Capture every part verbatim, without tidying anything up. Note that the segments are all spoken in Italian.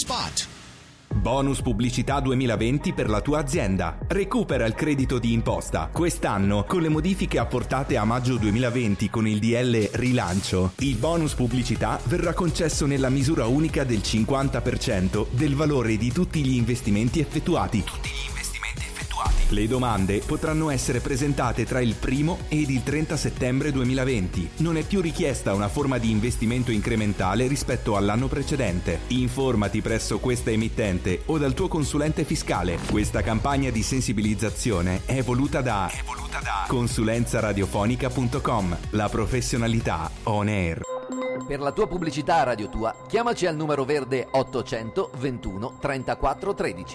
spot. Bonus pubblicità duemilaventi per la tua azienda. Recupera il credito di imposta. Quest'anno, con le modifiche apportate a maggio duemilaventi con il D L Rilancio, il bonus pubblicità verrà concesso nella misura unica del cinquanta per cento del valore di tutti gli investimenti effettuati. Tutti gli investimenti effettuati. Le domande potranno essere presentate tra il primo ed il trenta settembre duemilaventi. Non è più richiesta una forma di investimento incrementale rispetto all'anno precedente. Informati presso questa emittente o dal tuo consulente fiscale. Questa campagna di sensibilizzazione è voluta da, è voluta da consulenza radiofonica punto com. La professionalità on air. Per la tua pubblicità a Radio Tua, chiamaci al numero verde ottocento ventuno trentaquattro tredici.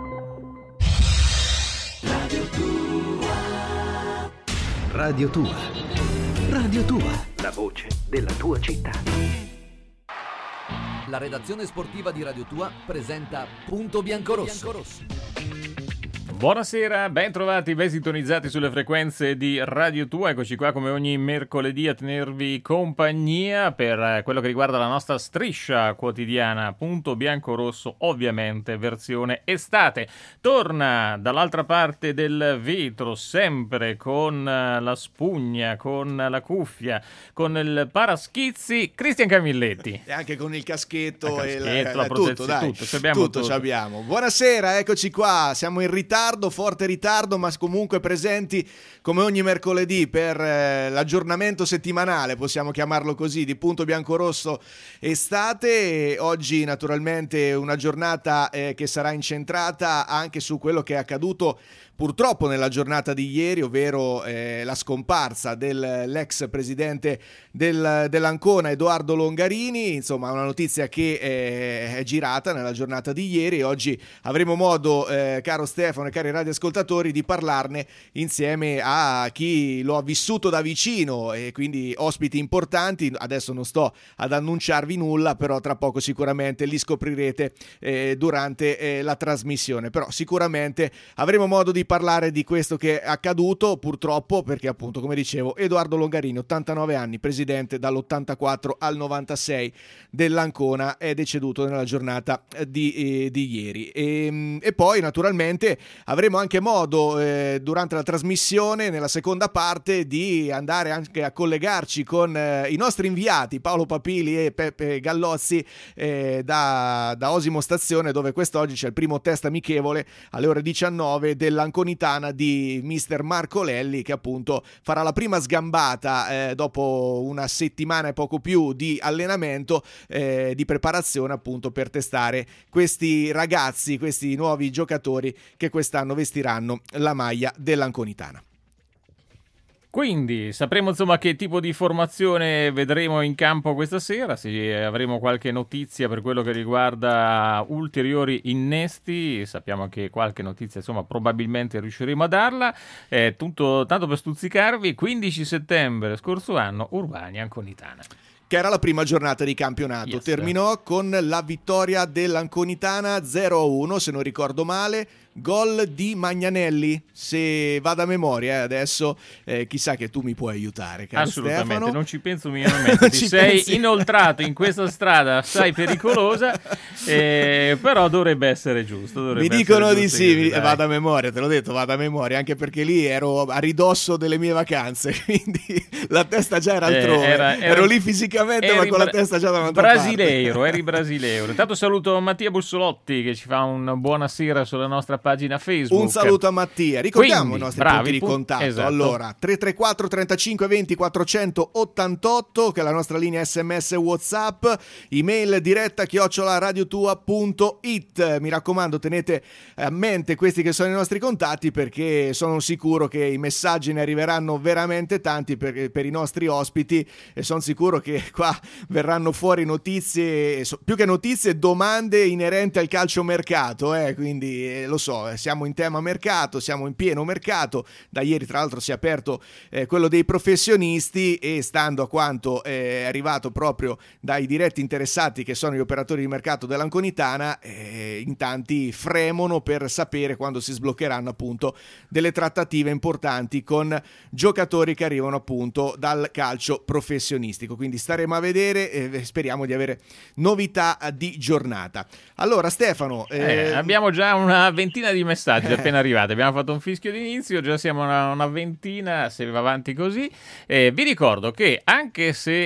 Radio Tua. Radio Tua. Radio Tua. La voce della tua città. La redazione sportiva di Radio Tua presenta Punto Biancorosso. Buonasera, ben trovati, ben sintonizzati sulle frequenze di Radio Tua. Eccoci qua come ogni mercoledì a tenervi compagnia per quello che riguarda la nostra striscia quotidiana Punto Biancorosso, ovviamente versione estate. Torna dall'altra parte del vetro, sempre con la spugna, con la cuffia, con il paraschizzi, Cristian Camilletti. E anche con il caschetto, il caschetto e la, la tutto, dai, tutto, ci abbiamo tutto, tutto. Ci abbiamo. Buonasera, eccoci qua, siamo in ritardo, forte ritardo, ma comunque presenti come ogni mercoledì per eh, l'aggiornamento settimanale, possiamo chiamarlo così, di Punto Biancorosso estate. E oggi naturalmente una giornata eh, che sarà incentrata anche su quello che è accaduto purtroppo nella giornata di ieri, ovvero eh, la scomparsa dell'ex presidente del, dell'Ancona, Edoardo Longarini. Insomma, una notizia che eh, è girata nella giornata di ieri e oggi avremo modo, eh, caro Stefano e cari radioascoltatori, di parlarne insieme a chi lo ha vissuto da vicino e quindi ospiti importanti. Adesso non sto ad annunciarvi nulla, però tra poco sicuramente li scoprirete eh, durante eh, la trasmissione. Però sicuramente avremo modo di parlare di questo che è accaduto, purtroppo, perché appunto, come dicevo, Edoardo Longarini, ottantanove anni, presidente dall'ottantaquattro al novantasei dell'Ancona, è deceduto nella giornata di, eh, di ieri. E, e poi naturalmente avremo anche modo eh, durante la trasmissione, nella seconda parte, di andare anche a collegarci con eh, i nostri inviati Paolo Papili e Peppe Gallozzi eh, da, da Osimo Stazione, dove quest'oggi c'è il primo test amichevole alle ore diciannove dell'Ancona di mister Marco Lelli, che appunto farà la prima sgambata eh, dopo una settimana e poco più di allenamento, eh, di preparazione appunto per testare questi ragazzi, questi nuovi giocatori che quest'anno vestiranno la maglia dell'Anconitana. Quindi sapremo insomma che tipo di formazione vedremo in campo questa sera, se avremo qualche notizia per quello che riguarda ulteriori innesti. Sappiamo che qualche notizia insomma probabilmente riusciremo a darla. Eh, tutto, tanto per stuzzicarvi, quindici settembre scorso anno, Urbania Anconitana, che era la prima giornata di campionato. Yes. Terminò con la vittoria dell'Anconitana zero a uno, se non ricordo male, gol di Magnanelli, se vado a memoria eh, adesso, eh, chissà che tu mi puoi aiutare, caro assolutamente, Stefano. non ci penso minimamente, ti sei pensi? inoltrato in questa strada assai pericolosa, eh, però dovrebbe essere giusto, dovrebbe mi dicono essere di giusto sì, che- mi- dai. vado a memoria, te l'ho detto, vado a memoria, anche perché lì ero a ridosso delle mie vacanze, quindi la testa già era Eh, altrove, era- era- ero lì fisicamente ma eri con la bra- testa già da un'altra brasileiro, parte. eri brasileiro. Intanto saluto Mattia Bussolotti che ci fa una buonasera sulla nostra pagina Facebook. Un saluto a Mattia. Ricordiamo Quindi, i nostri bravi, punti di pu- contatto. esatto. Allora, tre tre quattro trentacinque venti quattrocentottantotto, che è la nostra linea sms WhatsApp, email diretta chiocciola radiotua punto it. Mi raccomando, tenete a mente questi che sono i nostri contatti, perché sono sicuro che i messaggi ne arriveranno veramente tanti per, per i nostri ospiti, e sono sicuro che qua verranno fuori notizie, so- più che notizie, domande inerenti al calciomercato, eh? Quindi eh, lo so, so, siamo in tema mercato, siamo in pieno mercato, da ieri tra l'altro si è aperto eh, quello dei professionisti e stando a quanto è arrivato proprio dai diretti interessati che sono gli operatori di mercato dell'Anconitana, eh, in tanti fremono per sapere quando si sbloccheranno appunto delle trattative importanti con giocatori che arrivano appunto dal calcio professionistico, quindi staremo a vedere e speriamo di avere novità di giornata. Allora Stefano, eh... Eh, abbiamo già una ventina di messaggi appena arrivati, abbiamo fatto un fischio d'inizio, già siamo una, una ventina se va avanti così. Eh, vi ricordo che anche se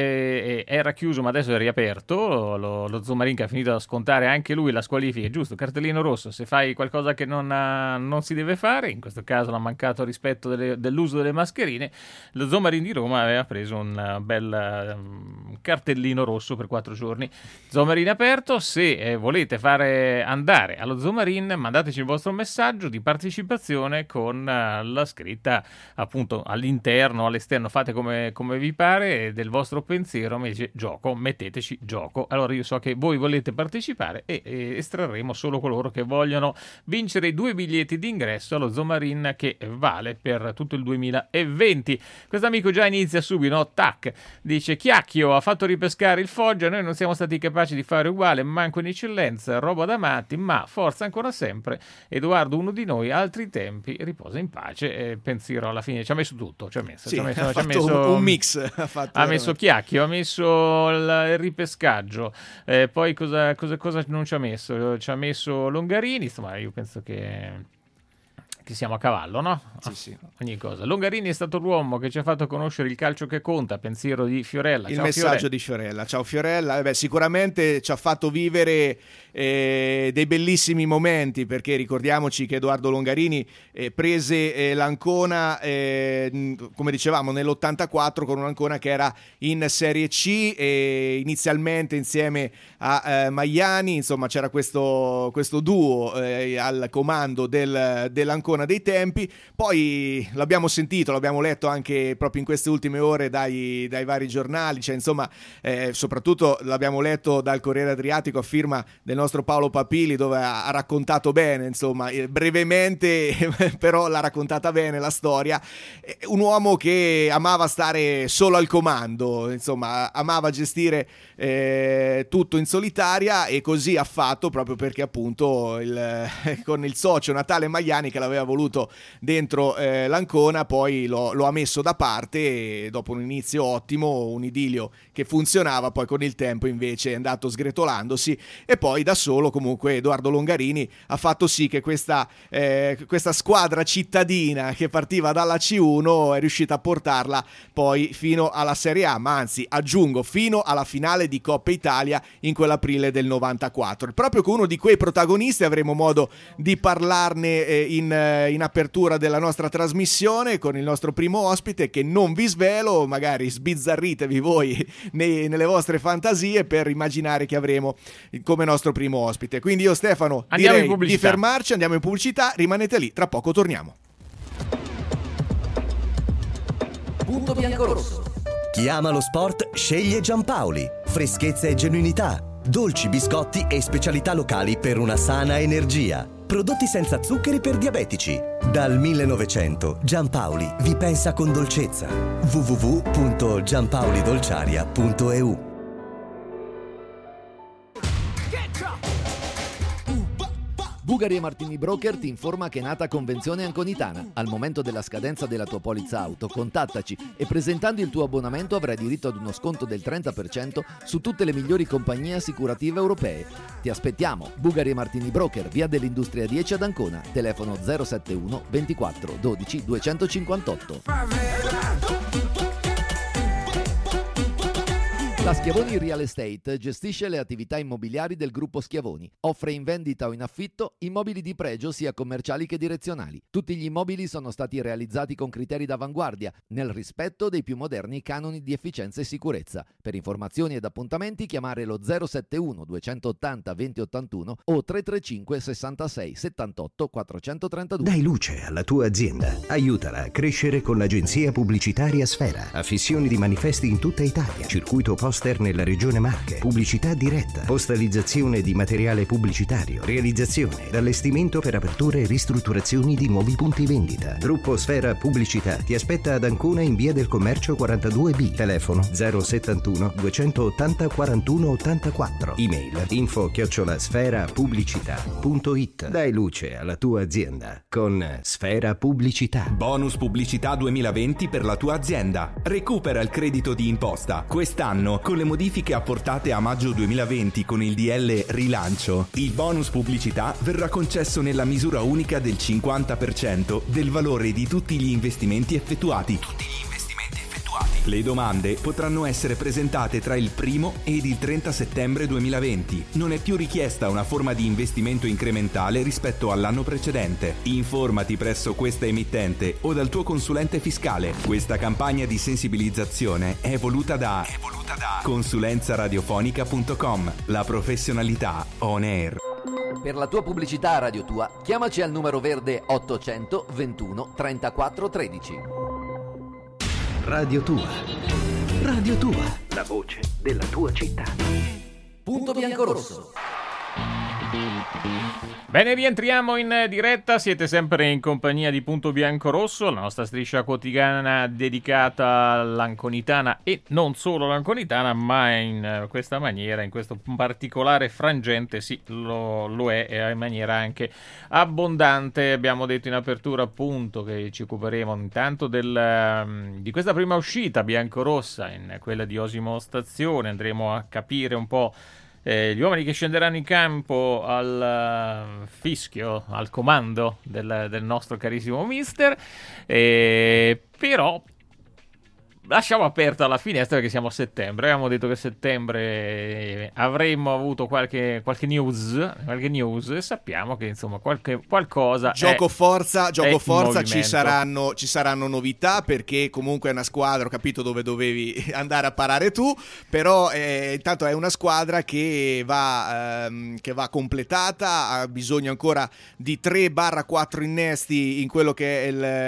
eh, era chiuso ma adesso è riaperto, lo, lo Zoomarin che ha finito da scontare anche lui la squalifica, giusto, cartellino rosso, se fai qualcosa che non, ha, non si deve fare, in questo caso l'ha mancato rispetto delle, dell'uso delle mascherine, lo Zoomarin di Roma aveva preso un bel um, cartellino rosso per quattro giorni. Zoomarin aperto, se eh, volete fare andare allo Zoomarin mandateci il vostro messaggio di partecipazione con uh, la scritta appunto all'interno, all'esterno, fate come, come vi pare, del vostro pensiero, mi dice gioco, metteteci gioco. Allora io so che voi volete partecipare e, e estrarremo solo coloro che vogliono vincere i due biglietti d'ingresso allo Zoomarin che vale per tutto il duemilaventi. Questo amico già inizia subito, tac, dice Chiacchio ha fatto ripescare il Foggia, noi non siamo stati capaci di fare uguale, manco in eccellenza, roba da matti, ma forza ancora sempre, Edoardo uno di noi, altri tempi, riposa in pace. E pensiero alla fine ci ha messo tutto, ci ha messo, sì, ci ha messo, ha ci ha fatto messo un mix, ha, fatto ha messo Chiacchio, ha messo il ripescaggio, eh, poi cosa, cosa, cosa non ci ha messo? Ci ha messo Longarini, insomma io penso che che siamo a cavallo, no? Sì, sì. Ogni cosa. Longarini è stato l'uomo che ci ha fatto conoscere il calcio che conta, pensiero di Fiorella. Il Ciao, messaggio Fiorella. di Fiorella. Ciao Fiorella, eh beh, sicuramente ci ha fatto vivere eh, dei bellissimi momenti, perché ricordiamoci che Edoardo Longarini eh, prese eh, l'Ancona, eh, come dicevamo, nell'ottantaquattro con un'Ancona che era in Serie C e inizialmente insieme a eh, Maiani, insomma c'era questo, questo duo eh, al comando del, dell'Ancona dei tempi, poi l'abbiamo sentito, l'abbiamo letto anche proprio in queste ultime ore dai, dai vari giornali, cioè insomma eh, soprattutto l'abbiamo letto dal Corriere Adriatico a firma del nostro Paolo Papili, dove ha, ha raccontato bene, insomma eh, brevemente però l'ha raccontata bene la storia, eh, un uomo che amava stare solo al comando, insomma amava gestire eh, tutto in solitaria e così ha fatto, proprio perché appunto il, con il socio Natale Maiani che l'aveva voluto dentro eh, l'Ancona, poi lo, lo ha messo da parte e dopo un inizio ottimo, un idilio che funzionava, poi con il tempo invece è andato sgretolandosi e poi da solo comunque Edoardo Longarini ha fatto sì che questa, eh, questa squadra cittadina che partiva dalla C uno è riuscita a portarla poi fino alla Serie A, ma anzi aggiungo fino alla finale di Coppa Italia in quell'aprile del novantaquattro. Proprio con uno di quei protagonisti avremo modo di parlarne eh, in in apertura della nostra trasmissione con il nostro primo ospite, che non vi svelo, magari sbizzarritevi voi nei, nelle vostre fantasie per immaginare che avremo come nostro primo ospite. Quindi io Stefano andiamo direi di fermarci, andiamo in pubblicità, rimanete lì, tra poco torniamo. Punto biancorosso. Chi ama lo sport sceglie Giampaoli. Freschezza e genuinità, dolci biscotti e specialità locali per una sana energia. Prodotti senza zuccheri per diabetici. Dal millenovecento Giampaoli vi pensa con dolcezza. w w w punto giampaolidolciaria punto e u. Bugari e Martini Broker ti informa che è nata Convenzione Anconitana. Al momento della scadenza della tua polizza auto, contattaci e presentando il tuo abbonamento avrai diritto ad uno sconto del trenta per cento su tutte le migliori compagnie assicurative europee. Ti aspettiamo. Bugari e Martini Broker, via dell'Industria dieci ad Ancona, telefono zero sette uno ventiquattro dodici duecentocinquantotto. La Schiavoni Real Estate gestisce le attività immobiliari del gruppo Schiavoni. Offre in vendita o in affitto immobili di pregio sia commerciali che direzionali. Tutti gli immobili sono stati realizzati con criteri d'avanguardia, nel rispetto dei più moderni canoni di efficienza e sicurezza. Per informazioni ed appuntamenti chiamare lo zero sette uno duecentottanta venti ottantuno o tre tre cinque sessantasei settantotto quattrocentotrentadue. Dai luce alla tua azienda. Aiutala a crescere con l'agenzia pubblicitaria Sfera. Affissioni di manifesti in tutta Italia. Circuito post poster nella regione Marche, pubblicità diretta, postalizzazione di materiale pubblicitario, realizzazione ed allestimento per aperture e ristrutturazioni di nuovi punti vendita. Gruppo Sfera Pubblicità ti aspetta ad Ancona in via del Commercio quarantadue B, telefono zero settantuno duecentottanta quarantuno ottantaquattro, email info chiocciola sfera pubblicità punto it. Dai luce alla tua azienda con Sfera Pubblicità. Bonus pubblicità duemilaventi per la tua azienda. Recupera il credito di imposta. Quest'anno, con le modifiche apportate a maggio duemilaventi con il D L Rilancio, il bonus pubblicità verrà concesso nella misura unica del cinquanta per cento del valore di tutti gli investimenti effettuati. Tutti gli investimenti effettuati. Le domande potranno essere presentate tra il primo ed il trenta settembre duemilaventi. Non è più richiesta una forma di investimento incrementale rispetto all'anno precedente. Informati presso questa emittente o dal tuo consulente fiscale. Questa campagna di sensibilizzazione è voluta da, è voluta da consulenza radiofonica punto com. La professionalità on air. Per la tua pubblicità a Radio Tua, chiamaci al numero verde ottocento ventuno trentaquattro tredici. Radio Tua. Radio Tua. La voce della tua città. Punto bianco-rosso. Bene, rientriamo in diretta, siete sempre in compagnia di Punto Bianco-Rosso, la nostra striscia quotidiana dedicata all'anconitana e non solo all'anconitana, ma in questa maniera, in questo particolare frangente, sì, lo, lo è, e in maniera anche abbondante. Abbiamo detto in apertura appunto che ci occuperemo intanto del, di questa prima uscita biancorossa, in quella di Osimo Stazione, andremo a capire un po' Eh, gli uomini che scenderanno in campo al uh, fischio, al comando del, del nostro carissimo mister, eh, però lasciamo aperta la finestra perché siamo a settembre. Avevamo detto che a settembre avremmo avuto qualche, qualche news, qualche news e sappiamo che insomma qualche, qualcosa gioco è, forza, gioco è forza ci saranno, ci saranno novità, perché comunque è una squadra, ho capito dove dovevi andare a parare tu, però eh, intanto è una squadra che va, ehm, che va completata, ha bisogno ancora di tre quattro innesti in quello che è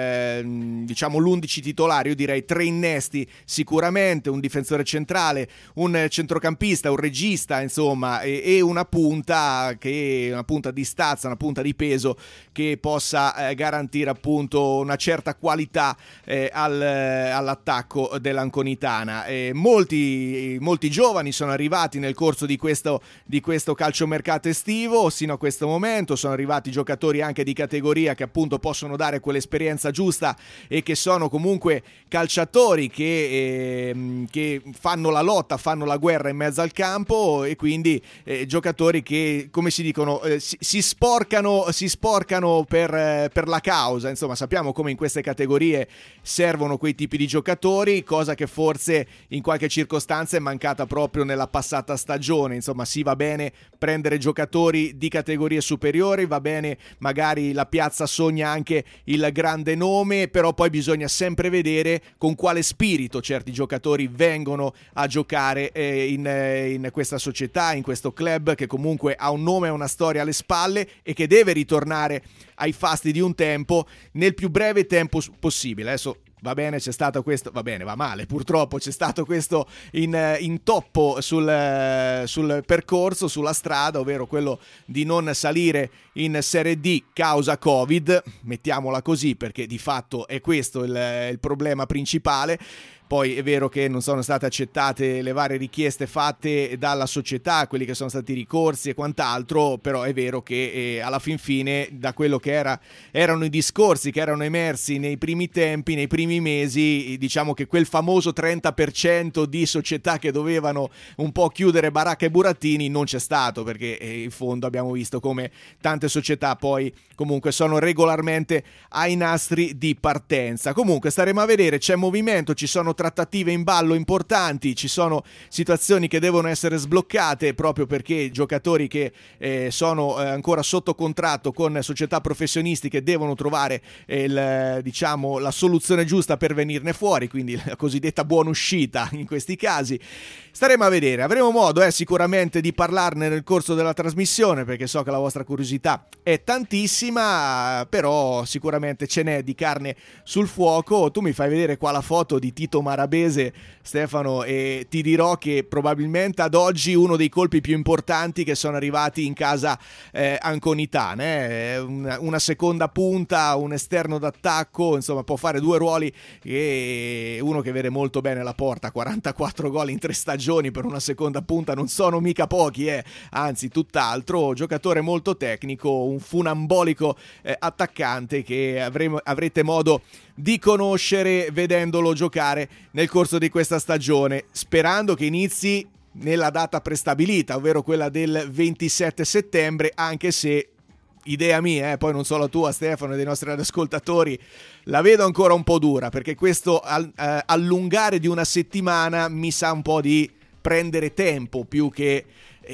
il, diciamo l'undici titolare. Io direi tre innesti sicuramente, un difensore centrale, un centrocampista, un regista, insomma, e, e una punta che una punta di stazza, una punta di peso che possa eh, garantire appunto una certa qualità eh, al, all'attacco dell'Anconitana. Eh, molti, molti giovani sono arrivati nel corso di questo, di questo calciomercato estivo, sino a questo momento sono arrivati giocatori anche di categoria che appunto possono dare quell'esperienza giusta e che sono comunque calciatori che Che, eh, che fanno la lotta, fanno la guerra in mezzo al campo, e quindi eh, giocatori che, come si dicono, eh, si, si sporcano, si sporcano per, eh, per la causa. Insomma, sappiamo come in queste categorie servono quei tipi di giocatori, cosa che forse in qualche circostanza è mancata proprio nella passata stagione. Insomma, sì, va bene prendere giocatori di categorie superiori, va bene, magari la piazza sogna anche il grande nome, però poi bisogna sempre vedere con quale spirito certi giocatori vengono a giocare eh, in, eh, in questa società, in questo club che comunque ha un nome e una storia alle spalle e che deve ritornare ai fasti di un tempo nel più breve tempo possibile. Adesso va bene, c'è stato questo, va bene, va male, purtroppo c'è stato questo in, intoppo sul, sul percorso, sulla strada, ovvero quello di non salire in Serie D causa Covid, mettiamola così, perché di fatto è questo il, il problema principale. Poi è vero che non sono state accettate le varie richieste fatte dalla società, quelli che sono stati ricorsi e quant'altro, però è vero che eh, alla fin fine, da quello che era, erano i discorsi che erano emersi nei primi tempi, nei primi mesi, diciamo che quel famoso trenta per cento di società che dovevano un po' chiudere baracca e burattini non c'è stato, perché eh, in fondo abbiamo visto come tante società poi comunque sono regolarmente ai nastri di partenza. Comunque staremo a vedere, c'è movimento, ci sono trattative in ballo importanti, ci sono situazioni che devono essere sbloccate proprio perché giocatori che eh, sono eh, ancora sotto contratto con società professionistiche devono trovare eh, il, diciamo, la soluzione giusta per venirne fuori, quindi la cosiddetta buona uscita in questi casi. Staremo a vedere, avremo modo eh, sicuramente di parlarne nel corso della trasmissione, perché so che la vostra curiosità è tantissima, però sicuramente ce n'è di carne sul fuoco. Tu mi fai vedere qua la foto di Tito Marabese, Stefano, e ti dirò che probabilmente ad oggi uno dei colpi più importanti che sono arrivati in casa eh, anconitana, eh? una, una seconda punta, un esterno d'attacco, insomma può fare due ruoli, e uno che vede molto bene la porta, quarantaquattro gol in tre stagioni per una seconda punta non sono mica pochi, eh? Anzi tutt'altro, giocatore molto tecnico, un funambolico eh, attaccante che avremo, avrete modo di conoscere vedendolo giocare nel corso di questa stagione, sperando che inizi nella data prestabilita, ovvero quella del ventisette settembre, anche se idea mia, eh, poi non solo tua Stefano e dei nostri ascoltatori, la vedo ancora un po' dura, perché questo all- eh, allungare di una settimana mi sa un po' di prendere tempo più che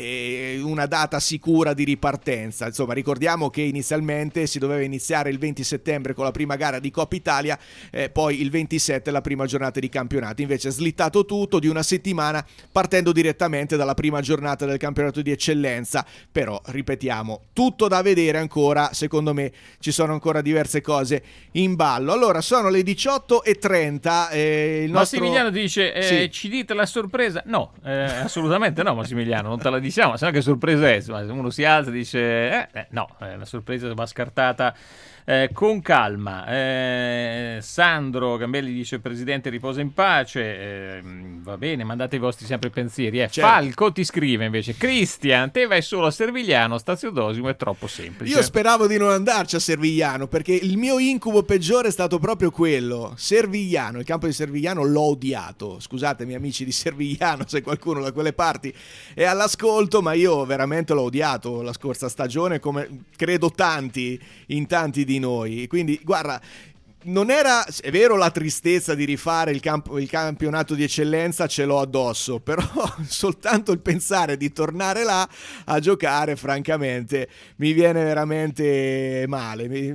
eh, una data sicura di ripartenza. Insomma, ricordiamo che inizialmente si doveva iniziare il venti settembre con la prima gara di Coppa Italia, eh, poi il ventisette la prima giornata di campionato. Invece è slittato tutto di una settimana, partendo direttamente dalla prima giornata del campionato di eccellenza. Però ripetiamo, tutto da vedere ancora, secondo me ci sono ancora diverse cose in ballo. Allora sono le diciotto e trenta, eh, il nostro... Massimiliano dice eh, Sì. ci dite la sorpresa? No, eh, assolutamente no Massimiliano, non te la diciamo, ma se no che sorpresa è? Uno si alza e dice eh, eh, no, eh, la sorpresa va scartata eh, con calma. eh, Sandro Gambelli dice presidente riposa in pace, eh, va bene, mandate i vostri sempre pensieri. eh. Certo. Falco ti scrive invece Cristian, te vai solo a Servigliano, Stazio Dosimo è troppo semplice. Io speravo di non andarci a Servigliano, perché il mio incubo peggiore è stato proprio quello. Servigliano, il campo di Servigliano l'ho odiato. Scusatemi amici di Servigliano se qualcuno da quelle parti è all'ascolto, ma io veramente l'ho odiato la scorsa stagione, come credo tanti in tanti di noi. Quindi guarda, non era, è vero, la tristezza di rifare il, camp- il campionato di eccellenza ce l'ho addosso, però soltanto il pensare di tornare là a giocare, francamente, mi viene veramente male, mi,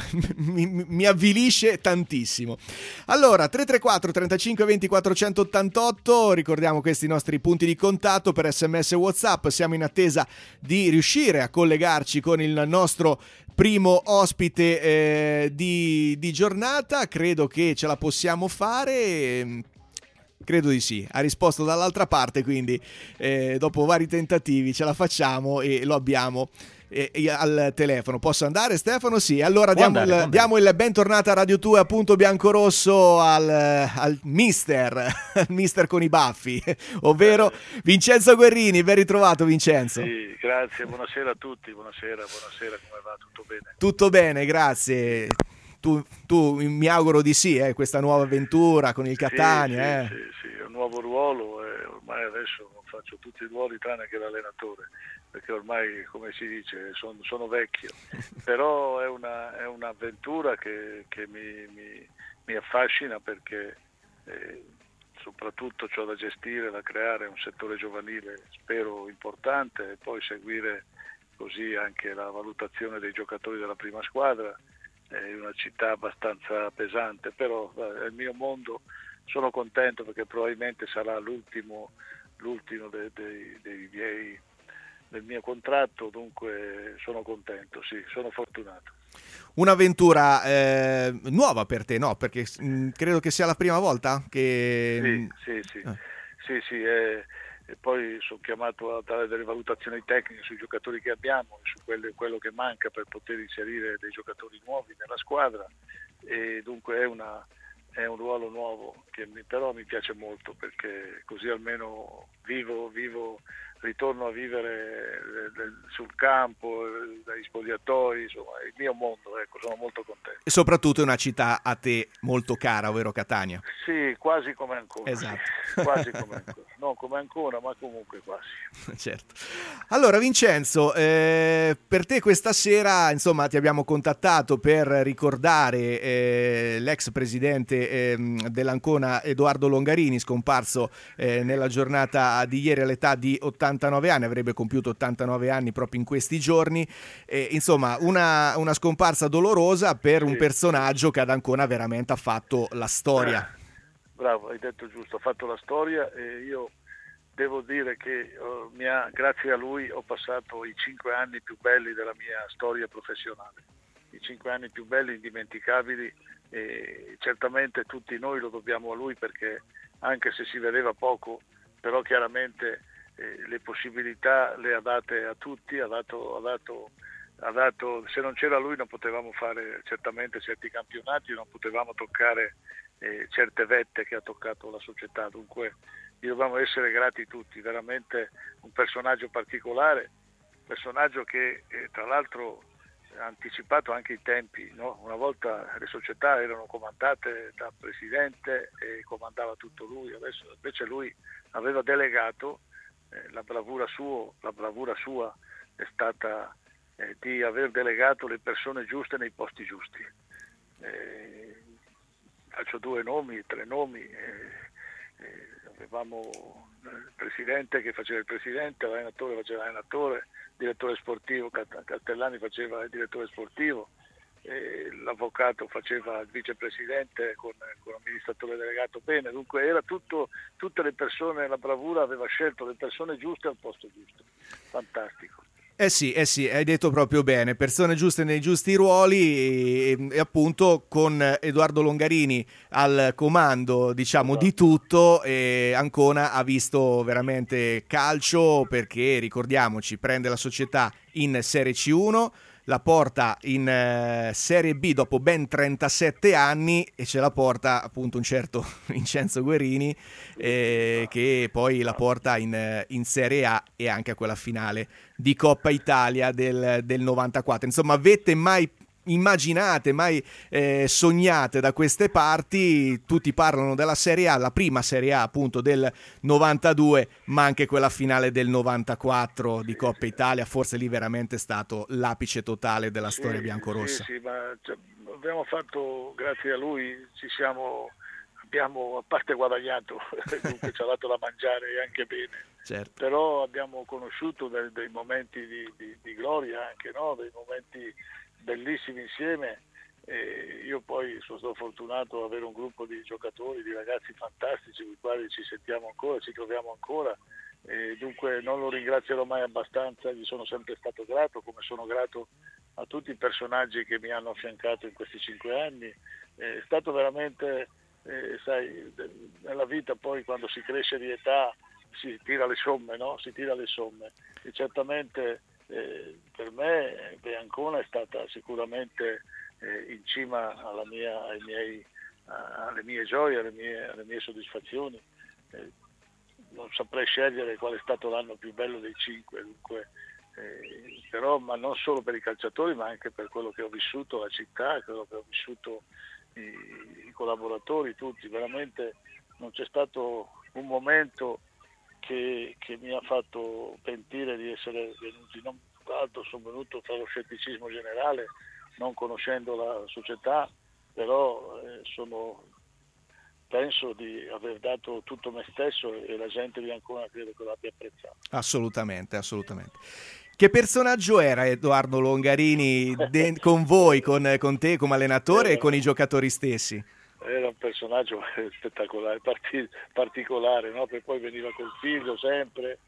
mi, mi avvilisce tantissimo. Allora, tre tre quattro trentacinque venti quattrocentottantotto, ricordiamo questi nostri punti di contatto per sms e WhatsApp. Siamo in attesa di riuscire a collegarci con il nostro primo ospite eh, di, di giornata. Credo che ce la possiamo fare, credo di sì, ha risposto dall'altra parte, quindi eh, dopo vari tentativi ce la facciamo e lo abbiamo eh, al telefono. Posso andare Stefano? Sì, allora diamo, andare, il, diamo il bentornato a Radio due a punto biancorosso al, al mister, al mister con i baffi, ovvero Vincenzo Guerrini. Ben ritrovato Vincenzo. Sì, grazie, buonasera a tutti, buonasera, buonasera, come va? Tutto bene? Tutto bene, grazie. Tu, tu mi auguro di sì, eh, questa nuova avventura con il Catania. Sì, eh. sì, sì, sì, è un nuovo ruolo e ormai adesso faccio tutti i ruoli tranne che l'allenatore, perché ormai, come si dice, son, sono vecchio, però è, una, è un'avventura che, che mi, mi, mi affascina, perché eh, soprattutto c'ho da gestire, da creare un settore giovanile, spero importante, e poi seguire così anche la valutazione dei giocatori della prima squadra. È una città abbastanza pesante, però è il mio mondo. Sono contento perché probabilmente sarà l'ultimo, l'ultimo dei, dei, dei miei, del mio contratto, dunque sono contento, sì, sono fortunato. Un'avventura eh, nuova per te, no? Perché mh, credo che sia la prima volta che... Sì, sì, sì, eh. sì, sì è, e poi sono chiamato a dare delle valutazioni tecniche sui giocatori che abbiamo, su quello, quello che manca per poter inserire dei giocatori nuovi nella squadra, e dunque è, una, è un ruolo nuovo che mi, però mi piace molto, perché così almeno vivo, vivo ritorno a vivere sul campo, dai spogliatoi, insomma il mio mondo, ecco, sono molto contento. E soprattutto è una città a te molto cara, ovvero Catania. Sì, quasi come ancora. Esatto. Sì, quasi come ancora. Non come ancora, ma comunque quasi. Certo. Allora Vincenzo, eh, per te questa sera, insomma, ti abbiamo contattato per ricordare eh, l'ex presidente eh, dell'Ancona Edoardo Longarini, scomparso eh, nella giornata di ieri all'età di ottantanove anni, avrebbe compiuto ottantanove anni proprio in questi giorni. Eh, insomma, una, una scomparsa dolorosa per un Sì. personaggio che ad Ancona veramente ha fatto la storia. Bravo, hai detto giusto, ha fatto la storia, e io devo dire che uh, mi ha, grazie a lui ho passato i cinque anni più belli della mia storia professionale, i cinque anni più belli, indimenticabili, e certamente tutti noi lo dobbiamo a lui, perché anche se si vedeva poco, però chiaramente eh, le possibilità le ha date a tutti, ha dato, ha dato, ha dato, se non c'era lui non potevamo fare certamente certi campionati, non potevamo toccare eh, certe vette che ha toccato la società, dunque gli dobbiamo essere grati tutti, veramente un personaggio particolare, personaggio che eh, tra l'altro ha anticipato anche i tempi, no? Una volta le società erano comandate da presidente e comandava tutto lui, adesso invece lui aveva delegato, eh, la bravura sua, la bravura sua è stata eh, di aver delegato le persone giuste nei posti giusti. Eh, faccio due nomi, tre nomi, eh, eh, avevamo il presidente che faceva il presidente, l'allenatore faceva l'allenatore, direttore sportivo, Castellani faceva il direttore sportivo, eh, l'avvocato faceva il vicepresidente con, con l'amministratore delegato, bene, dunque era tutto, tutte le persone, la bravura aveva scelto le persone giuste al posto giusto, fantastico. Eh sì, eh sì, hai detto proprio bene, persone giuste nei giusti ruoli e, e appunto con Edoardo Longarini al comando, diciamo, esatto, di tutto, e Ancona ha visto veramente calcio, perché ricordiamoci, prende la società in Serie C uno, la porta in eh, Serie B dopo ben trentasette anni e ce la porta appunto un certo Vincenzo Guerini, eh, che poi la porta in, in Serie A e anche a quella finale di Coppa Italia del, del novantaquattro. Insomma, vette mai immaginate, mai eh, sognate da queste parti. Tutti parlano della Serie A, la prima Serie A appunto del novantadue, ma anche quella finale del novantaquattro di Coppa Italia, forse lì veramente è stato l'apice totale della sì, storia biancorossa. Sì, sì, ma cioè, abbiamo fatto, grazie a lui, ci siamo, abbiamo a parte guadagnato, dunque ci ha dato da mangiare anche bene, certo, però abbiamo conosciuto dei, dei momenti di, di, di gloria anche, no? Dei momenti bellissimi insieme. E io poi sono stato fortunato ad avere un gruppo di giocatori, di ragazzi fantastici con i quali ci sentiamo ancora, ci troviamo ancora, e dunque non lo ringrazierò mai abbastanza, gli sono sempre stato grato, come sono grato a tutti i personaggi che mi hanno affiancato in questi cinque anni. È stato veramente, eh, sai, nella vita poi quando si cresce di età si tira le somme, no? Si tira le somme e certamente Eh, per me Ancona è stata sicuramente eh, in cima alla mia, ai miei, alle mie gioie, alle mie, alle mie soddisfazioni. Eh, non saprei scegliere qual è stato l'anno più bello dei cinque, dunque, eh, però ma non solo per i calciatori, ma anche per quello che ho vissuto, la città, quello che ho vissuto i, i collaboratori, tutti. Veramente non c'è stato un momento Che, che mi ha fatto pentire di essere venuti, non tanto sono venuto tra lo scetticismo generale, non conoscendo la società, però eh, sono, penso di aver dato tutto me stesso e la gente di Ancona credo che l'abbia apprezzato. Assolutamente, assolutamente. Che personaggio era Edoardo Longarini de- con voi, con, con te come allenatore e con i giocatori stessi? Era un personaggio spettacolare, parti- particolare, no? Perché poi veniva col figlio sempre,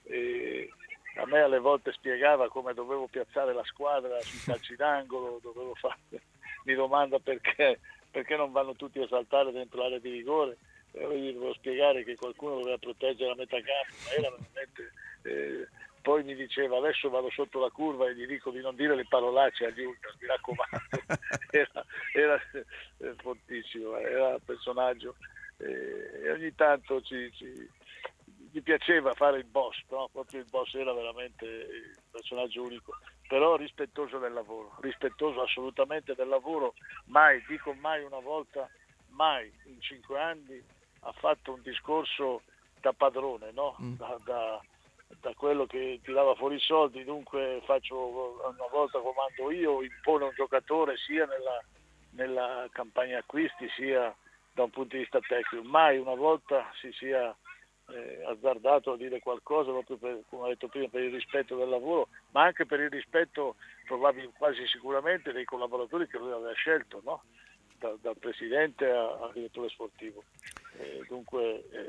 e a me alle volte spiegava come dovevo piazzare la squadra sui calci d'angolo, dovevo fare, mi domanda perché, perché non vanno tutti a saltare dentro l'area di rigore, e io gli dovevo spiegare che qualcuno doveva proteggere la metà campo, ma era veramente... Eh, poi mi diceva adesso vado sotto la curva e gli dico di non dire le parolacce agli ultras, mi raccomando. era, era eh, fortissimo, era un personaggio eh, e ogni tanto ci, ci, gli piaceva fare il boss, no? Proprio il boss era veramente un personaggio unico, però rispettoso del lavoro, rispettoso assolutamente del lavoro, mai, dico mai una volta, mai in cinque anni ha fatto un discorso da padrone, no? Da, da, da quello che tirava fuori i soldi, dunque faccio una volta comando io, impone un giocatore sia nella, nella campagna acquisti sia da un punto di vista tecnico, mai una volta si sia eh, azzardato a dire qualcosa proprio per, come ho detto prima, per il rispetto del lavoro, ma anche per il rispetto probabile, quasi sicuramente dei collaboratori che lui aveva scelto, no? da, dal presidente al direttore sportivo. Eh, dunque eh,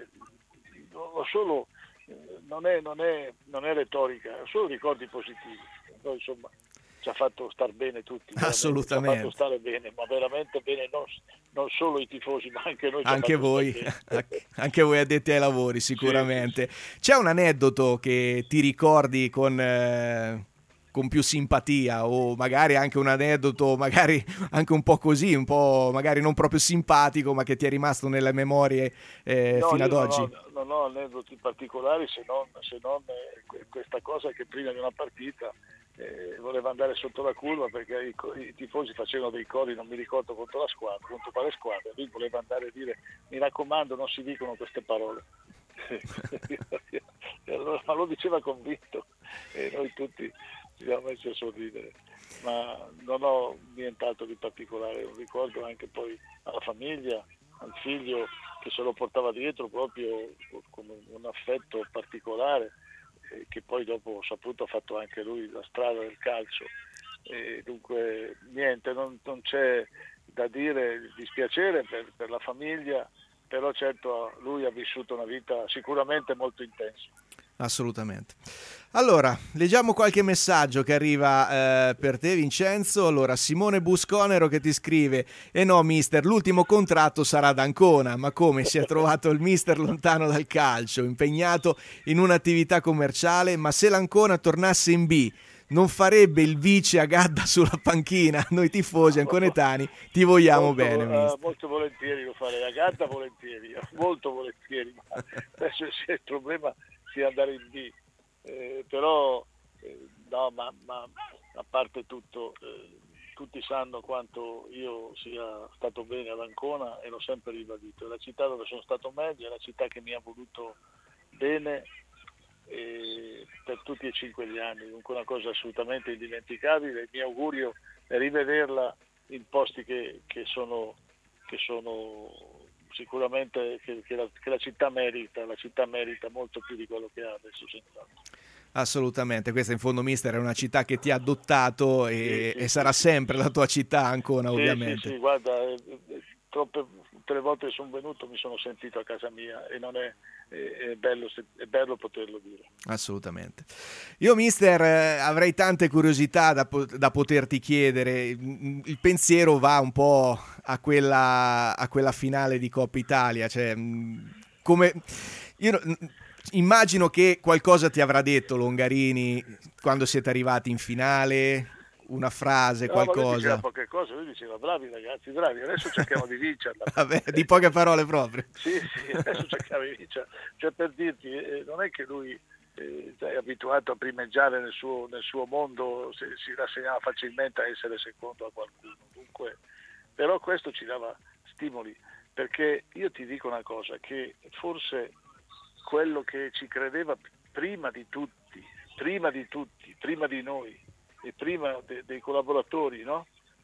ho solo Non è, non, è, non è retorica, solo ricordi positivi. Poi, insomma, ci ha fatto star bene tutti, assolutamente, ci ha fatto stare bene, ma veramente bene, non, non solo i tifosi ma anche noi, anche voi anche voi addetti ai lavori sicuramente. Sì, sì. C'è un aneddoto che ti ricordi con eh, con più simpatia, o magari anche un aneddoto magari anche un po' così, un po' magari non proprio simpatico, ma che ti è rimasto nelle memorie eh, no, fino ad oggi? Non ho, non ho aneddoti particolari, se non, se non eh, questa cosa che prima di una partita eh, voleva andare sotto la curva perché i, i tifosi facevano dei cori, non mi ricordo contro la squadra, contro quale squadra, lui voleva andare a dire mi raccomando non si dicono queste parole. E allora, ma lo diceva convinto e noi tutti ci siamo messi a sorridere, ma non ho nient'altro di particolare, un ricordo anche poi alla famiglia, al figlio che se lo portava dietro proprio con un affetto particolare, eh, che poi dopo ho saputo ha fatto anche lui la strada del calcio, e dunque niente, non, non c'è da dire, dispiacere per, per la famiglia, però certo lui ha vissuto una vita sicuramente molto intensa. Assolutamente. Allora, leggiamo qualche messaggio che arriva eh, per te, Vincenzo. Allora, Simone Busconero che ti scrive: eh no mister, l'ultimo contratto sarà ad Ancona. Ma come, si è trovato il mister lontano dal calcio, impegnato in un'attività commerciale, ma se l'Ancona tornasse in B non farebbe il vice a Gadda sulla panchina? Noi tifosi anconetani ti vogliamo molto, bene, uh, mister. molto volentieri lo farei, a Gadda volentieri, molto volentieri, ma adesso il problema sia andare in B, eh, però eh, no, ma, ma a parte tutto, eh, tutti sanno quanto io sia stato bene ad Ancona e l'ho sempre ribadito, è la città dove sono stato meglio, è la città che mi ha voluto bene eh, per tutti e cinque gli anni, dunque una cosa assolutamente indimenticabile. Il mio augurio è rivederla in posti che, che sono che sono sicuramente che, che, la, che la città merita, la città merita molto più di quello che ha adesso senz'altro. Assolutamente, questa in fondo mister è una città che ti ha adottato e, sì, sì, e sarà sì, sempre la tua città Ancona, sì, ovviamente. Sì, sì, guarda, eh, eh, troppe tutte le volte che sono venuto mi sono sentito a casa mia e non è, è, è, bello, è bello poterlo dire. Assolutamente. Io mister eh, avrei tante curiosità da, da poterti chiedere. Il pensiero va un po' a quella, a quella finale di Coppa Italia, cioè come io immagino che qualcosa ti avrà detto Longarini quando siete arrivati in finale, una frase, no, qualcosa. Ma lui diceva poche cose, lui diceva bravi ragazzi, bravi, adesso cerchiamo di vincerla. Vabbè, di poche parole proprio. Sì, sì, adesso cerchiamo di vincerla. Cioè, per dirti, eh, non è che lui eh, è abituato a primeggiare nel suo, nel suo mondo, se, si rassegnava facilmente a essere secondo a qualcuno. Dunque, però questo ci dava stimoli, perché io ti dico una cosa, che forse quello che ci credeva prima di tutti, prima di tutti, prima di noi, e prima de, dei collaboratori, no?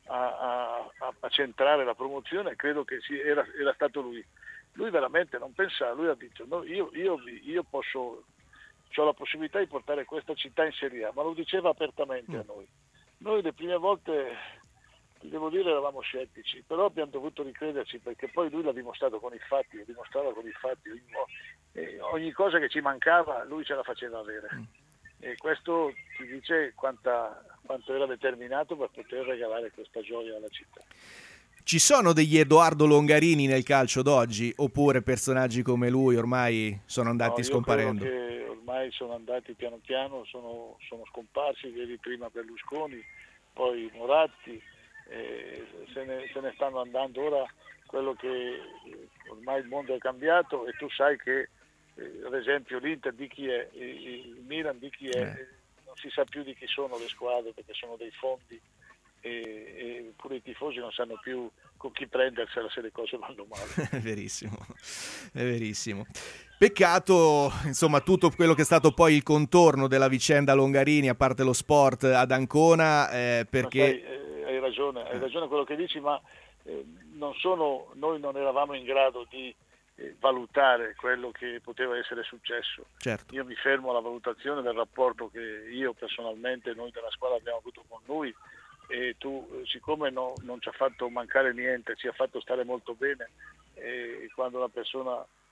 a, a, a centrare la promozione, credo che sì, era, era stato lui. Lui veramente non pensava, lui ha detto no, io, io, io posso, ho la possibilità di portare questa città in Serie A, ma lo diceva apertamente a noi. Noi le prime volte, devo dire, eravamo scettici, però abbiamo dovuto ricrederci perché poi lui l'ha dimostrato con i fatti, lo dimostrava con i fatti, ogni, ogni cosa che ci mancava lui ce la faceva avere. E questo ti dice quanta, quanto era determinato per poter regalare questa gioia alla città. Ci sono degli Edoardo Longarini nel calcio d'oggi oppure personaggi come lui ormai sono andati no, scomparendo? Io credo che ormai sono andati piano piano, sono, sono scomparsi, vedi prima Berlusconi, poi Moratti, eh, se, ne, se ne stanno andando ora. Quello che ormai il mondo è cambiato e tu sai che Eh, ad esempio l'Inter di chi è, il Milan di chi è, eh. non si sa più di chi sono le squadre perché sono dei fondi e, e pure i tifosi non sanno più con chi prendersela se le cose vanno male. È verissimo, è verissimo. Peccato, insomma, tutto quello che è stato poi il contorno della vicenda Longarini, a parte lo sport ad Ancona, eh, perché... Sai, eh, hai ragione, hai ragione quello che dici, ma eh, non sono, noi non eravamo in grado di valutare quello che poteva essere successo. Certo. Io mi fermo alla valutazione del rapporto che io personalmente, noi della squadra abbiamo avuto con lui e tu, siccome no, non ci ha fatto mancare niente, ci ha fatto stare molto bene e quando una persona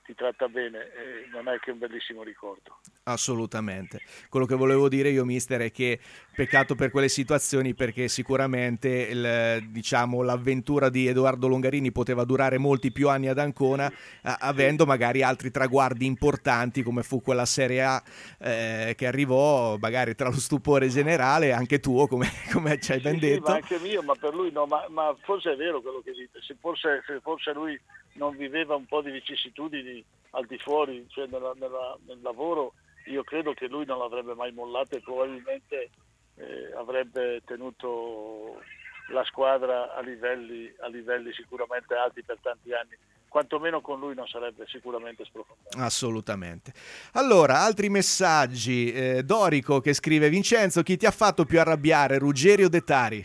ti tratta bene, eh, non è che un bellissimo ricordo. Assolutamente. Quello che volevo dire io, mister, è che peccato per quelle situazioni, perché sicuramente il, diciamo, l'avventura di Edoardo Longarini poteva durare molti più anni ad Ancona, a, avendo magari altri traguardi importanti come fu quella Serie A eh, che arrivò magari tra lo stupore generale, anche tuo come, come ci hai ben sì, detto. Sì, ma anche mio, ma per lui no, ma, ma forse è vero quello che dite, se forse, se forse lui non viveva un po' di vicissitudini al di fuori, cioè nella, nella, nel lavoro, io credo che lui non l'avrebbe mai mollato e probabilmente eh, avrebbe tenuto la squadra a livelli, a livelli sicuramente alti per tanti anni. Quantomeno con lui non sarebbe sicuramente sprofondato. Assolutamente. Allora, altri messaggi. Eh, Dorico che scrive: Vincenzo, chi ti ha fatto più arrabbiare, Ruggeri o Dettari?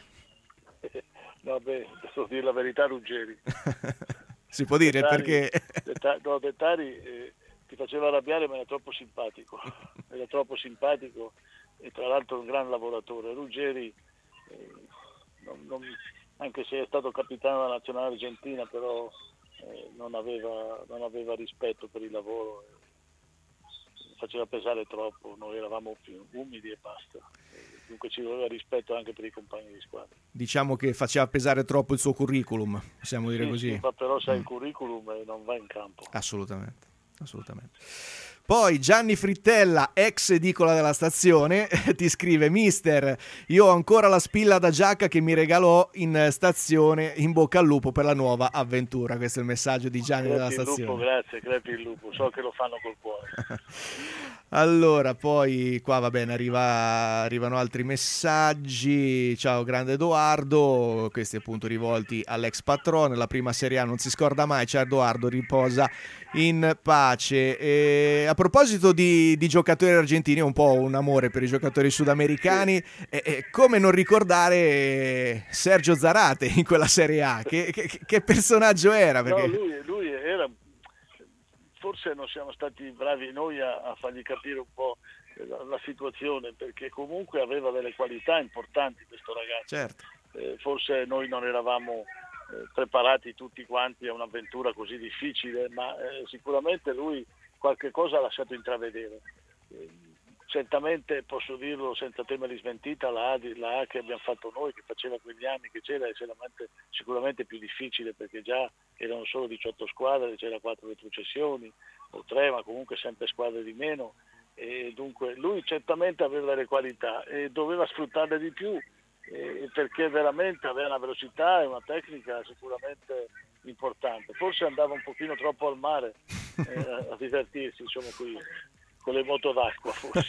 No, beh, devo dire la verità, Ruggeri. Si può dire Dettari, perché... Dettari, no, Dettari eh, ti faceva arrabbiare, ma era troppo simpatico. Era troppo simpatico e tra l'altro un gran lavoratore. Ruggeri, eh, non, non, anche se è stato capitano della nazionale argentina, però eh, non, aveva, non aveva rispetto per il lavoro. Eh, faceva pesare troppo, noi eravamo più umili e basta. Dunque ci voleva rispetto anche per i compagni di squadra. Diciamo che faceva pesare troppo il suo curriculum, possiamo dire sì, così. Sì, ma però sai mm. il curriculum e non va in campo. Assolutamente, assolutamente. Poi Gianni Frittella, ex edicola della stazione, ti scrive: Mister, io ho ancora la spilla da giacca che mi regalò in stazione, in bocca al lupo per la nuova avventura. Questo è il messaggio di Gianni crepi della stazione. Il lupo, grazie, crepi il lupo, so che lo fanno col cuore. Allora, poi qua va bene, arriva, arrivano altri messaggi. Ciao grande Edoardo, questi appunto rivolti all'ex patrone. La prima Serie A non si scorda mai. Ciao Edoardo, riposa in pace. E a proposito di, di giocatori argentini, ho un po' un amore per i giocatori sudamericani. Sì. E, e come non ricordare Sergio Zarate in quella Serie A? Che, che, che personaggio era? Perché... No, lui, lui era... Forse non siamo stati bravi noi a, a fargli capire un po' la, la situazione, perché comunque aveva delle qualità importanti questo ragazzo. Certo. Eh, forse noi non eravamo eh, preparati tutti quanti a un'avventura così difficile, ma eh, sicuramente lui qualche cosa ha lasciato intravedere. Eh, certamente posso dirlo senza tema di smentita, la A, la A che abbiamo fatto noi, che faceva quegli anni che c'era, è sicuramente più difficile, perché già erano solo diciotto squadre, c'era quattro retrocessioni o tre, ma comunque sempre squadre di meno, e dunque lui certamente aveva delle qualità e doveva sfruttarle di più, eh, perché veramente aveva una velocità e una tecnica sicuramente importante. Forse andava un pochino troppo al mare eh, a divertirsi, insomma, qui con le moto d'acqua forse.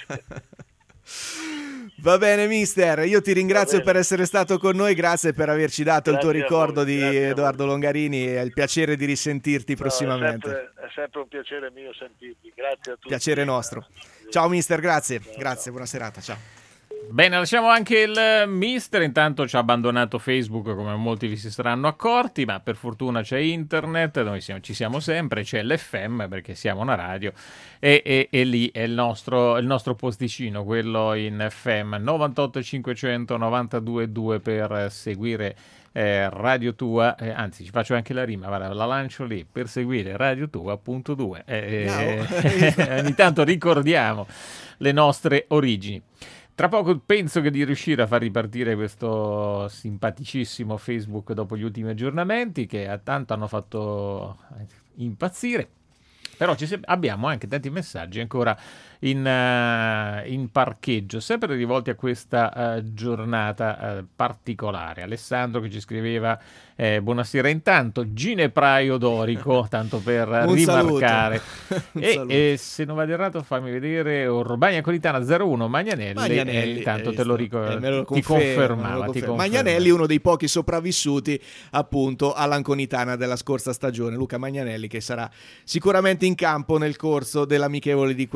Va bene mister, io ti ringrazio per essere stato con noi, grazie per averci dato grazie il tuo ricordo voi, di Edoardo Longarini, è il piacere di risentirti no, prossimamente. È sempre, è sempre un piacere mio sentirti, grazie a tutti. Piacere nostro. Ciao mister, grazie, ciao, grazie, ciao. Buona serata, ciao. Bene, lasciamo anche il mister, intanto ci ha abbandonato Facebook come molti vi si saranno accorti, ma per fortuna c'è internet, noi siamo, ci siamo sempre, c'è l'F M perché siamo una radio e, e, e lì è il nostro, il nostro posticino, quello in F M novantotto cinquecento novantadue due per seguire eh, Radio Tua, eh, anzi ci faccio anche la rima, guarda, la lancio lì, per seguire Radio Tua punto due, eh, no. eh, ogni tanto ricordiamo le nostre origini. Tra poco penso che di riuscire a far ripartire questo simpaticissimo Facebook dopo gli ultimi aggiornamenti che a tanto hanno fatto impazzire. Però ci se- abbiamo anche tanti messaggi ancora in, uh, in parcheggio, sempre rivolti a questa uh, giornata uh, particolare. Alessandro che ci scriveva eh, buonasera intanto, Ginepraio Dorico, tanto per Un rimarcare. e, e se non vado errato fammi vedere, Urbania Colitana zero uno, Magnanelli, Magnanelli e intanto eh, te lo ricordo, eh, me lo ti confermo, confermava. me lo Ti confermo. confermava. Magnanelli, uno dei pochi sopravvissuti appunto all'Anconitana della scorsa stagione, Luca Magnanelli, che sarà sicuramente in campo nel corso dell'amichevole di quest'oggi.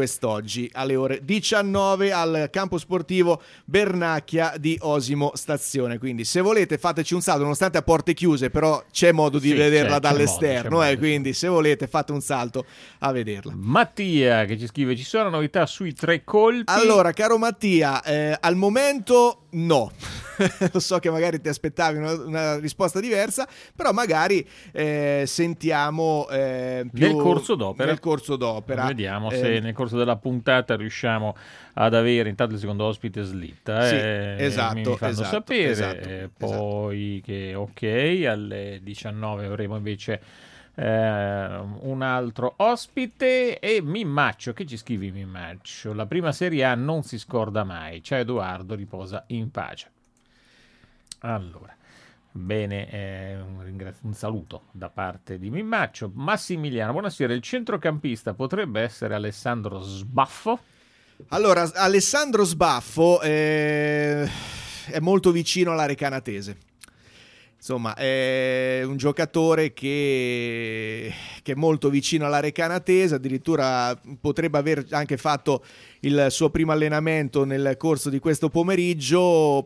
oggi alle ore diciannove al campo sportivo Bernacchia di Osimo Stazione. Quindi se volete fateci un salto, nonostante a porte chiuse, però c'è modo di sì, vederla c'è, dall'esterno, c'è modo, eh, c'è quindi modo. se volete fate un salto a vederla. Mattia che ci scrive: ci sono novità sui tre colpi? Allora, caro Mattia, eh, al momento no. Lo so che magari ti aspettavi una, una risposta diversa, però magari eh, sentiamo eh, più nel corso d'opera. Nel corso d'opera. Vediamo eh, se nel corso della puntata riusciamo ad avere intanto il secondo ospite slitta. Sì, eh, esatto, mi fanno esatto, sapere. esatto, eh, poi che ok, alle diciannove avremo invece eh, un altro ospite. E Mimmaccio, che ci scrivi Mimmaccio? La prima Serie A non si scorda mai. Ciao Edoardo, riposa in pace. Allora, bene, eh, un, ringra- un saluto da parte di Mimmaccio. Massimiliano, buonasera. Il centrocampista potrebbe essere Alessandro Sbaffo? Allora, Alessandro Sbaffo eh, è molto vicino alla Recanatese. Insomma, è un giocatore che, che è molto vicino alla Recanatese, addirittura potrebbe aver anche fatto il suo primo allenamento nel corso di questo pomeriggio,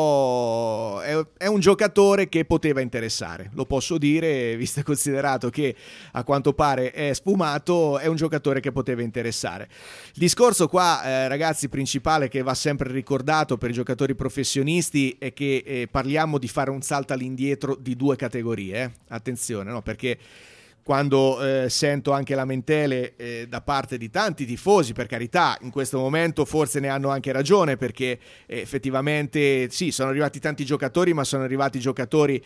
però è, è un giocatore che poteva interessare, lo posso dire, visto e considerato che a quanto pare è sfumato, è un giocatore che poteva interessare. Il discorso qua, eh, ragazzi, principale che va sempre ricordato per i giocatori professionisti è che eh, parliamo di fare un salto all'indietro di due categorie, eh? Attenzione, no? Perché quando eh, sento anche lamentele eh, da parte di tanti tifosi, per carità, in questo momento forse ne hanno anche ragione, perché eh, effettivamente sì, sono arrivati tanti giocatori, ma sono arrivati giocatori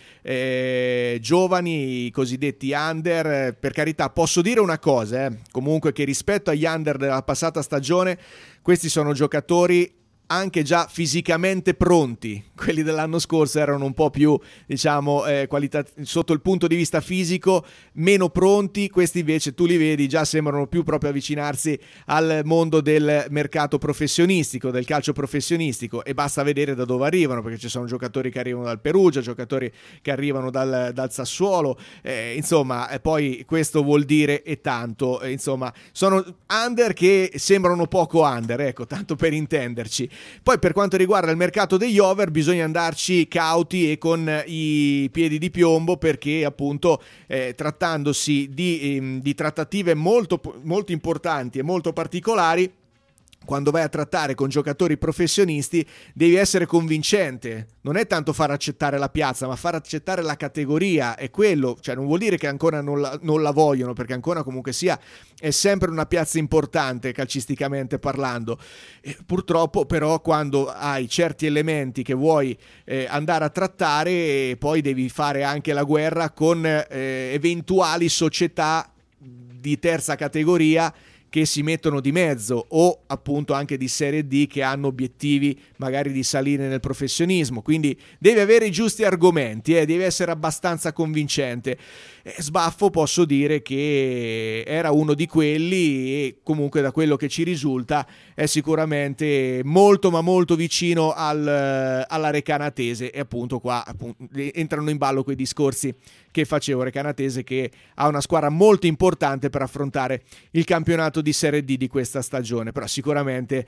eh, giovani, i cosiddetti under. Per carità, posso dire una cosa, eh, comunque, che rispetto agli under della passata stagione, questi sono giocatori anche già fisicamente pronti. Quelli dell'anno scorso erano un po' più, diciamo, eh, qualità, sotto il punto di vista fisico, meno pronti. Questi invece tu li vedi, già sembrano più proprio avvicinarsi al mondo del mercato professionistico, del calcio professionistico, e basta vedere da dove arrivano, perché ci sono giocatori che arrivano dal Perugia, giocatori che arrivano dal, dal Sassuolo, eh, insomma, eh, poi questo vuol dire e tanto, eh, insomma, sono under che sembrano poco under, ecco, tanto per intenderci. Poi per quanto riguarda il mercato degli over bisogna andarci cauti e con i piedi di piombo, perché appunto eh, trattandosi di, eh, di trattative molto, molto importanti e molto particolari, quando vai a trattare con giocatori professionisti devi essere convincente. Non è tanto far accettare la piazza, ma far accettare la categoria. È quello, cioè non vuol dire che ancora non la, non la vogliono, perché ancora comunque sia è sempre una piazza importante calcisticamente parlando. E purtroppo però quando hai certi elementi che vuoi eh, andare a trattare, poi devi fare anche la guerra con eh, eventuali società di terza categoria che si mettono di mezzo, o appunto anche di Serie D, che hanno obiettivi magari di salire nel professionismo. Quindi devi avere i giusti argomenti, eh, devi essere abbastanza convincente. eh, Sbaffo posso dire che era uno di quelli, e comunque da quello che ci risulta è sicuramente molto ma molto vicino al, alla Recanatese, e appunto qua appunto, entrano in ballo quei discorsi che facevo. Recanatese che ha una squadra molto importante per affrontare il campionato di Serie D di questa stagione, però sicuramente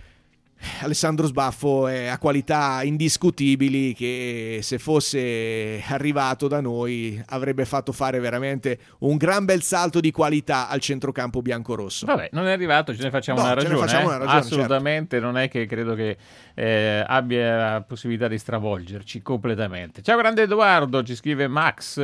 Alessandro Sbaffo è a qualità indiscutibili, che se fosse arrivato da noi avrebbe fatto fare veramente un gran bel salto di qualità al centrocampo biancorosso. Vabbè, non è arrivato, ce ne facciamo, no, una, ragione, ce ne facciamo eh? una ragione. Assolutamente, certo. Non è che credo che eh, abbia la possibilità di stravolgerci completamente. Ciao grande Edoardo, ci scrive Max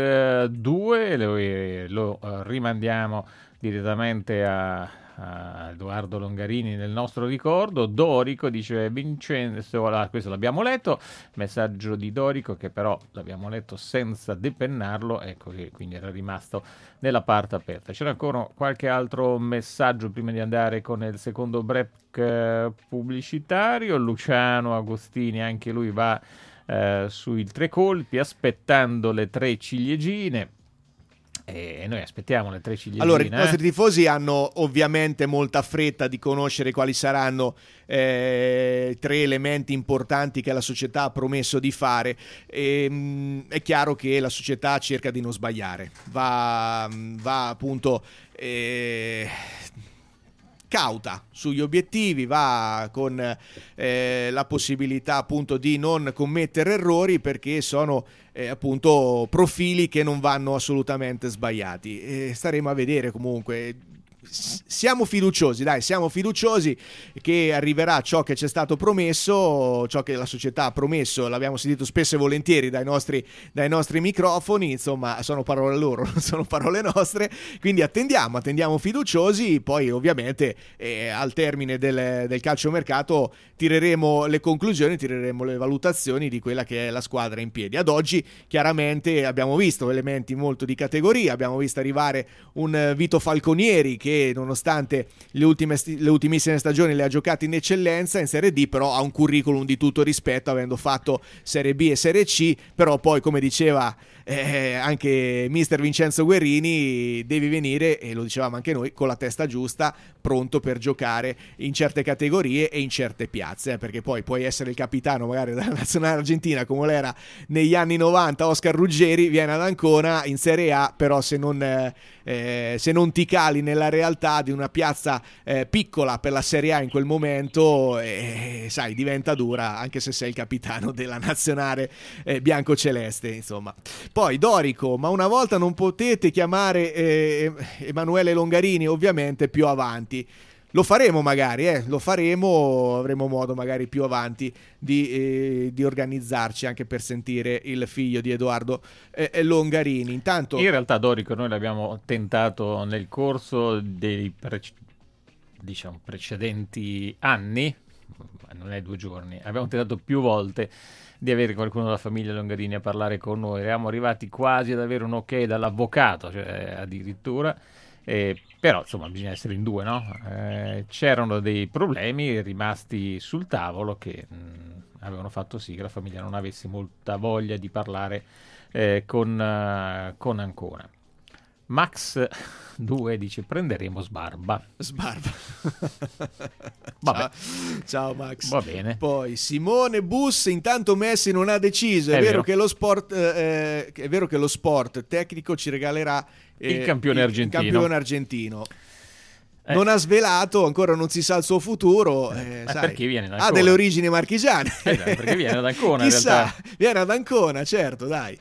due, lo, lo uh, rimandiamo direttamente a Edoardo Longarini nel nostro ricordo. Dorico dice Vincenzo, allora, questo l'abbiamo letto, messaggio di Dorico che però l'abbiamo letto senza depennarlo, ecco che quindi era rimasto nella parte aperta. C'era ancora qualche altro messaggio prima di andare con il secondo break pubblicitario. Luciano Agostini, anche lui va eh, sui tre colpi aspettando le tre ciliegine. E noi aspettiamo le tre ciliegine. Allora, i nostri eh? tifosi hanno ovviamente molta fretta di conoscere quali saranno eh, tre elementi importanti che la società ha promesso di fare. E, mh, è chiaro che la società cerca di non sbagliare, va, va appunto eh, cauta sugli obiettivi, va con eh, la possibilità appunto di non commettere errori, perché sono eh, appunto profili che non vanno assolutamente sbagliati. E staremo a vedere comunque. Siamo fiduciosi, dai, siamo fiduciosi che arriverà ciò che ci è stato promesso, ciò che la società ha promesso, l'abbiamo sentito spesso e volentieri dai nostri, dai nostri microfoni, insomma sono parole loro, non sono parole nostre, quindi attendiamo, attendiamo fiduciosi, poi ovviamente eh, al termine del, del calciomercato tireremo le conclusioni, tireremo le valutazioni di quella che è la squadra in piedi. Ad oggi chiaramente abbiamo visto elementi molto di categoria, abbiamo visto arrivare un Vito Falconieri che nonostante le, ultime, le ultimissime stagioni le ha giocate in eccellenza in Serie D, però ha un curriculum di tutto rispetto, avendo fatto Serie B e Serie C, però poi come diceva eh, anche mister Vincenzo Guerrini, devi venire, e lo dicevamo anche noi, con la testa giusta, pronto per giocare in certe categorie e in certe piazze, eh, perché poi puoi essere il capitano magari della nazionale argentina come l'era negli anni novanta Oscar Ruggeri, viene ad Ancona in Serie A, però se non, eh, se non ti cali nella realtà di una piazza eh, piccola per la Serie A in quel momento, eh, sai, diventa dura, anche se sei il capitano della nazionale eh, biancoceleste, insomma. Poi Dorico, ma una volta non potete chiamare eh, Emanuele Longarini? Ovviamente più avanti. Lo faremo magari, eh, lo faremo, avremo modo magari più avanti di, eh, di organizzarci anche per sentire il figlio di Edoardo eh, Longarini. Intanto in realtà Dorico noi l'abbiamo tentato nel corso dei pre- diciamo precedenti anni, non è due giorni, abbiamo tentato più volte di avere qualcuno della famiglia Longarini a parlare con noi, eravamo arrivati quasi ad avere un ok dall'avvocato, cioè addirittura. Eh, però insomma bisogna essere in due, no? Eh, c'erano dei problemi rimasti sul tavolo che mh, avevano fatto sì che la famiglia non avesse molta voglia di parlare eh, con, uh, con Ancona. Max due dice prenderemo Sbarba. Sbarba. Vabbè. Ciao. Ciao Max. Va bene. Poi Simone Bus, intanto Messi non ha deciso, è, è vero, vero che lo sport eh, è vero che lo sport tecnico ci regalerà eh, il campione il, argentino. Il campione argentino. Eh. Non ha svelato, ancora non si sa il suo futuro. Eh, eh, sai, perché viene da Ancona? Ha delle origini marchigiane. Eh, perché viene da Ancona. Chissà, in realtà. Viene ad Ancona, certo, dai.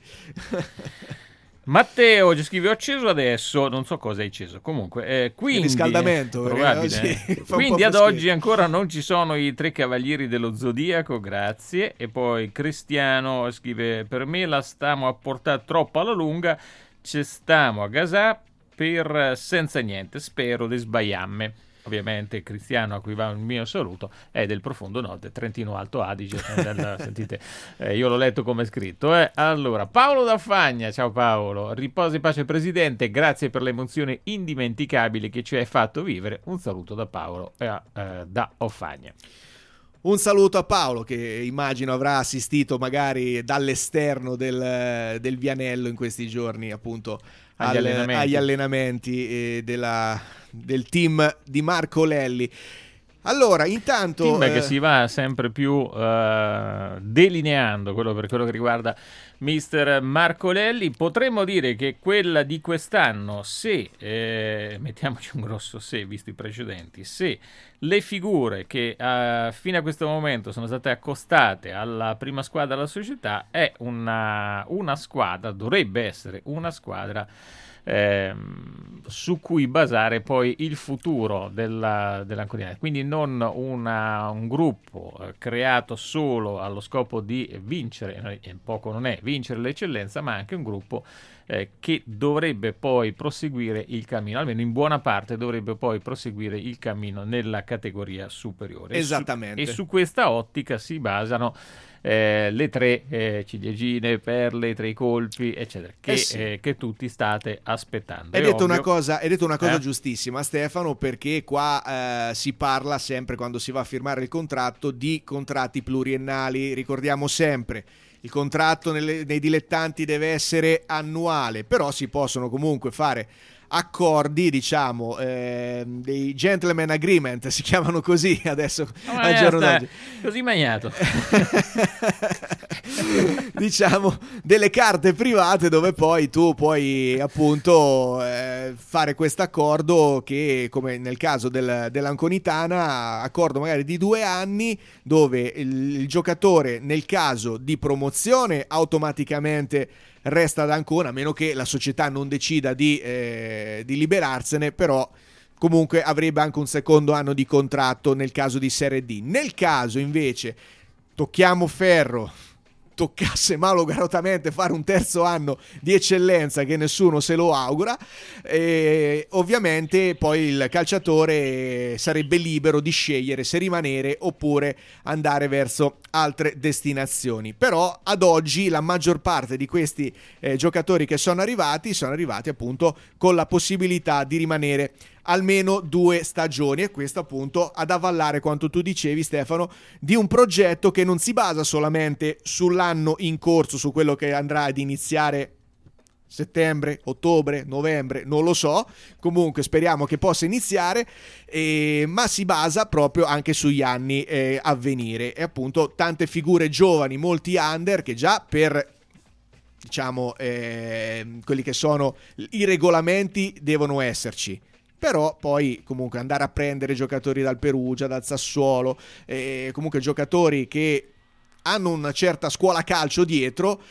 Matteo ci scrive: ho acceso adesso, non so cosa hai acceso, comunque eh, quindi, il riscaldamento probabile, eh. Quindi ad oggi ancora non ci sono i tre cavalieri dello zodiaco, grazie. E poi Cristiano scrive: per me la stiamo a portare troppo alla lunga, ci stiamo a gasà per senza niente, spero di sbagliarmi. Ovviamente Cristiano, a cui va il mio saluto, è del profondo nord, Trentino Alto Adige. Del, sentite, eh, io l'ho letto come è scritto. Eh. Allora, Paolo da Fagna, ciao Paolo, riposa in pace Presidente, grazie per l'emozione indimenticabile che ci hai fatto vivere. Un saluto da Paolo eh, eh, da Ofagna. Un saluto a Paolo che immagino avrà assistito magari dall'esterno del, del Vianello in questi giorni appunto agli al, allenamenti, agli allenamenti eh, della, del team di Marco Lelli. Allora, intanto team eh... che si va sempre più uh, delineando quello per quello che riguarda mister Marco Lelli. Potremmo dire che quella di quest'anno, se eh, mettiamoci un grosso se visto i precedenti, se le figure che uh, fino a questo momento sono state accostate alla prima squadra della società è una, una squadra, dovrebbe essere una squadra Eh, su cui basare poi il futuro della, dell'Anconiana, quindi non una, un gruppo eh, creato solo allo scopo di vincere, eh, poco non è vincere l'eccellenza, ma anche un gruppo eh, che dovrebbe poi proseguire il cammino, almeno in buona parte dovrebbe poi proseguire il cammino nella categoria superiore. Esattamente. E su, e su questa ottica si basano Eh, le tre eh, ciliegine, perle, tre colpi, eccetera, che, eh sì. eh, che tutti state aspettando. Hai È detto, ovvio. una cosa, hai detto una cosa eh? giustissima, Stefano, perché qua eh, si parla sempre, quando si va a firmare il contratto, di contratti pluriennali. Ricordiamo sempre, il contratto nelle, nei dilettanti deve essere annuale, però si possono comunque fare accordi, diciamo, eh, dei gentleman agreement, si chiamano così adesso oh, al giorno d'oggi. Così magnato. diciamo delle carte private dove poi tu puoi appunto eh, fare questo accordo che, come nel caso del, dell'Anconitana, accordo magari di due anni dove il, il giocatore nel caso di promozione automaticamente resta ad Ancona, a meno che la società non decida di, eh, di liberarsene, però comunque avrebbe anche un secondo anno di contratto nel caso di Serie D. Nel caso invece, tocchiamo ferro, toccasse malauguratamente fare un terzo anno di eccellenza, che nessuno se lo augura, e ovviamente poi il calciatore sarebbe libero di scegliere se rimanere oppure andare verso altre destinazioni. Però ad oggi la maggior parte di questi eh, giocatori che sono arrivati sono arrivati appunto con la possibilità di rimanere almeno due stagioni, e questo appunto ad avvallare quanto tu dicevi, Stefano, di un progetto che non si basa solamente sull'anno in corso, su quello che andrà ad iniziare settembre, ottobre, novembre, non lo so, comunque speriamo che possa iniziare, eh, ma si basa proprio anche sugli anni eh, a venire, e appunto tante figure giovani, molti under, che già per diciamo eh, quelli che sono i regolamenti devono esserci. Però poi comunque andare a prendere giocatori dal Perugia, dal Sassuolo, eh, comunque giocatori che hanno una certa scuola calcio dietro,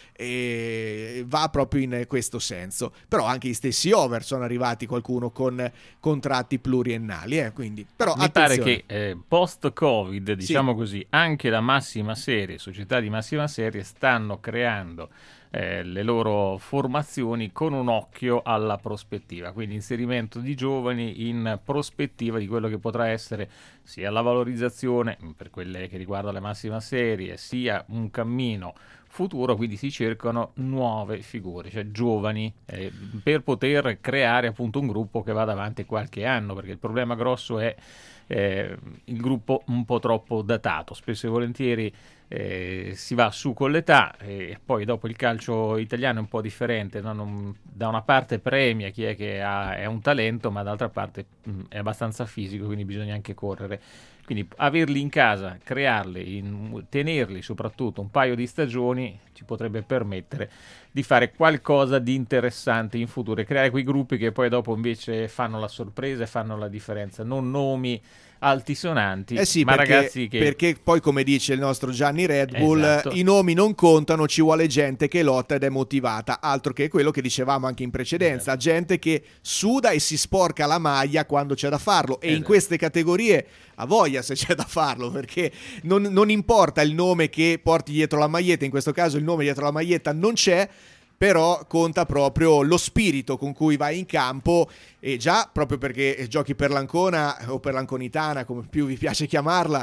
e va proprio in questo senso. Però anche gli stessi over sono arrivati, qualcuno con contratti pluriennali, eh, quindi però mi attenzione. pare che eh, post Covid, diciamo sì. così, anche la massima serie, società di massima serie stanno creando Eh, le loro formazioni con un occhio alla prospettiva, quindi inserimento di giovani in prospettiva di quello che potrà essere sia la valorizzazione per quelle che riguardano le massima serie, sia un cammino futuro, quindi si cercano nuove figure, cioè giovani, eh, per poter creare appunto un gruppo che vada avanti qualche anno, perché il problema grosso è eh, il gruppo un po' troppo datato, spesso e volentieri Eh, si va su con l'età, e poi dopo il calcio italiano è un po' differente, no? Non, da una parte premia chi è che ha, è un talento, ma dall'altra parte mh, è abbastanza fisico, quindi bisogna anche correre, quindi averli in casa, crearli, in, tenerli soprattutto un paio di stagioni ci potrebbe permettere di fare qualcosa di interessante in futuro e creare quei gruppi che poi dopo invece fanno la sorpresa e fanno la differenza, non nomi altisonanti, eh sì, ma perché, ragazzi che... perché poi, come dice il nostro Gianni Red Bull, esatto, i nomi non contano, ci vuole gente che lotta ed è motivata, altro che quello che dicevamo anche in precedenza, esatto, gente che suda e si sporca la maglia quando c'è da farlo, e esatto, in queste categorie a voglia se c'è da farlo, perché non, non importa il nome che porti dietro la maglietta, in questo caso il nome dietro la maglietta non c'è, però conta proprio lo spirito con cui vai in campo, e già proprio perché giochi per l'Ancona o per l'Anconitana, come più vi piace chiamarla,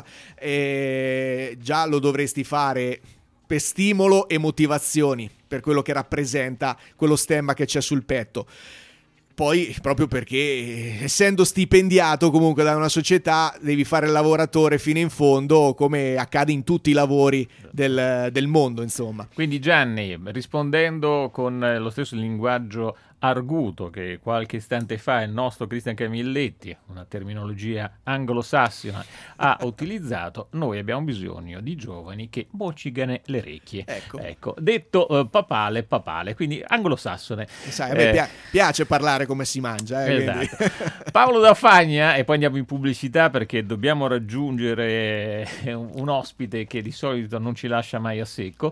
eh, già lo dovresti fare per stimolo e motivazioni, per quello che rappresenta quello stemma che c'è sul petto. Poi proprio perché, essendo stipendiato comunque da una società, devi fare il lavoratore fino in fondo, come accade in tutti i lavori del, del mondo, insomma. Quindi Gianni, rispondendo con lo stesso linguaggio arguto che qualche istante fa il nostro Cristian Camilletti, una terminologia anglosassone, ha utilizzato, noi abbiamo bisogno di giovani che moccigano le orecchie. Ecco, ecco detto uh, papale, papale, quindi anglosassone. Sai, a me eh, pi- piace parlare come si mangia. Eh, esatto. Paolo da Fagna, e poi andiamo in pubblicità perché dobbiamo raggiungere un, un ospite che di solito non ci lascia mai a secco.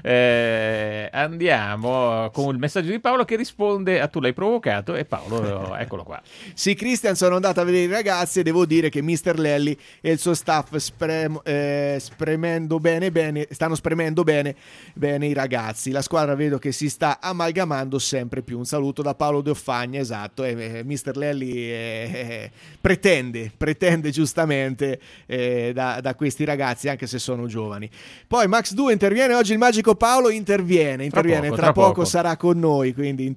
Eh, andiamo con il messaggio di Paolo che risponde a tu l'hai provocato, e Paolo eccolo qua. Sì, Cristian, sono andato a vedere i ragazzi e devo dire che mister Lelli e il suo staff sprem- eh, spremendo bene bene stanno spremendo bene bene i ragazzi. La squadra vedo che si sta amalgamando sempre più. Un saluto da Paolo De Offagna, esatto, e eh, mister Lelli eh, eh, pretende pretende giustamente eh, da, da questi ragazzi, anche se sono giovani. Poi Max due interviene oggi, il magico Paolo interviene interviene tra poco, tra, tra poco, poco sarà con noi, quindi interviene.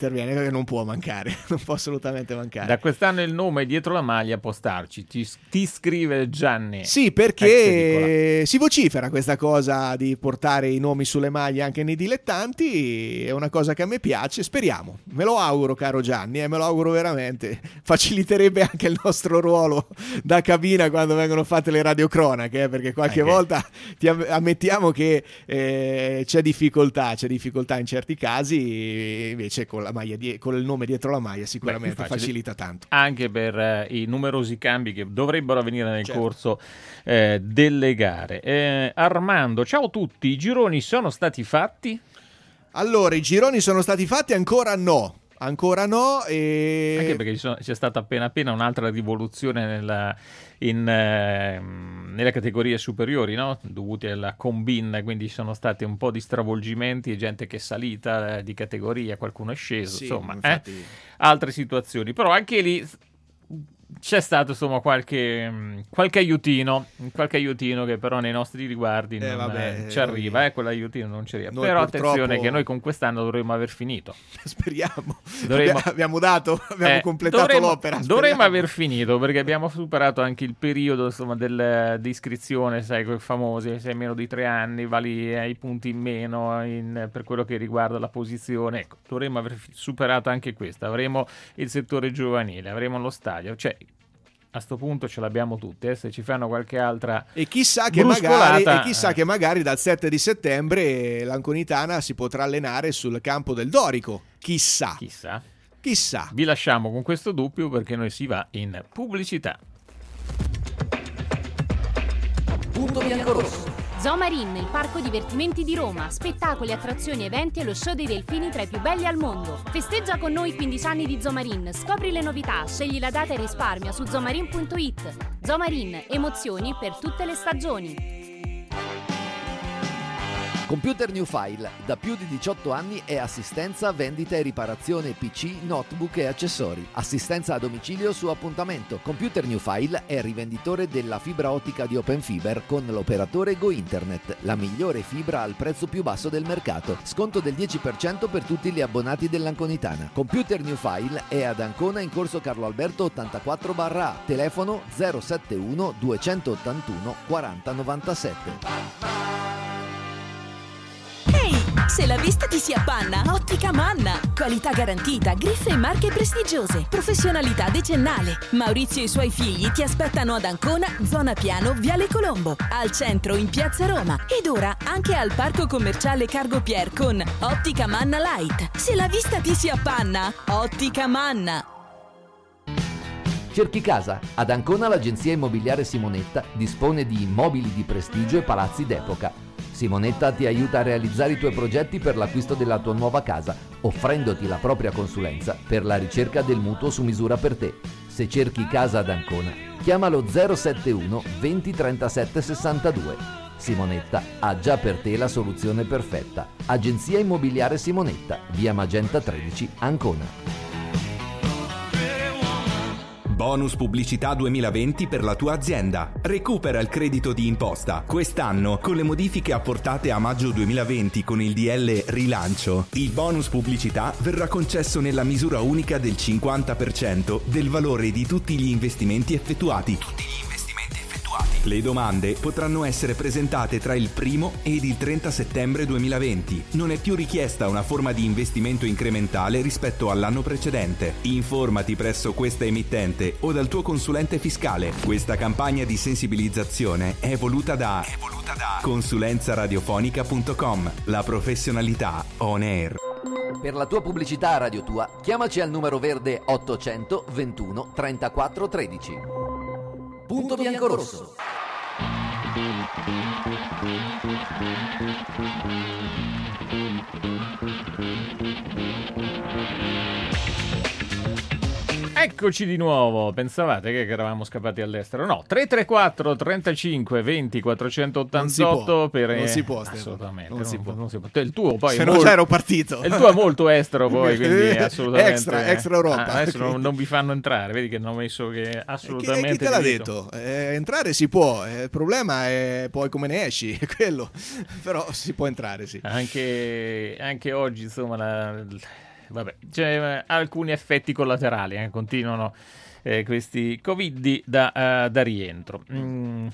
eh, non può mancare, non può assolutamente mancare. Da quest'anno il nome dietro la maglia può starci, ti, ti scrive Gianni. Sì, perché si vocifera questa cosa di portare i nomi sulle maglie anche nei dilettanti, è una cosa che a me piace, speriamo, me lo auguro caro Gianni, e eh, me lo auguro veramente, faciliterebbe anche il nostro ruolo da cabina quando vengono fatte le radiocronache, eh, perché qualche anche. volta ti am- ammettiamo che eh, c'è difficoltà, c'è difficoltà in certi casi, invece con la maglia die- con il nome dietro la maglia sicuramente Beh, facilita tanto. Anche per eh, i numerosi cambi che dovrebbero avvenire nel certo. corso eh, delle gare. Eh, Armando, ciao a tutti, i gironi sono stati fatti? Allora, i gironi sono stati fatti? Ancora no. Ancora no. E... Anche perché ci sono, c'è stata appena appena un'altra rivoluzione nella, in, eh, nelle categorie superiori, no? Dovuti alla combin, quindi ci sono stati un po' di stravolgimenti, gente che è salita eh, di categoria, qualcuno è sceso, sì, insomma, infatti... eh? altre situazioni. Però anche lì c'è stato insomma qualche, qualche aiutino, qualche aiutino che però nei nostri riguardi non eh, vabbè, eh, ci arriva, noi... eh, quell'aiutino non ci arriva. Noi però purtroppo... attenzione che noi con quest'anno dovremmo aver finito. Speriamo. Dovremmo... Abbiamo dato, abbiamo eh, completato dovremmo, l'opera. Speriamo. Dovremmo aver finito perché abbiamo superato anche il periodo insomma del, di iscrizione, sai, quei famosi, se hai meno di tre anni vali ai punti in meno in, per quello che riguarda la posizione. Ecco, dovremmo aver superato anche questo. Avremo il settore giovanile, avremo lo stadio, cioè a sto punto ce l'abbiamo tutte, eh? Se ci fanno qualche altra e chissà che magari e chissà che magari dal sette di settembre l'Anconitana si potrà allenare sul campo del Dorico, chissà chissà chissà vi lasciamo con questo dubbio perché noi si va in pubblicità. Punto biancorosso. Zomarin, il parco divertimenti di Roma, spettacoli, attrazioni, eventi e lo show dei delfini tra i più belli al mondo. Festeggia con noi quindici anni di Zomarin, scopri le novità, scegli la data e risparmia su zomarin punto it. Zomarin, emozioni per tutte le stagioni. Computer New File, da più di diciotto anni è assistenza, vendita e riparazione P C, notebook e accessori. Assistenza a domicilio su appuntamento. Computer New File è rivenditore della fibra ottica di Open Fiber con l'operatore Go Internet, la migliore fibra al prezzo più basso del mercato. Sconto del dieci per cento per tutti gli abbonati dell'Anconitana. Computer New File è ad Ancona in corso Carlo Alberto ottantaquattro A, telefono zero sette uno due otto uno quaranta novantasette. Se la vista ti si appanna, Ottica Manna. Qualità garantita, griffe e marche prestigiose, professionalità decennale. Maurizio e i suoi figli ti aspettano ad Ancona, zona Piano, Viale Colombo, al centro in Piazza Roma ed ora anche al parco commerciale Cargo Pier con Ottica Manna Light. Se la vista ti si appanna, Ottica Manna. Cerchi casa? Ad Ancona l'agenzia immobiliare Simonetta dispone di immobili di prestigio e palazzi d'epoca. Simonetta ti aiuta a realizzare i tuoi progetti per l'acquisto della tua nuova casa, offrendoti la propria consulenza per la ricerca del mutuo su misura per te. Se cerchi casa ad Ancona, chiamalo zero sette uno venti trentasette sessantadue. Simonetta ha già per te la soluzione perfetta. Agenzia immobiliare Simonetta, via Magenta tredici, Ancona. Bonus pubblicità duemilaventi per la tua azienda. Recupera il credito di imposta. Quest'anno, con le modifiche apportate a maggio duemilaventi con il D L Rilancio, il bonus pubblicità verrà concesso nella misura unica del cinquanta per cento del valore di tutti gli investimenti effettuati. Tutti gli investimenti effettuati. Le domande potranno essere presentate tra il primo ed il trenta settembre duemilaventi. Non è più richiesta una forma di investimento incrementale rispetto all'anno precedente. Informati presso questa emittente o dal tuo consulente fiscale. Questa campagna di sensibilizzazione è voluta da, è voluta da consulenza radiofonica punto com. La professionalità on air. Per la tua pubblicità a Radio Tua, chiamaci al numero verde ottocento ventuno trentaquattro tredici. Punto biancorosso. Eccoci di nuovo, pensavate che eravamo scappati all'estero? No, tre tre quattro trentacinque venti quattrocentottantotto per... Non si può, assolutamente, non, non, si può. non si può. Il tuo poi se è non molto... già ero partito. Il tuo è molto estero poi, quindi assolutamente... Extra, extra Europa. Ah, adesso quindi... non, non vi fanno entrare, vedi che hanno messo che assolutamente... Chi, chi te l'ha detto? Eh, entrare si può, eh, il problema è poi come ne esci, è quello. Però si può entrare, sì. Anche, anche oggi, insomma, la... vabbè, c'è eh, alcuni effetti collaterali, eh, continuano eh, questi Covid da, uh, da rientro. Mm.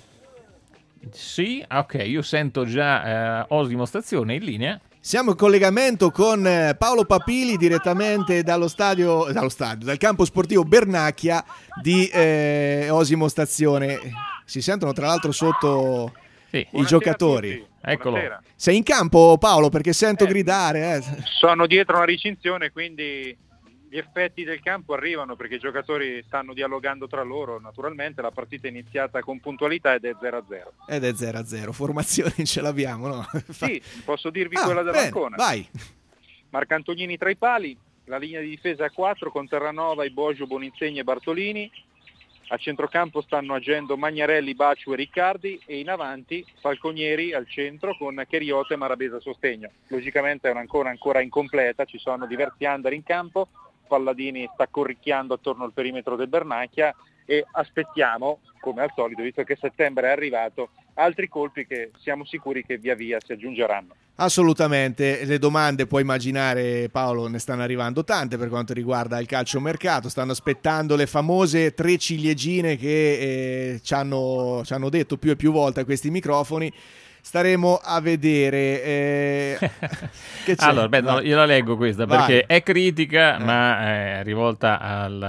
Sì, ok, io sento già eh, Osimo Stazione in linea. Siamo in collegamento con Paolo Papili direttamente dallo stadio, dallo stadio, dal campo sportivo Bernacchia di eh, Osimo Stazione. Si sentono tra l'altro sotto sì. i giocatori. Eccolo. Buonasera. Sei in campo, Paolo? Perché sento eh, gridare. Eh. Sono dietro una recinzione, quindi gli effetti del campo arrivano perché i giocatori stanno dialogando tra loro. Naturalmente la partita è iniziata con puntualità ed è zero a zero. Ed è zero a zero. Formazioni ce l'abbiamo, no? Sì, posso dirvi ah, quella dell'Ancona. Vai. Marcantonini tra i pali, la linea di difesa a quattro con Terranova, Ibogio, Boninsegni e Bartolini. A centrocampo stanno agendo Magnarelli, Baciu e Riccardi, e in avanti Falconieri al centro con Cheriotto e Marabesa a sostegno. Logicamente è un'Ancona ancora incompleta, ci sono diversi under in campo. Palladini sta corricchiando attorno al perimetro del Bernacchia e aspettiamo, come al solito, visto che settembre è arrivato, altri colpi che siamo sicuri che via via si aggiungeranno. Assolutamente, le domande puoi immaginare, Paolo, ne stanno arrivando tante per quanto riguarda il calciomercato, stanno aspettando le famose tre ciliegine che eh, ci hanno, ci hanno detto più e più volte a questi microfoni. Staremo a vedere. Eh... che c'è? Allora, beh, no, io la leggo questa perché Vai. è critica, eh. ma è rivolta al,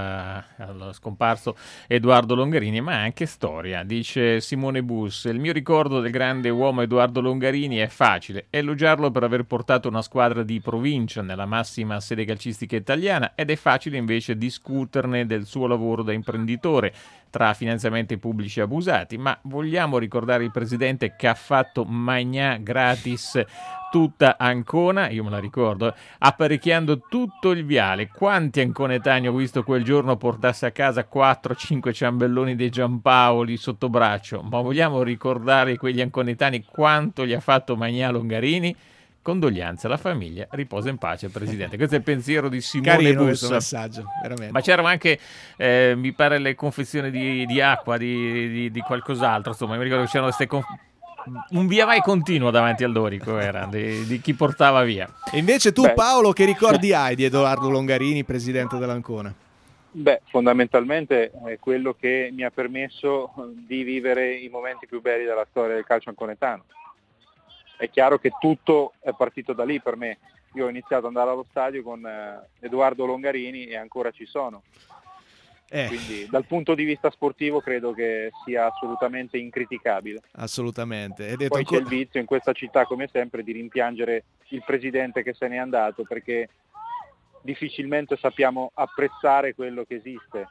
al scomparso Edoardo Longarini, ma è anche storia. Dice Simone Bus: il mio ricordo del grande uomo Edoardo Longarini è facile, elogiarlo per aver portato una squadra di provincia nella massima sede calcistica italiana, ed è facile invece discuterne del suo lavoro da imprenditore, tra finanziamenti pubblici abusati. Ma vogliamo ricordare il presidente che ha fatto magnà gratis tutta Ancona, io me la ricordo, apparecchiando tutto il viale. Quanti anconetani ho visto quel giorno portarsi a casa quattro cinque ciambelloni dei Giampaoli sotto braccio? Ma vogliamo ricordare quegli anconetani quanto gli ha fatto magnà Longarini? Condoglianze alla famiglia, riposa in pace presidente. Questo è il pensiero di Simone Carino Bus. questo messaggio, veramente. Ma c'erano anche eh, mi pare le confezioni di, di acqua, di, di, di qualcos'altro, insomma mi ricordo che c'erano queste conf... un via vai continuo davanti al Dorico era di, di chi portava via. E invece tu, Beh. Paolo, che ricordi hai di Edoardo Longarini, presidente dell'Ancona? Beh, fondamentalmente è quello che mi ha permesso di vivere i momenti più belli della storia del calcio anconetano. È chiaro che tutto è partito da lì per me. Io ho iniziato ad andare allo stadio con eh, Edoardo Longarini e ancora ci sono. Eh. Quindi dal punto di vista sportivo credo che sia assolutamente incriticabile. Assolutamente. Hai detto Poi ancora... c'è il vizio in questa città, come sempre, di rimpiangere il presidente che se n'è andato, perché difficilmente sappiamo apprezzare quello che esiste.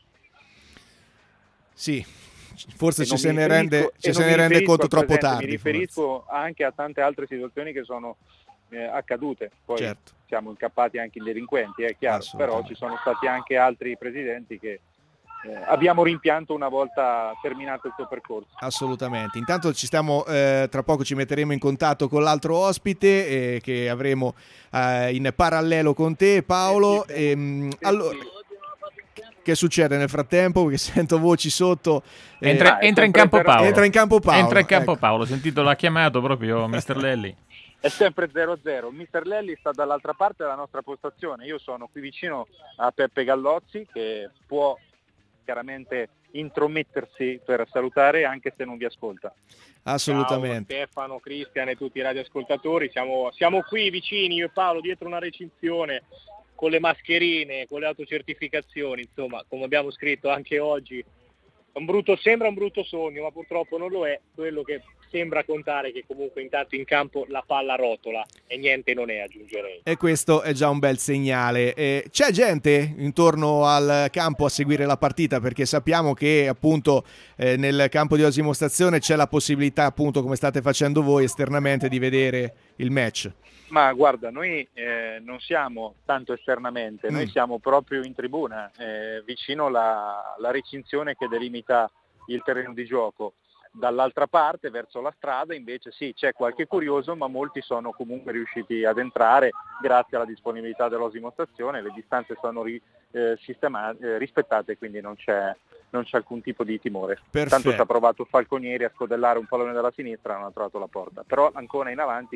Sì. Forse E ci non se mi ne rende, riferisco- ci e se non ne mi rende riferisco conto al troppo presente, tardi. Mi riferisco anche a tante altre situazioni che sono eh, accadute. Poi Certo. siamo incappati anche in delinquenti, è chiaro, però ci sono stati anche altri presidenti che eh, abbiamo rimpianto una volta terminato il suo percorso. Assolutamente. Intanto ci stiamo, eh, tra poco ci metteremo in contatto con l'altro ospite eh, che avremo eh, in parallelo con te, Paolo. E, mh, allora, che succede nel frattempo? Perché sento voci sotto. eh, Entra, Ah, è entra in sempre campo zero- Paolo. Entra in campo Paolo. Entra in campo ecco. Paolo. Ho sentito, l'ha chiamato proprio mister Lelli. È sempre zero a zero. mister Lelli sta dall'altra parte della nostra postazione. Io sono qui vicino a Peppe Gallozzi, che può chiaramente intromettersi per salutare anche se non vi ascolta. Assolutamente. Ciao Stefano, Cristian e tutti i radioascoltatori, siamo, siamo qui vicini, io e Paolo, dietro una recinzione con le mascherine, con le autocertificazioni, insomma, come abbiamo scritto anche oggi, è un brutto, sembra un brutto sogno, ma purtroppo non lo è. Quello che sembra contare è che comunque intanto in campo la palla rotola e niente non è, aggiungerei. E questo è già un bel segnale. Eh, c'è gente intorno al campo a seguire la partita, perché sappiamo che appunto eh, nel campo di Osimo Stazione c'è la possibilità, appunto come state facendo voi esternamente, di vedere il match. Ma guarda, noi eh, non siamo tanto esternamente, noi Mm. siamo proprio in tribuna, eh, vicino alla, alla recinzione che delimita il terreno di gioco. Dall'altra parte, verso la strada, invece sì, c'è qualche curioso, ma molti sono comunque riusciti ad entrare grazie alla disponibilità dell'Osimo Stazione, le distanze sono ri, eh, sistema- eh, rispettate, quindi non c'è, non c'è alcun tipo di timore. Perfetto. Tanto ci ha provato Falconieri a scodellare un pallone dalla sinistra, non ha trovato la porta, però ancora in avanti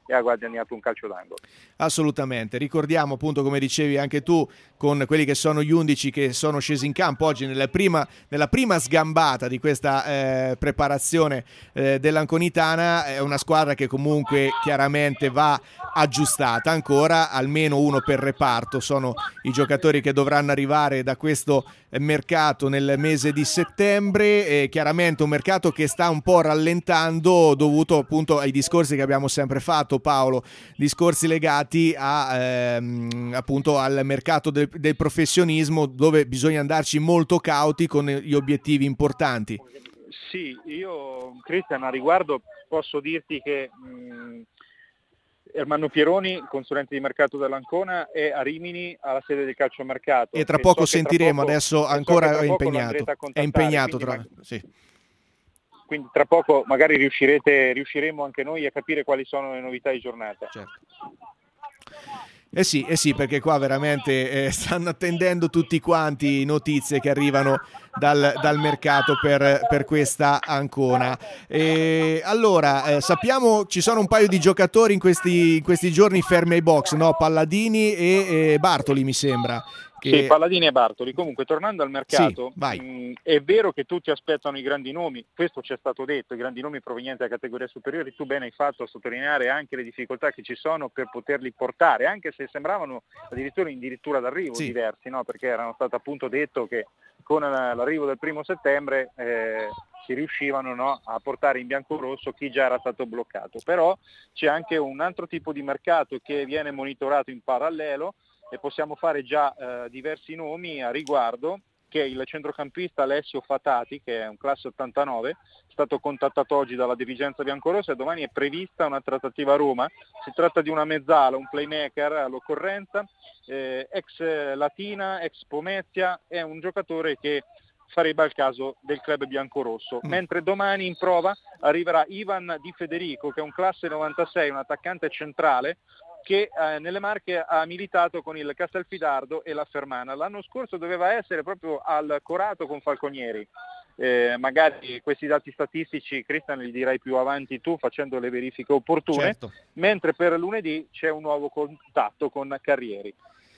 e ha guadagnato un calcio d'angolo. Assolutamente, ricordiamo appunto, come dicevi anche tu, con quelli che sono gli undici che sono scesi in campo oggi nella prima, nella prima sgambata di questa eh, preparazione eh, dell'Anconitana. È una squadra che comunque chiaramente va aggiustata ancora, almeno uno per reparto, sono i giocatori che dovranno arrivare da questo mercato nel mese di settembre, e chiaramente un mercato che sta un po' rallentando dovuto appunto ai discorsi che abbiamo sempre fatto, Paolo, discorsi legati a, ehm, appunto al mercato del, del professionismo, dove bisogna andarci molto cauti con gli obiettivi importanti. Sì, io Cristian a riguardo posso dirti che mh, Ermanno Pieroni, consulente di mercato dell'Ancona, è a Rimini alla sede del calciomercato. E tra poco so sentiremo, tra poco, adesso so ancora è impegnato. È impegnato, tra... Quindi, sì. quindi tra poco magari riuscirete, riusciremo anche noi a capire quali sono le novità di giornata. Certo. Eh sì, eh sì, perché qua veramente eh, stanno attendendo tutti quanti notizie che arrivano dal, dal mercato per, per questa Ancona. E allora, eh, sappiamo ci sono un paio di giocatori in questi, in questi giorni fermi ai box, no? Palladini e, e Bartoli, mi sembra. Che... Sì, Palladini e Bartoli. Comunque, tornando al mercato, sì, mh, è vero che tutti aspettano i grandi nomi, questo ci è stato detto, i grandi nomi provenienti da categorie superiori. Tu bene hai fatto a sottolineare anche le difficoltà che ci sono per poterli portare, anche se sembravano addirittura addirittura d'arrivo sì. diversi, no? Perché erano stato appunto detto che con l'arrivo del primo settembre eh, si riuscivano, no, a portare in biancorosso chi già era stato bloccato. Però c'è anche un altro tipo di mercato che viene monitorato in parallelo, e possiamo fare già eh, diversi nomi a riguardo, che è il centrocampista Alessio Fatati, che è un classe ottantanove, è stato contattato oggi dalla dirigenza biancorossa e domani è prevista una trattativa a Roma. Si tratta di una mezzala, un playmaker all'occorrenza, eh, ex Latina, ex Pomezia, è un giocatore che farebbe al caso del club biancorosso. Mm. Mentre domani in prova arriverà Ivan Di Federico, che è un classe novantasei, un attaccante centrale, che eh, nelle Marche ha militato con il Castelfidardo e la Fermana. L'anno scorso doveva essere proprio al Corato con Falconieri. Eh, magari questi dati statistici, Cristian, li dirai più avanti tu facendo le verifiche opportune, certo. Mentre per lunedì c'è un nuovo contatto con Carrieri.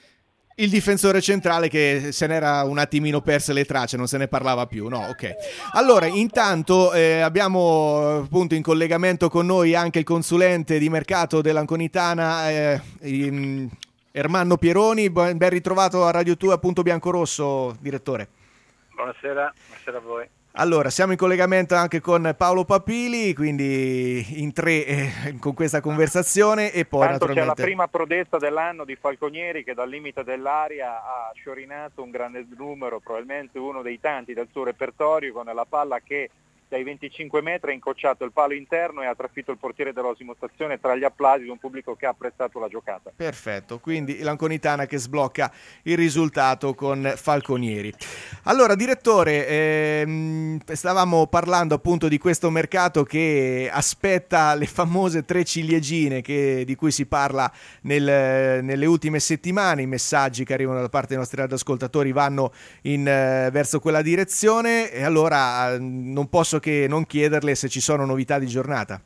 Il difensore centrale che se n'era un attimino perse le tracce, non se ne parlava più, no? Ok. Allora, intanto eh, abbiamo appunto in collegamento con noi anche il consulente di mercato dell'Anconitana, eh, in... Ermanno Pieroni. Ben ritrovato a Radio Tua, appunto Biancorosso, direttore. Buonasera, buonasera a voi. Allora, siamo in collegamento anche con Paolo Papili, quindi in tre eh, con questa conversazione, e poi Tanto naturalmente... c'è la prima prodezza dell'anno di Falconieri, che dal limite dell'aria ha sciorinato un grande numero, probabilmente uno dei tanti del suo repertorio, con la palla che dai venticinque metri ha incrociato il palo interno e ha trafitto il portiere dell'Osimo Stazione tra gli applausi di un pubblico che ha apprezzato la giocata. Perfetto, quindi l'Anconitana che sblocca il risultato con Falconieri. Allora, direttore, ehm, stavamo parlando appunto di questo mercato che aspetta le famose tre ciliegine che, di cui si parla nel, nelle ultime settimane. I messaggi che arrivano da parte dei nostri radioascoltatori vanno in, eh, verso quella direzione, e allora eh, non posso che non chiederle se ci sono novità di giornata.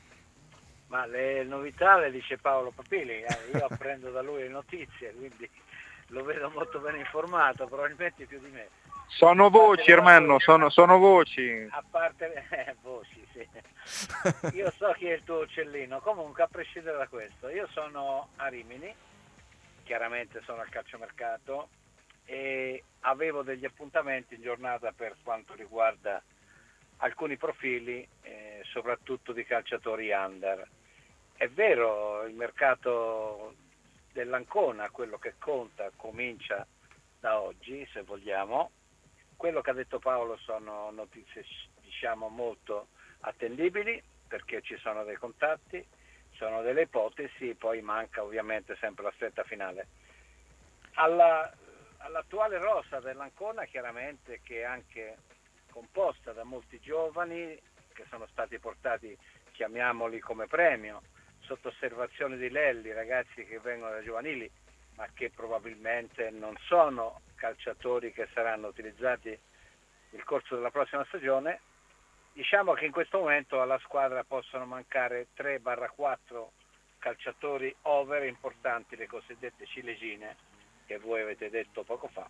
Ma le novità le dice Paolo Papili, eh, io apprendo da lui le notizie, quindi lo vedo molto ben informato, probabilmente più di me. Sono voci, Ermanno, sono, sono voci. A parte eh, voci, sì. Io so chi è il tuo uccellino. Comunque, a prescindere da questo, io sono a Rimini, chiaramente sono al calciomercato, e avevo degli appuntamenti in giornata per quanto riguarda alcuni profili, eh, soprattutto di calciatori under. È vero, il mercato dell'Ancona, quello che conta, comincia da oggi, se vogliamo. Quello che ha detto Paolo sono notizie, diciamo, molto attendibili, perché ci sono dei contatti, sono delle ipotesi, poi manca ovviamente sempre la stretta finale. Alla, all'attuale rosa dell'Ancona, chiaramente, che è anche composta da molti giovani che sono stati portati, chiamiamoli come premio, sotto osservazione di Lelli, ragazzi che vengono da giovanili ma che probabilmente non sono calciatori che saranno utilizzati nel corso della prossima stagione. Diciamo che in questo momento alla squadra possono mancare tre quattro calciatori over importanti, le cosiddette cilesine, che voi avete detto poco fa,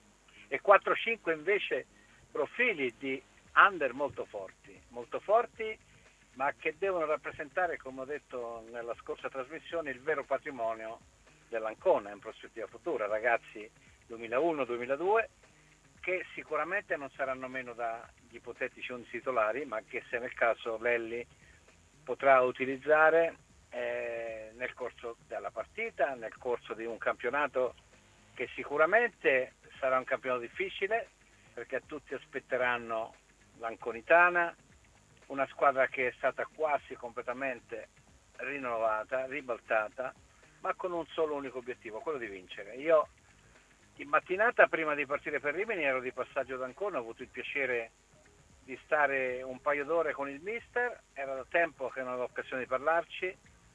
e quattro cinque invece profili di under molto forti, molto forti, ma che devono rappresentare, come ho detto nella scorsa trasmissione, il vero patrimonio dell'Ancona in prospettiva futura, ragazzi duemilauno duemiladue, che sicuramente non saranno meno dagli ipotetici undici titolari, ma che se nel caso Lelli potrà utilizzare eh, nel corso della partita, nel corso di un campionato che sicuramente sarà un campionato difficile, perché tutti aspetteranno l'Anconitana, una squadra che è stata quasi completamente rinnovata, ribaltata, ma con un solo unico obiettivo, quello di vincere. Io in mattinata, prima di partire per Rimini, ero di passaggio ad Ancona, ho avuto il piacere di stare un paio d'ore con il mister, era da tempo che non avevo occasione di parlarci,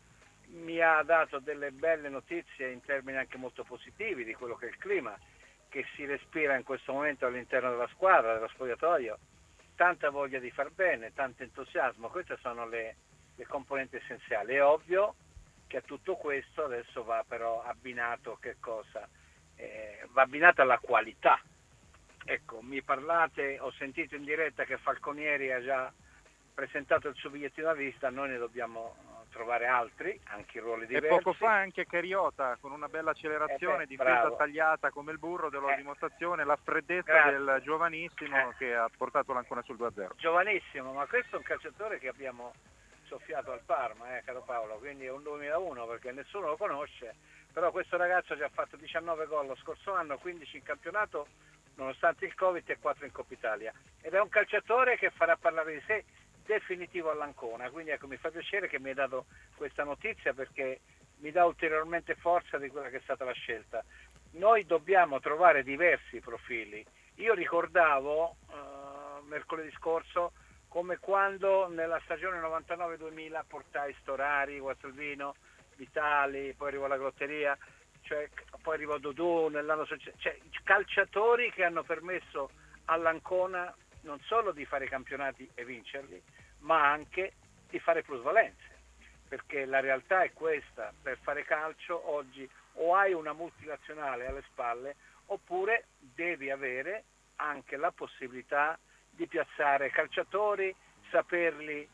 mi ha dato delle belle notizie in termini anche molto positivi di quello che è il clima che si respira in questo momento all'interno della squadra, dello spogliatoio, tanta voglia di far bene, tanto entusiasmo, queste sono le, le componenti essenziali. È ovvio che a tutto questo adesso va però abbinato che cosa? Eh, va abbinata la qualità. Ecco, mi parlate, ho sentito in diretta che Falconieri ha già presentato il suo bigliettino a vista, noi ne dobbiamo trovare altri, anche in ruoli diversi. E poco fa anche Cariota con una bella accelerazione, eh beh, difesa bravo. tagliata come il burro, della Eh. dimostrazione, la freddezza Grazie. del giovanissimo Eh. che ha portato l'Ancona sul due a zero. Giovanissimo, ma questo è un calciatore che abbiamo soffiato al Parma, eh, caro Paolo, quindi è un duemilauno perché nessuno lo conosce, però questo ragazzo già ha fatto diciannove gol lo scorso anno, quindici in campionato, nonostante il Covid, e quattro in Coppa Italia. Ed è un calciatore che farà parlare di sé definitivo all'Ancona, quindi ecco, mi fa piacere che mi hai dato questa notizia perché mi dà ulteriormente forza di quella che è stata la scelta. Noi dobbiamo trovare diversi profili. Io ricordavo uh, mercoledì scorso come quando nella stagione novantanove duemila portai Storari, Guazzolvino, Vitali, poi arrivò la Grotteria, cioè, poi arrivò Dodù nell'anno successivo, cioè calciatori che hanno permesso all'Ancona non solo di fare campionati e vincerli, ma anche di fare plusvalenze, perché la realtà è questa: per fare calcio oggi o hai una multinazionale alle spalle oppure devi avere anche la possibilità di piazzare calciatori, saperli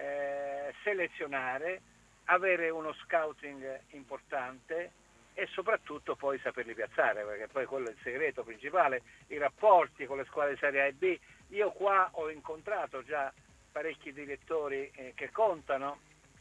eh, selezionare, avere uno scouting importante e soprattutto poi saperli piazzare, perché poi quello è il segreto principale, i rapporti con le squadre di Serie A e B. Io qua ho incontrato già parecchi direttori eh, che contano,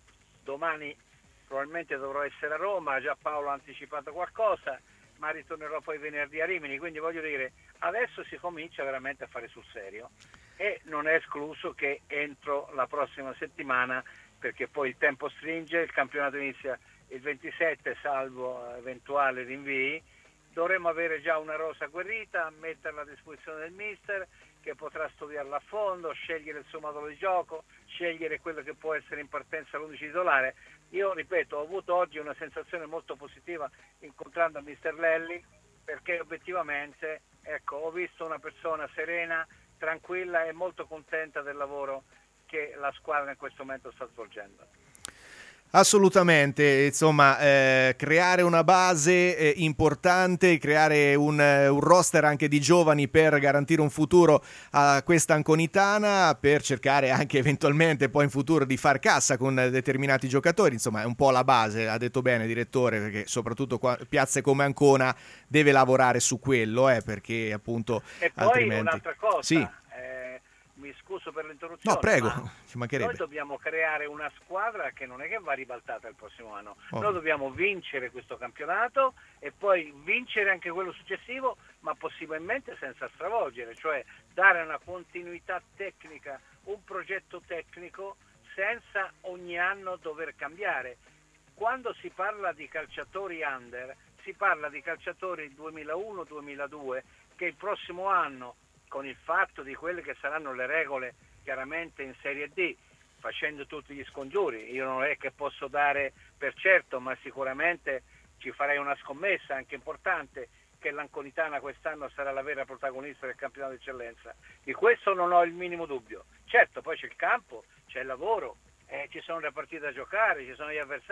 domani probabilmente dovrò essere a Roma, già Paolo ha anticipato qualcosa, ma ritornerò poi venerdì a Rimini, quindi voglio dire, adesso si comincia veramente a fare sul serio e non è escluso che entro la prossima settimana, perché poi il tempo stringe, il campionato inizia il ventisette, salvo eventuali rinvii, dovremmo avere già una rosa agguerrita, metterla a disposizione del mister, che potrà studiarla a fondo, scegliere il suo modulo di gioco, scegliere quello che può essere in partenza l'undici titolare. Io ripeto, ho avuto oggi una sensazione molto positiva incontrando il mister Lelli, perché obiettivamente ecco, ho visto una persona serena, tranquilla e molto contenta del lavoro che la squadra in questo momento sta svolgendo. Assolutamente, insomma, eh, creare una base eh, importante, creare un, eh, un roster anche di giovani per garantire un futuro a questa Anconitana, per cercare anche eventualmente poi in futuro di far cassa con determinati giocatori, insomma è un po' la base, ha detto bene direttore, perché soprattutto qua, piazze come Ancona deve lavorare su quello, eh, perché appunto e poi altrimenti... un'altra cosa, sì. Mi scuso per l'interruzione. No, prego, ma ci mancherebbe. Noi dobbiamo creare una squadra che non è che va ribaltata il prossimo anno. Oh. Noi dobbiamo vincere questo campionato e poi vincere anche quello successivo, ma possibilmente senza stravolgere, cioè dare una continuità tecnica, un progetto tecnico senza ogni anno dover cambiare. Quando si parla di calciatori under, si parla di calciatori duemilauno duemiladue che il prossimo anno, con il fatto di quelle che saranno le regole chiaramente in Serie D, facendo tutti gli scongiuri, io non è che posso dare per certo, ma sicuramente ci farei una scommessa anche importante che l'Anconitana quest'anno sarà la vera protagonista del campionato di eccellenza. Di questo non ho il minimo dubbio. Certo, poi c'è il campo, c'è il lavoro, eh, ci sono le partite da giocare, ci sono gli avversari,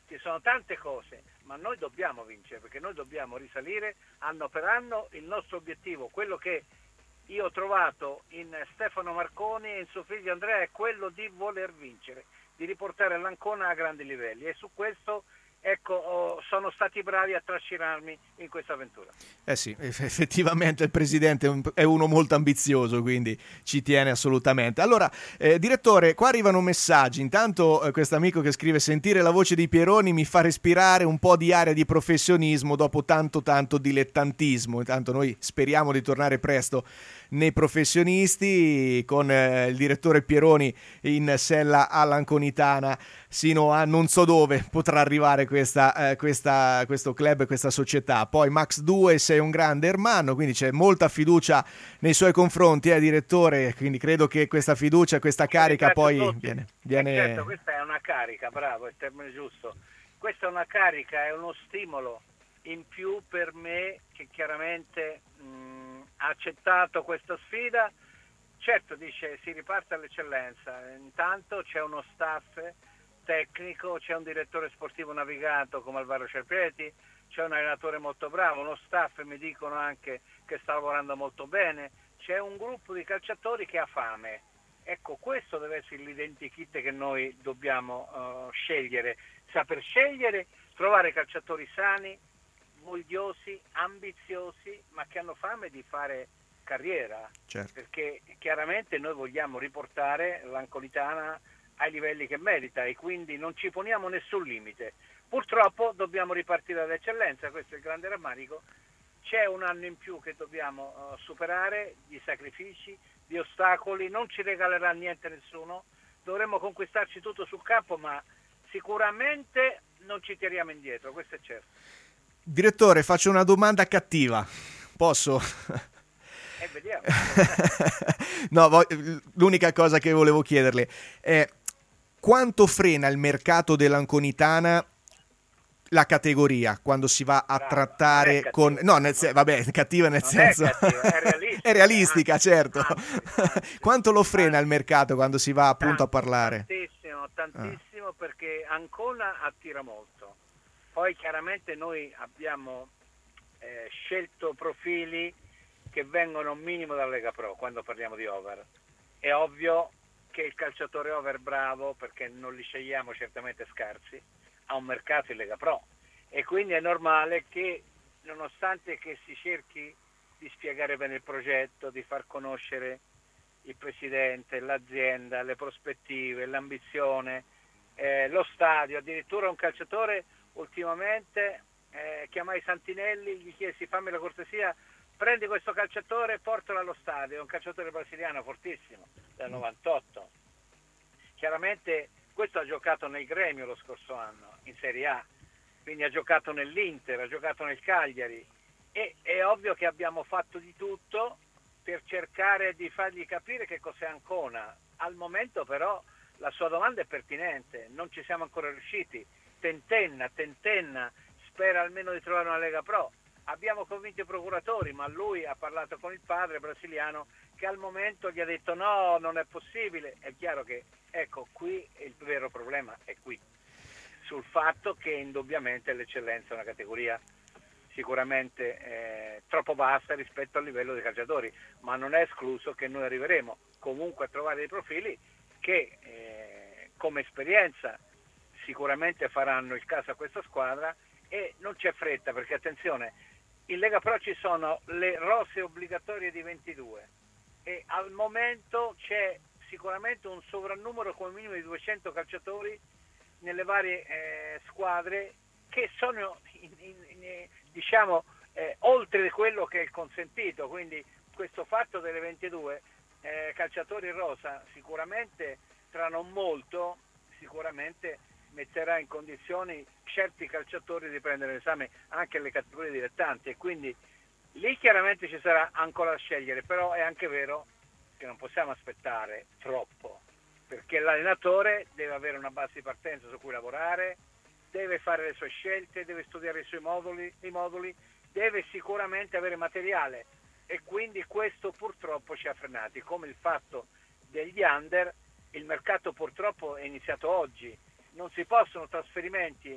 ci sono tante cose, ma noi dobbiamo vincere, perché noi dobbiamo risalire anno per anno. Il nostro obiettivo, quello che io ho trovato in Stefano Marconi e in suo figlio Andrea, è quello di voler vincere, di riportare l'Ancona a grandi livelli, e su questo ecco, oh, sono stati bravi a trascinarmi in questa avventura. Eh sì, effettivamente il presidente è uno molto ambizioso, quindi ci tiene assolutamente. Allora, eh, direttore, qua arrivano messaggi. Intanto eh, questo amico che scrive: sentire la voce di Pieroni mi fa respirare un po' di aria di professionismo dopo tanto tanto dilettantismo. Intanto noi speriamo di tornare presto nei professionisti, con eh, il direttore Pieroni in sella all'Anconitana sino a non so dove potrà arrivare questa, eh, questa, questo club e questa società. Poi Max due, sei un grande Ermanno, quindi c'è molta fiducia nei suoi confronti, eh, direttore, quindi credo che questa fiducia, questa carica poi viene, viene... Eh certo, questa è una carica, bravo, è il termine giusto. Questa è una carica, è uno stimolo in più per me, che chiaramente mh, ha accettato questa sfida. Certo, dice, si riparte all'eccellenza, intanto c'è uno staff tecnico, c'è un direttore sportivo navigato come Alvaro Cerpieti, c'è un allenatore molto bravo, uno staff mi dicono anche che sta lavorando molto bene, c'è un gruppo di calciatori che ha fame. Ecco, questo deve essere l'identikit che noi dobbiamo uh, scegliere, saper scegliere, trovare calciatori sani, vogliosi, ambiziosi, ma che hanno fame di fare carriera, certo. Perché chiaramente noi vogliamo riportare l'Anconitana ai livelli che merita, e quindi non ci poniamo nessun limite. Purtroppo dobbiamo ripartire dall'eccellenza, questo è il grande rammarico. C'è un anno in più che dobbiamo uh, superare, di sacrifici, di ostacoli, non ci regalerà niente nessuno, dovremmo conquistarci tutto sul campo, ma sicuramente non ci tiriamo indietro, questo è certo. Direttore, faccio una domanda cattiva, posso? Eh, vediamo. No, l'unica cosa che volevo chiederle è: quanto frena il mercato dell'Anconitana la categoria quando si va a Bravo, trattare con... No, nel sen- vabbè, cattiva nel non senso... È, cattiva, è realistica. È realistica, anzi, certo. Anzi, anzi, quanto lo frena il mercato quando si va appunto tanto, a parlare? Tantissimo, tantissimo, ah. Perché Ancona attira molto. Poi chiaramente noi abbiamo eh, scelto profili che vengono un minimo dalla Lega Pro quando parliamo di over. È ovvio che il calciatore over bravo, perché non li scegliamo certamente scarsi, ha un mercato in Lega Pro, e quindi è normale che, nonostante che si cerchi di spiegare bene il progetto, di far conoscere il presidente, l'azienda, le prospettive, l'ambizione, eh, lo stadio, addirittura un calciatore ultimamente eh, chiamai Santinelli, gli chiesi: fammi la cortesia, prendi questo calciatore e portalo allo stadio. È un calciatore brasiliano fortissimo, del novantotto. Chiaramente questo ha giocato nel Gremio lo scorso anno, in Serie A, quindi ha giocato nell'Inter, ha giocato nel Cagliari, e è ovvio che abbiamo fatto di tutto per cercare di fargli capire che cos'è Ancona. Al momento però la sua domanda è pertinente, non ci siamo ancora riusciti, tentenna, tentenna, spera almeno di trovare una Lega Pro. Abbiamo convinto i procuratori, ma lui ha parlato con il padre brasiliano, che al momento gli ha detto no, non è possibile. È chiaro che, ecco, qui il vero problema è qui, sul fatto che indubbiamente l'eccellenza è una categoria sicuramente eh, troppo bassa rispetto al livello dei calciatori, ma non è escluso che noi arriveremo comunque a trovare dei profili che eh, come esperienza sicuramente faranno il caso a questa squadra, e non c'è fretta, perché attenzione, in Lega Pro ci sono le rose obbligatorie di ventidue e al momento c'è sicuramente un sovrannumero come minimo di duecento calciatori nelle varie eh, squadre, che sono in, in, in, diciamo eh, oltre quello che è il consentito. Quindi questo fatto delle ventidue eh, calciatori rosa sicuramente tra non molto sicuramente metterà in condizioni certi calciatori di prendere in esame anche le categorie dilettanti, e quindi lì chiaramente ci sarà ancora da scegliere. Però è anche vero che non possiamo aspettare troppo, perché l'allenatore deve avere una base di partenza su cui lavorare, deve fare le sue scelte, deve studiare i suoi moduli, i moduli, deve sicuramente avere materiale, e quindi questo purtroppo ci ha frenati, come il fatto degli under. Il mercato purtroppo è iniziato oggi, non si possono trasferimenti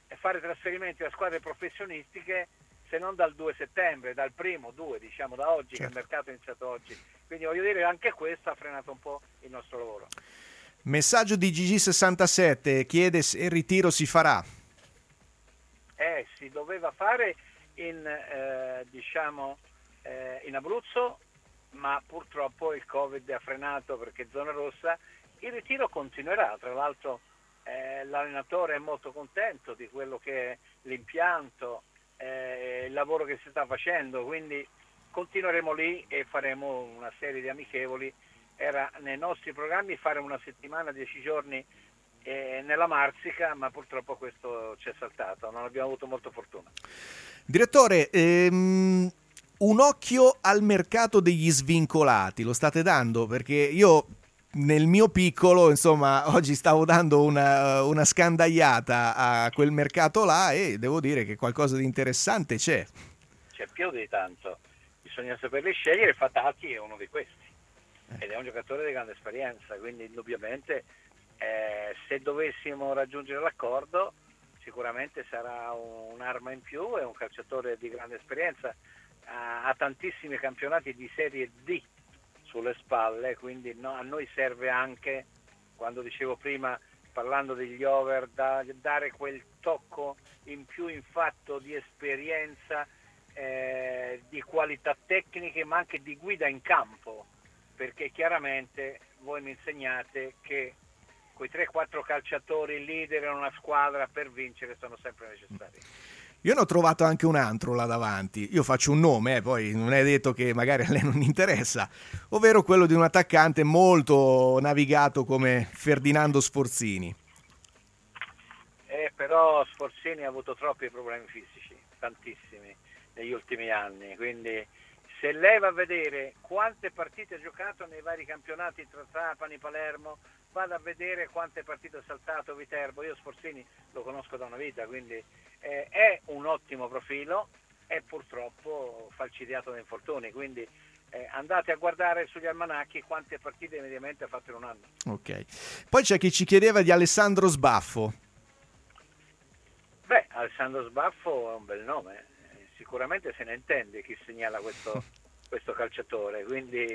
fare trasferimenti a squadre professionistiche se non dal due settembre, dal primo due, diciamo da oggi, certo, che il mercato è iniziato oggi. Quindi voglio dire, anche questo ha frenato un po' il nostro lavoro. Messaggio di G G sessantasette, chiede se il ritiro si farà. Eh, si doveva fare in, eh, diciamo, eh, in Abruzzo, ma purtroppo il Covid ha frenato perché zona rossa. Il ritiro continuerà, tra l'altro eh, l'allenatore è molto contento di quello che è l'impianto, eh, il lavoro che si sta facendo, quindi continueremo lì e faremo una serie di amichevoli. Era nei nostri programmi fare una settimana, dieci giorni eh, nella Marsica, ma purtroppo questo ci è saltato, non abbiamo avuto molta fortuna. Direttore, ehm, un occhio al mercato degli svincolati, lo state dando? Perché io nel mio piccolo, insomma, oggi stavo dando una, una scandagliata a quel mercato là e devo dire che qualcosa di interessante c'è. C'è più di tanto, bisogna saperli scegliere. Fatati è uno di questi ed è un giocatore di grande esperienza, quindi indubbiamente eh, se dovessimo raggiungere l'accordo sicuramente sarà un'arma in più, è un calciatore di grande esperienza, ha, ha tantissimi campionati di Serie D sulle spalle, quindi no, a noi serve anche, quando dicevo prima parlando degli over, da, dare quel tocco in più in fatto di esperienza, eh, di qualità tecniche, ma anche di guida in campo, perché chiaramente voi mi insegnate che quei tre quattro calciatori leader in una squadra per vincere sono sempre necessari. Io ne ho trovato anche un altro là davanti, io faccio un nome, eh, poi non è detto che magari a lei non interessa, ovvero quello di un attaccante molto navigato come Ferdinando Sforzini. Eh, però Sforzini ha avuto troppi problemi fisici, tantissimi, negli ultimi anni, quindi se lei va a vedere quante partite ha giocato nei vari campionati tra Trapani, Palermo, vado a vedere quante partite ha saltato Viterbo. Io Sforzini lo conosco da una vita, quindi eh, è un ottimo profilo, è purtroppo falcidiato da infortuni, quindi eh, andate a guardare sugli almanacchi quante partite mediamente ha fatto in un anno. Ok. Poi c'è chi ci chiedeva di Alessandro Sbaffo. Beh, Alessandro Sbaffo è un bel nome, eh, sicuramente se ne intende chi segnala questo, questo calciatore, quindi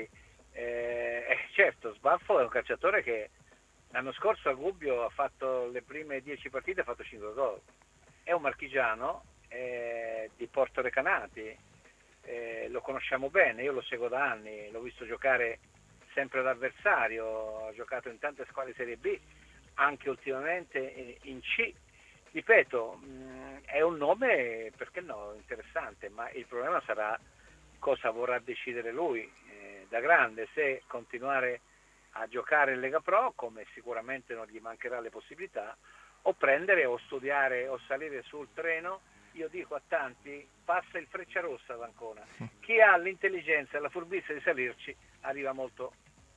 eh, eh, certo, Sbaffo è un calciatore che l'anno scorso a Gubbio ha fatto le prime dieci partite, ha fatto cinque gol. È un marchigiano eh, di Porto Recanati, eh, lo conosciamo bene, io lo seguo da anni, l'ho visto giocare sempre d'avversario, ha giocato in tante squadre Serie B, anche ultimamente in C. Ripeto, mh, è un nome, perché no, interessante, ma il problema sarà cosa vorrà decidere lui eh, da grande, se continuare a giocare in Lega Pro, come sicuramente non gli mancherà le possibilità, o prendere o studiare o salire sul treno. Io dico a tanti, passa il Frecciarossa ad Ancona, chi ha l'intelligenza e la furbizia di salirci arriva molto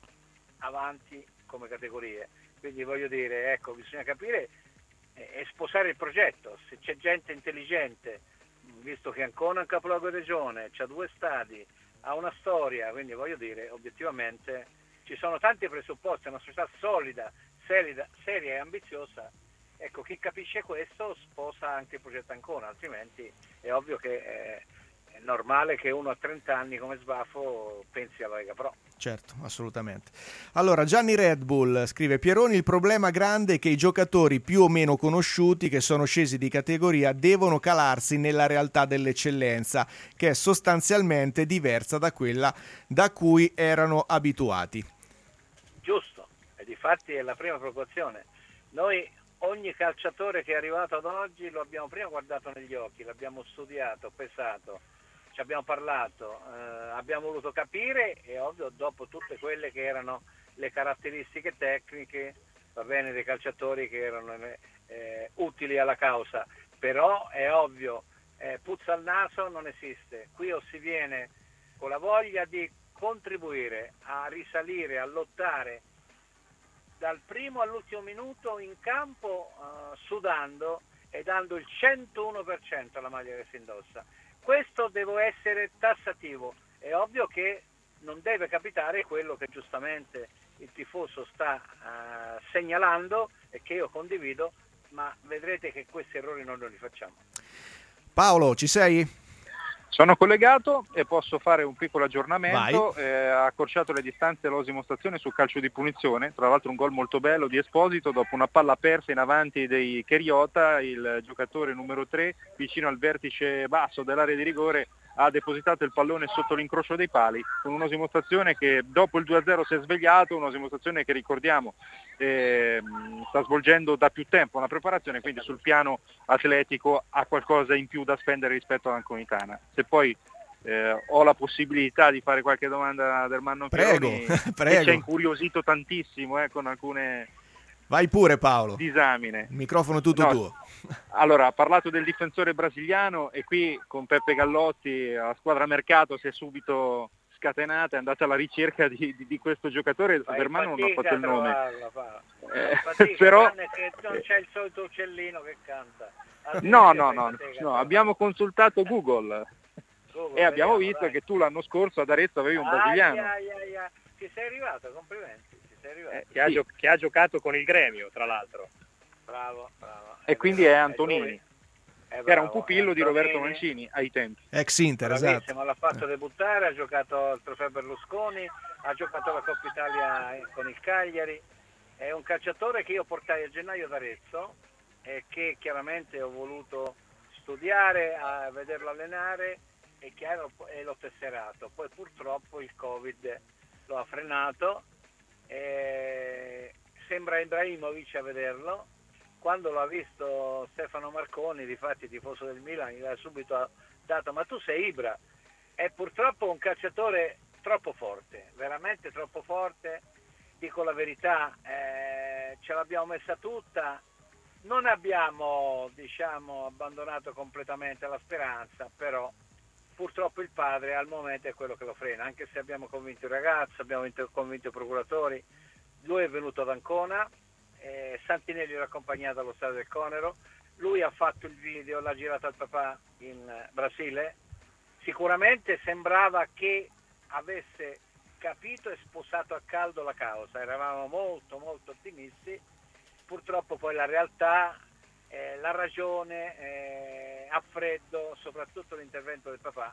avanti come categorie, quindi voglio dire, ecco, bisogna capire e sposare il progetto. Se c'è gente intelligente, visto che Ancona è un capoluogo di regione, c'ha due stadi, ha una storia, quindi voglio dire, obiettivamente ci sono tanti presupposti, è una società solida, seria, seria e ambiziosa. Ecco, chi capisce questo sposa anche il progetto Ancona, altrimenti è ovvio che è, è normale che uno a trenta anni come Sbaffo pensi alla Lega Pro. Certo, assolutamente. Allora, Gianni Red Bull scrive: Pieroni, il problema grande è che i giocatori più o meno conosciuti che sono scesi di categoria devono calarsi nella realtà dell'eccellenza, che è sostanzialmente diversa da quella da cui erano abituati. Giusto, e difatti è la prima preoccupazione. Noi ogni calciatore che è arrivato ad oggi lo abbiamo prima guardato negli occhi, l'abbiamo studiato, pesato, ci abbiamo parlato, eh, abbiamo voluto capire, e ovvio dopo tutte quelle che erano le caratteristiche tecniche, va bene, dei calciatori che erano eh, utili alla causa, però è ovvio, eh, puzza al naso non esiste, qui o si viene con la voglia di contribuire a risalire, a lottare dal primo all'ultimo minuto in campo, uh, sudando e dando il centouno per cento alla maglia che si indossa. Questo deve essere tassativo. È ovvio che non deve capitare quello che giustamente il tifoso sta uh, segnalando e che io condivido, ma vedrete che questi errori non li rifacciamo. Paolo, ci sei? Sono collegato e posso fare un piccolo aggiornamento. Eh, ha accorciato le distanze l'Osimo Stazione sul calcio di punizione, tra l'altro un gol molto bello di Esposito dopo una palla persa in avanti dei Cheriota. Il giocatore numero tre, vicino al vertice basso dell'area di rigore, ha depositato il pallone sotto l'incrocio dei pali, con un'Osimo Stazione che dopo il due a zero si è svegliato, un'Osimo Stazione che ricordiamo eh, sta svolgendo da più tempo una preparazione, quindi sul piano atletico ha qualcosa in più da spendere rispetto all'Anconitana. Se poi eh, ho la possibilità di fare qualche domanda ad Ermanno Pieroni, prego. che ci ha incuriosito tantissimo eh, con alcune... Vai pure Paolo, disamine. Il microfono tutto no, tuo. Allora, ha parlato del difensore brasiliano e qui con Peppe Gallotti la squadra mercato si è subito scatenata, è andata alla ricerca di, di, di questo giocatore. Vermano non ha fatto il nome. Trovarla, eh, fatica, però che non c'è il solito uccellino che canta. Altri no, che no, fai no, fatica, no, abbiamo consultato Google, Google e abbiamo vediamo, visto dai. che tu l'anno scorso ad Arezzo avevi un brasiliano. Ai, ai, ai, ai. Ci sei arrivato, complimenti. Ci sei arrivato. Eh, che, ha Sì. gio- che ha giocato con il Gremio, tra l'altro. Bravo, bravo. E quindi è Antonini, È che era un bravo, pupillo è di Roberto Antonini. Mancini ai tempi. Ex Inter, Bravissimo, esatto. l'ha fatto debuttare, ha giocato al Trofeo Berlusconi, ha giocato la Coppa Italia con il Cagliari. È un calciatore che io portai a gennaio ad Arezzo e che chiaramente ho voluto studiare, a vederlo allenare e, chiaro, e l'ho tesserato. Poi purtroppo il Covid lo ha frenato. E sembra Ibrahimovic a vederlo. Quando l'ha visto Stefano Marconi, difatti tifoso del Milan, gli ha subito dato: ma tu sei Ibra. È purtroppo un calciatore troppo forte, veramente troppo forte, dico la verità, eh, ce l'abbiamo messa tutta, non abbiamo diciamo abbandonato completamente la speranza, però purtroppo il padre al momento è quello che lo frena, anche se abbiamo convinto il ragazzo, abbiamo convinto i procuratori. Lui è venuto ad Ancona, eh, Santinelli l'ha accompagnato allo stadio del Conero, lui ha fatto il video, l'ha girato al papà in Brasile, sicuramente sembrava che avesse capito e sposato a caldo la causa, eravamo molto molto ottimisti, purtroppo poi la realtà, eh, la ragione, eh, a freddo, soprattutto l'intervento del papà,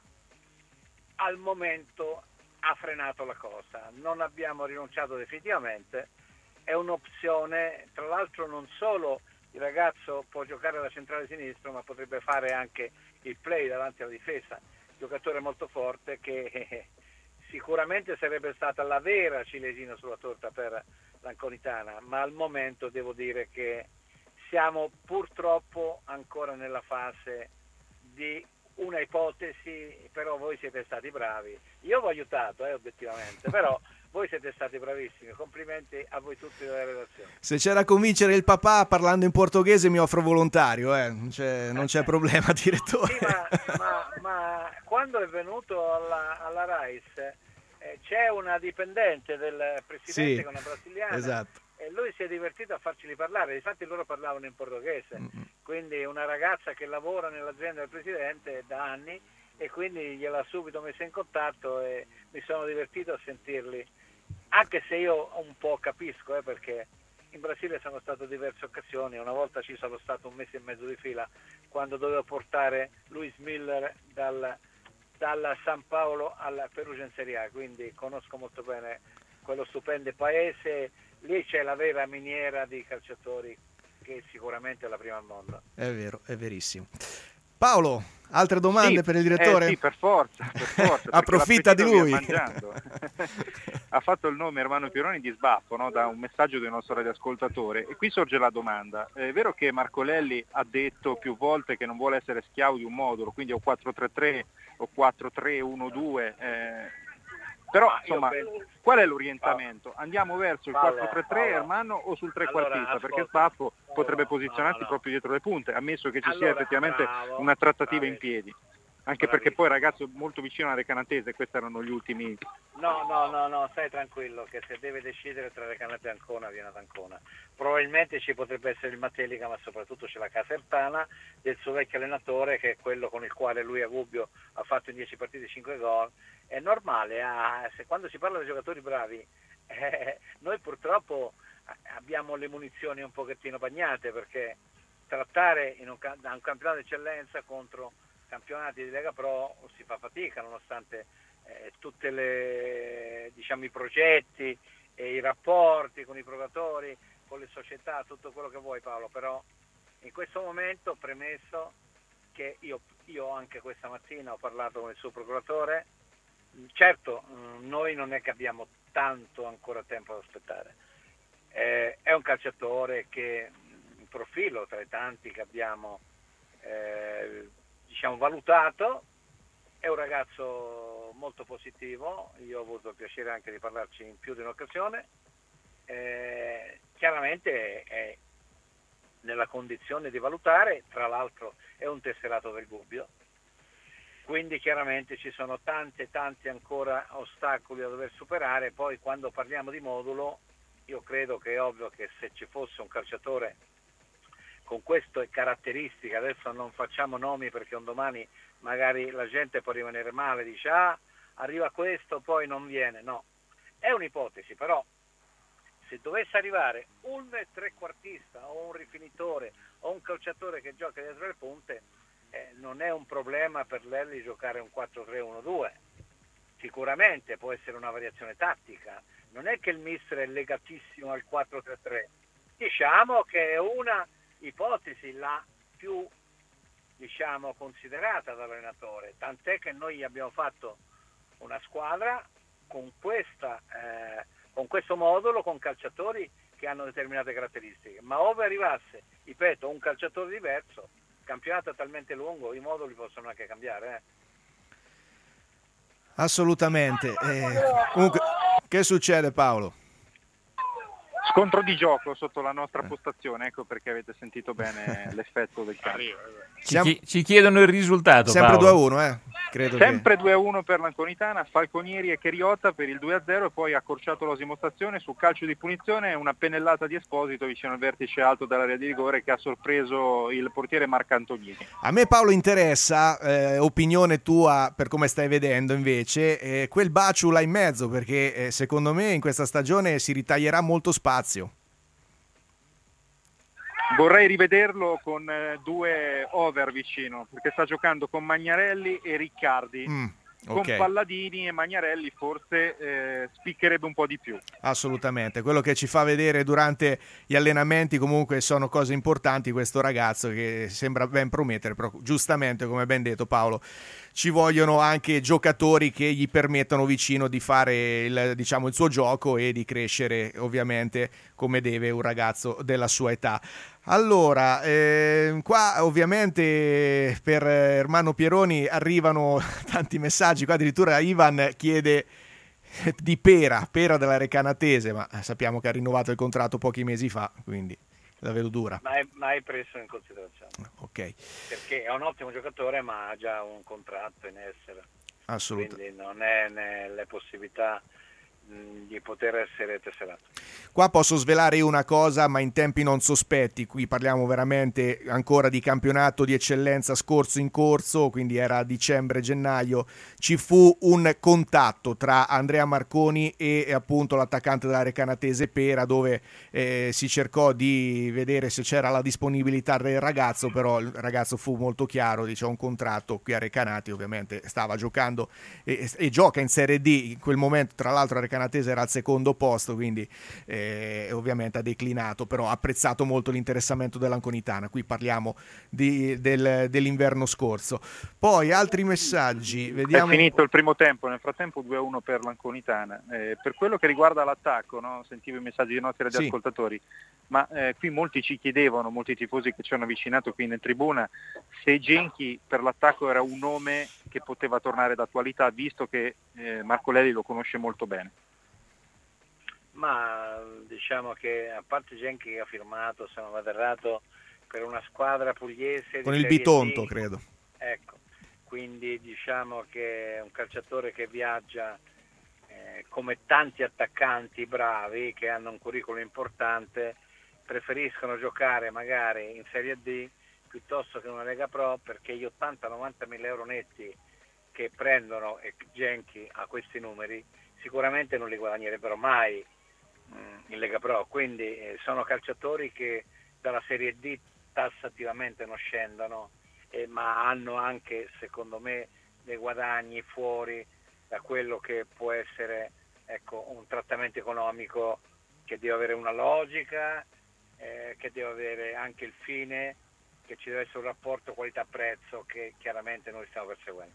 al momento ha frenato la cosa, non abbiamo rinunciato definitivamente, è un'opzione, tra l'altro non solo il ragazzo può giocare alla centrale sinistro, ma potrebbe fare anche il play davanti alla difesa, giocatore molto forte che eh, sicuramente sarebbe stata la vera ciliegina sulla torta per l'Anconitana, ma al momento devo dire che siamo purtroppo ancora nella fase di una ipotesi, però voi siete stati bravi. Io vi ho aiutato, eh, obiettivamente, però voi siete stati bravissimi. Complimenti a voi tutti della redazione. Se c'è da convincere il papà parlando in portoghese mi offro volontario, eh. non, c'è, non c'è problema, direttore. Sì, ma, ma, ma quando è venuto alla, alla RAIS eh, c'è una dipendente del presidente, Sì, che è una brasiliana, esatto. e lui si è divertito a farceli parlare, infatti loro parlavano in portoghese, Mm-mm. quindi una ragazza che lavora nell'azienda del presidente da anni e quindi gliel'ha subito messa in contatto e mi sono divertito a sentirli, anche se io un po' capisco, eh, perché in Brasile sono stato diverse occasioni, una volta ci sono stato un mese e mezzo di fila quando dovevo portare Luis Miller dal, dal San Paolo alla Perugia in Serie A, quindi conosco molto bene quello stupendo paese. Lì c'è la vera miniera di calciatori che sicuramente è la prima al mondo. È vero, è verissimo. Paolo, altre domande Sì, per il direttore? Eh, sì, per forza, per forza Approfitta di lui. Ha fatto il nome Ermanno Pieroni di sbaffo, no? Da un messaggio del nostro radioascoltatore, e qui sorge la domanda: è vero che Marcolelli ha detto più volte che non vuole essere schiavo di un modulo, quindi o quattro tre tre o quattro tre uno due, eh, però insomma qual è l'orientamento? Andiamo verso il quattro tre tre Ermanno o sul trequartista? Perché Sbaffo potrebbe posizionarsi no, no. proprio dietro le punte, ammesso che ci Allora, sia effettivamente bravo, una trattativa in bravissimo. piedi, anche perché poi il ragazzo è molto vicino alla Recanatese, questi erano gli ultimi. No, no, no, no, stai tranquillo che se deve decidere tra Recanati e Ancona viene ad Ancona. Probabilmente ci potrebbe essere il Matelica, ma soprattutto c'è la Casertana del suo vecchio allenatore, che è quello con il quale lui a Gubbio ha fatto in dieci partite cinque gol. È normale, ah, se quando si parla di giocatori bravi, eh, noi purtroppo abbiamo le munizioni un pochettino bagnate, perché trattare in un, da un campionato di eccellenza contro campionati di Lega Pro si fa fatica, nonostante eh, tutte le diciamo i progetti e i rapporti con i provatori, con le società, tutto quello che vuoi Paolo, però in questo momento, premesso che io, io anche questa mattina ho parlato con il suo procuratore, certo noi non è che abbiamo tanto ancora tempo da aspettare, eh, è un calciatore che in profilo tra i tanti che abbiamo eh, diciamo valutato, è un ragazzo molto positivo, io ho avuto il piacere anche di parlarci in più di un'occasione, eh, chiaramente è nella condizione di valutare, tra l'altro è un tesserato del Gubbio, quindi chiaramente ci sono tanti tanti ancora ostacoli da dover superare. Poi quando parliamo di modulo io credo che è ovvio che se ci fosse un calciatore con queste caratteristiche, adesso non facciamo nomi perché un domani magari la gente può rimanere male, dice ah arriva questo poi non viene, no, è un'ipotesi, però se dovesse arrivare un trequartista o un rifinitore o un calciatore che gioca dietro le punte, eh, non è un problema per l'Elli giocare un quattro tre uno due. Sicuramente può essere una variazione tattica, non è che il mister è legatissimo al quattro tre tre, diciamo che è una ipotesi la più diciamo considerata dall'allenatore, tant'è che noi abbiamo fatto una squadra con questa eh, con questo modulo, con calciatori che hanno determinate caratteristiche, ma ove arrivasse, ripeto, un calciatore diverso, il campionato è talmente lungo, i moduli possono anche cambiare. Eh. Assolutamente. Eh, comunque, che succede Paolo? Scontro di gioco sotto la nostra postazione, ecco perché avete sentito bene l'effetto del campo. Ci, chi- ci chiedono il risultato, Sempre Paolo. due a uno, eh? Credo Sempre che... due a uno per l'Anconitana, Falconieri e Cheriota per il due a zero e poi accorciato l'osimostazione su calcio di punizione, una pennellata di Esposito vicino al vertice alto dell'area di rigore che ha sorpreso il portiere Marcantonini. A me Paolo interessa, eh, opinione tua per come stai vedendo invece, eh, quel bacio là in mezzo, perché eh, secondo me in questa stagione si ritaglierà molto spazio. Vorrei rivederlo con eh, due over vicino, perché sta giocando con Magnarelli e Riccardi. Mm, con okay. Palladini e Magnarelli forse eh, spiccherebbe un po' di più. Assolutamente, quello che ci fa vedere durante gli allenamenti comunque sono cose importanti, questo ragazzo che sembra ben promettere, però giustamente come ben detto Paolo ci vogliono anche giocatori che gli permettano vicino di fare il, diciamo, il suo gioco e di crescere ovviamente come deve un ragazzo della sua età. Allora, eh, qua ovviamente per Ermanno Pieroni arrivano tanti messaggi, qua addirittura Ivan chiede di Pera, Pera della Recanatese, ma sappiamo che ha rinnovato il contratto pochi mesi fa, quindi la vedo dura. Mai, mai preso in considerazione. Ok. Perché è un ottimo giocatore ma ha già un contratto in essere. Assolutamente. Quindi non è nelle possibilità di poter essere tesserato. Qua posso svelare una cosa, ma in tempi non sospetti, qui parliamo veramente ancora di campionato di eccellenza scorso in corso, quindi era dicembre-gennaio, ci fu un contatto tra Andrea Marconi e appunto l'attaccante della Recanatese Pera, dove eh, si cercò di vedere se c'era la disponibilità del ragazzo, però il ragazzo fu molto chiaro, dice un contratto qui a Recanati, ovviamente stava giocando e, e gioca in Serie D, in quel momento tra l'altro a Recanatese era al secondo posto, quindi eh, ovviamente ha declinato, però ha apprezzato molto l'interessamento dell'Anconitana. Qui parliamo di, del, dell'inverno scorso. Poi altri messaggi, vediamo. È finito il primo tempo, nel frattempo due a uno per l'Anconitana. Eh, per quello che riguarda l'attacco, no? Sentivo i messaggi dei nostri radioascoltatori, sì. ma eh, qui molti ci chiedevano, molti tifosi che ci hanno avvicinato qui in tribuna, se Genchi per l'attacco era un nome che poteva tornare d'attualità, visto che eh, Marco Lelli lo conosce molto bene. Ma diciamo che a parte Genchi che ha firmato, se non vado errato, per una squadra pugliese con di il Serie Bitonto D, credo, ecco, quindi diciamo che è un calciatore che viaggia eh, come tanti attaccanti bravi che hanno un curriculum importante, preferiscono giocare magari in Serie D piuttosto che in una Lega Pro, perché gli ottanta novanta mila euro netti che prendono e Genchi a questi numeri sicuramente non li guadagnerebbero mai in Lega Pro, quindi eh, sono calciatori che dalla Serie D tassativamente non scendono, eh, ma hanno anche, secondo me, dei guadagni fuori da quello che può essere, ecco, un trattamento economico che deve avere una logica, eh, che deve avere anche il fine, che ci deve essere un rapporto qualità-prezzo che chiaramente noi stiamo perseguendo.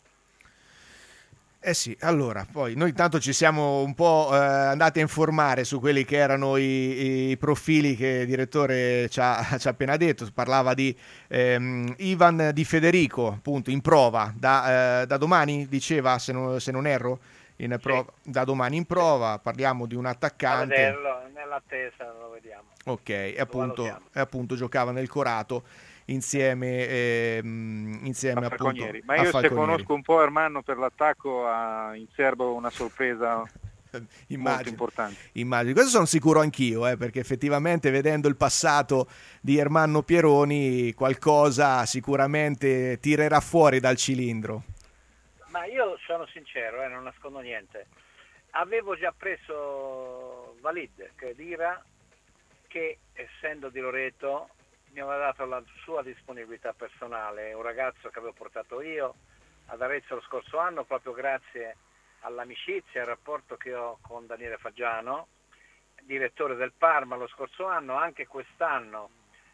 Eh sì, allora, poi noi intanto ci siamo un po' eh, andati a informare su quelli che erano i, i profili che il direttore ci ha, ci ha appena detto. Parlava di ehm, Ivan Di Federico, appunto, in prova, da, eh, da domani, diceva, se non, se non erro, in prova, sì. Da domani in prova, parliamo di un attaccante. A vederlo, nell'attesa lo vediamo. Ok, e appunto, e appunto giocava nel Corato insieme, eh, insieme a appunto ma io se conosco un po' Ermanno per l'attacco ha in serbo una sorpresa immagino, molto importante. Immagino, questo sono sicuro anch'io, eh, perché effettivamente vedendo il passato di Ermanno Pieroni qualcosa sicuramente tirerà fuori dal cilindro. Ma io sono sincero, eh, non nascondo niente. Avevo già preso Valid, che Dira, che essendo di Loreto mi aveva dato la sua disponibilità personale, un ragazzo che avevo portato io ad Arezzo lo scorso anno proprio grazie all'amicizia e al rapporto che ho con Daniele Faggiano, direttore del Parma lo scorso anno. Anche quest'anno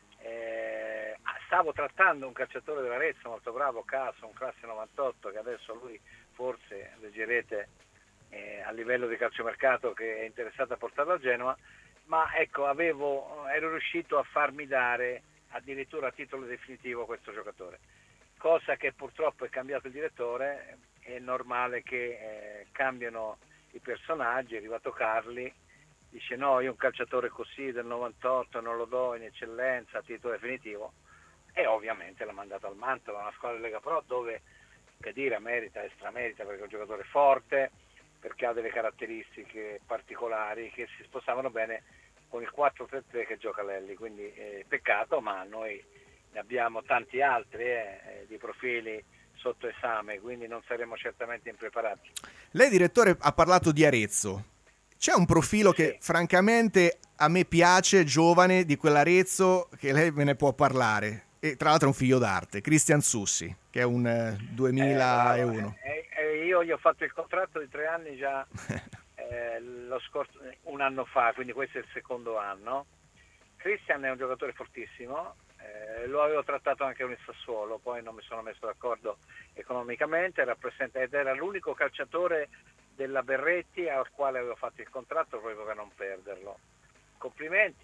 eh, stavo trattando un calciatore dell'Arezzo molto bravo, Caso, un classe novantotto, che adesso lui forse leggerete eh, a livello di calciomercato che è interessato a portarlo a Genova, ma ecco, avevo, ero riuscito a farmi dare addirittura a titolo definitivo questo giocatore, cosa che purtroppo è cambiato il direttore. È normale che eh, cambiano i personaggi. È arrivato Carli, dice no, io un calciatore così del novantotto non lo do in eccellenza a titolo definitivo, e ovviamente l'ha mandato al Mantova, una squadra di Lega Pro dove, che dire, merita, estramerita, perché è un giocatore forte, perché ha delle caratteristiche particolari che si sposavano bene con il quattro tre tre che gioca Lelli, quindi eh, peccato, ma noi ne abbiamo tanti altri eh, di profili sotto esame, quindi non saremo certamente impreparati. Lei, direttore, ha parlato di Arezzo. C'è un profilo sì. che francamente a me piace, giovane, di quell'Arezzo, che lei me ne può parlare, e tra l'altro è un figlio d'arte, Christian Sussi, che è un eh, duemilauno. Eh, eh, eh, io gli ho fatto il contratto di tre anni già eh, lo scorso, un anno fa, quindi questo è il secondo anno. Christian è un giocatore fortissimo, eh, lo avevo trattato anche con il Sassuolo, poi non mi sono messo d'accordo economicamente, rappresenta, ed era l'unico calciatore della Berretti al quale avevo fatto il contratto proprio per non perderlo. Complimenti,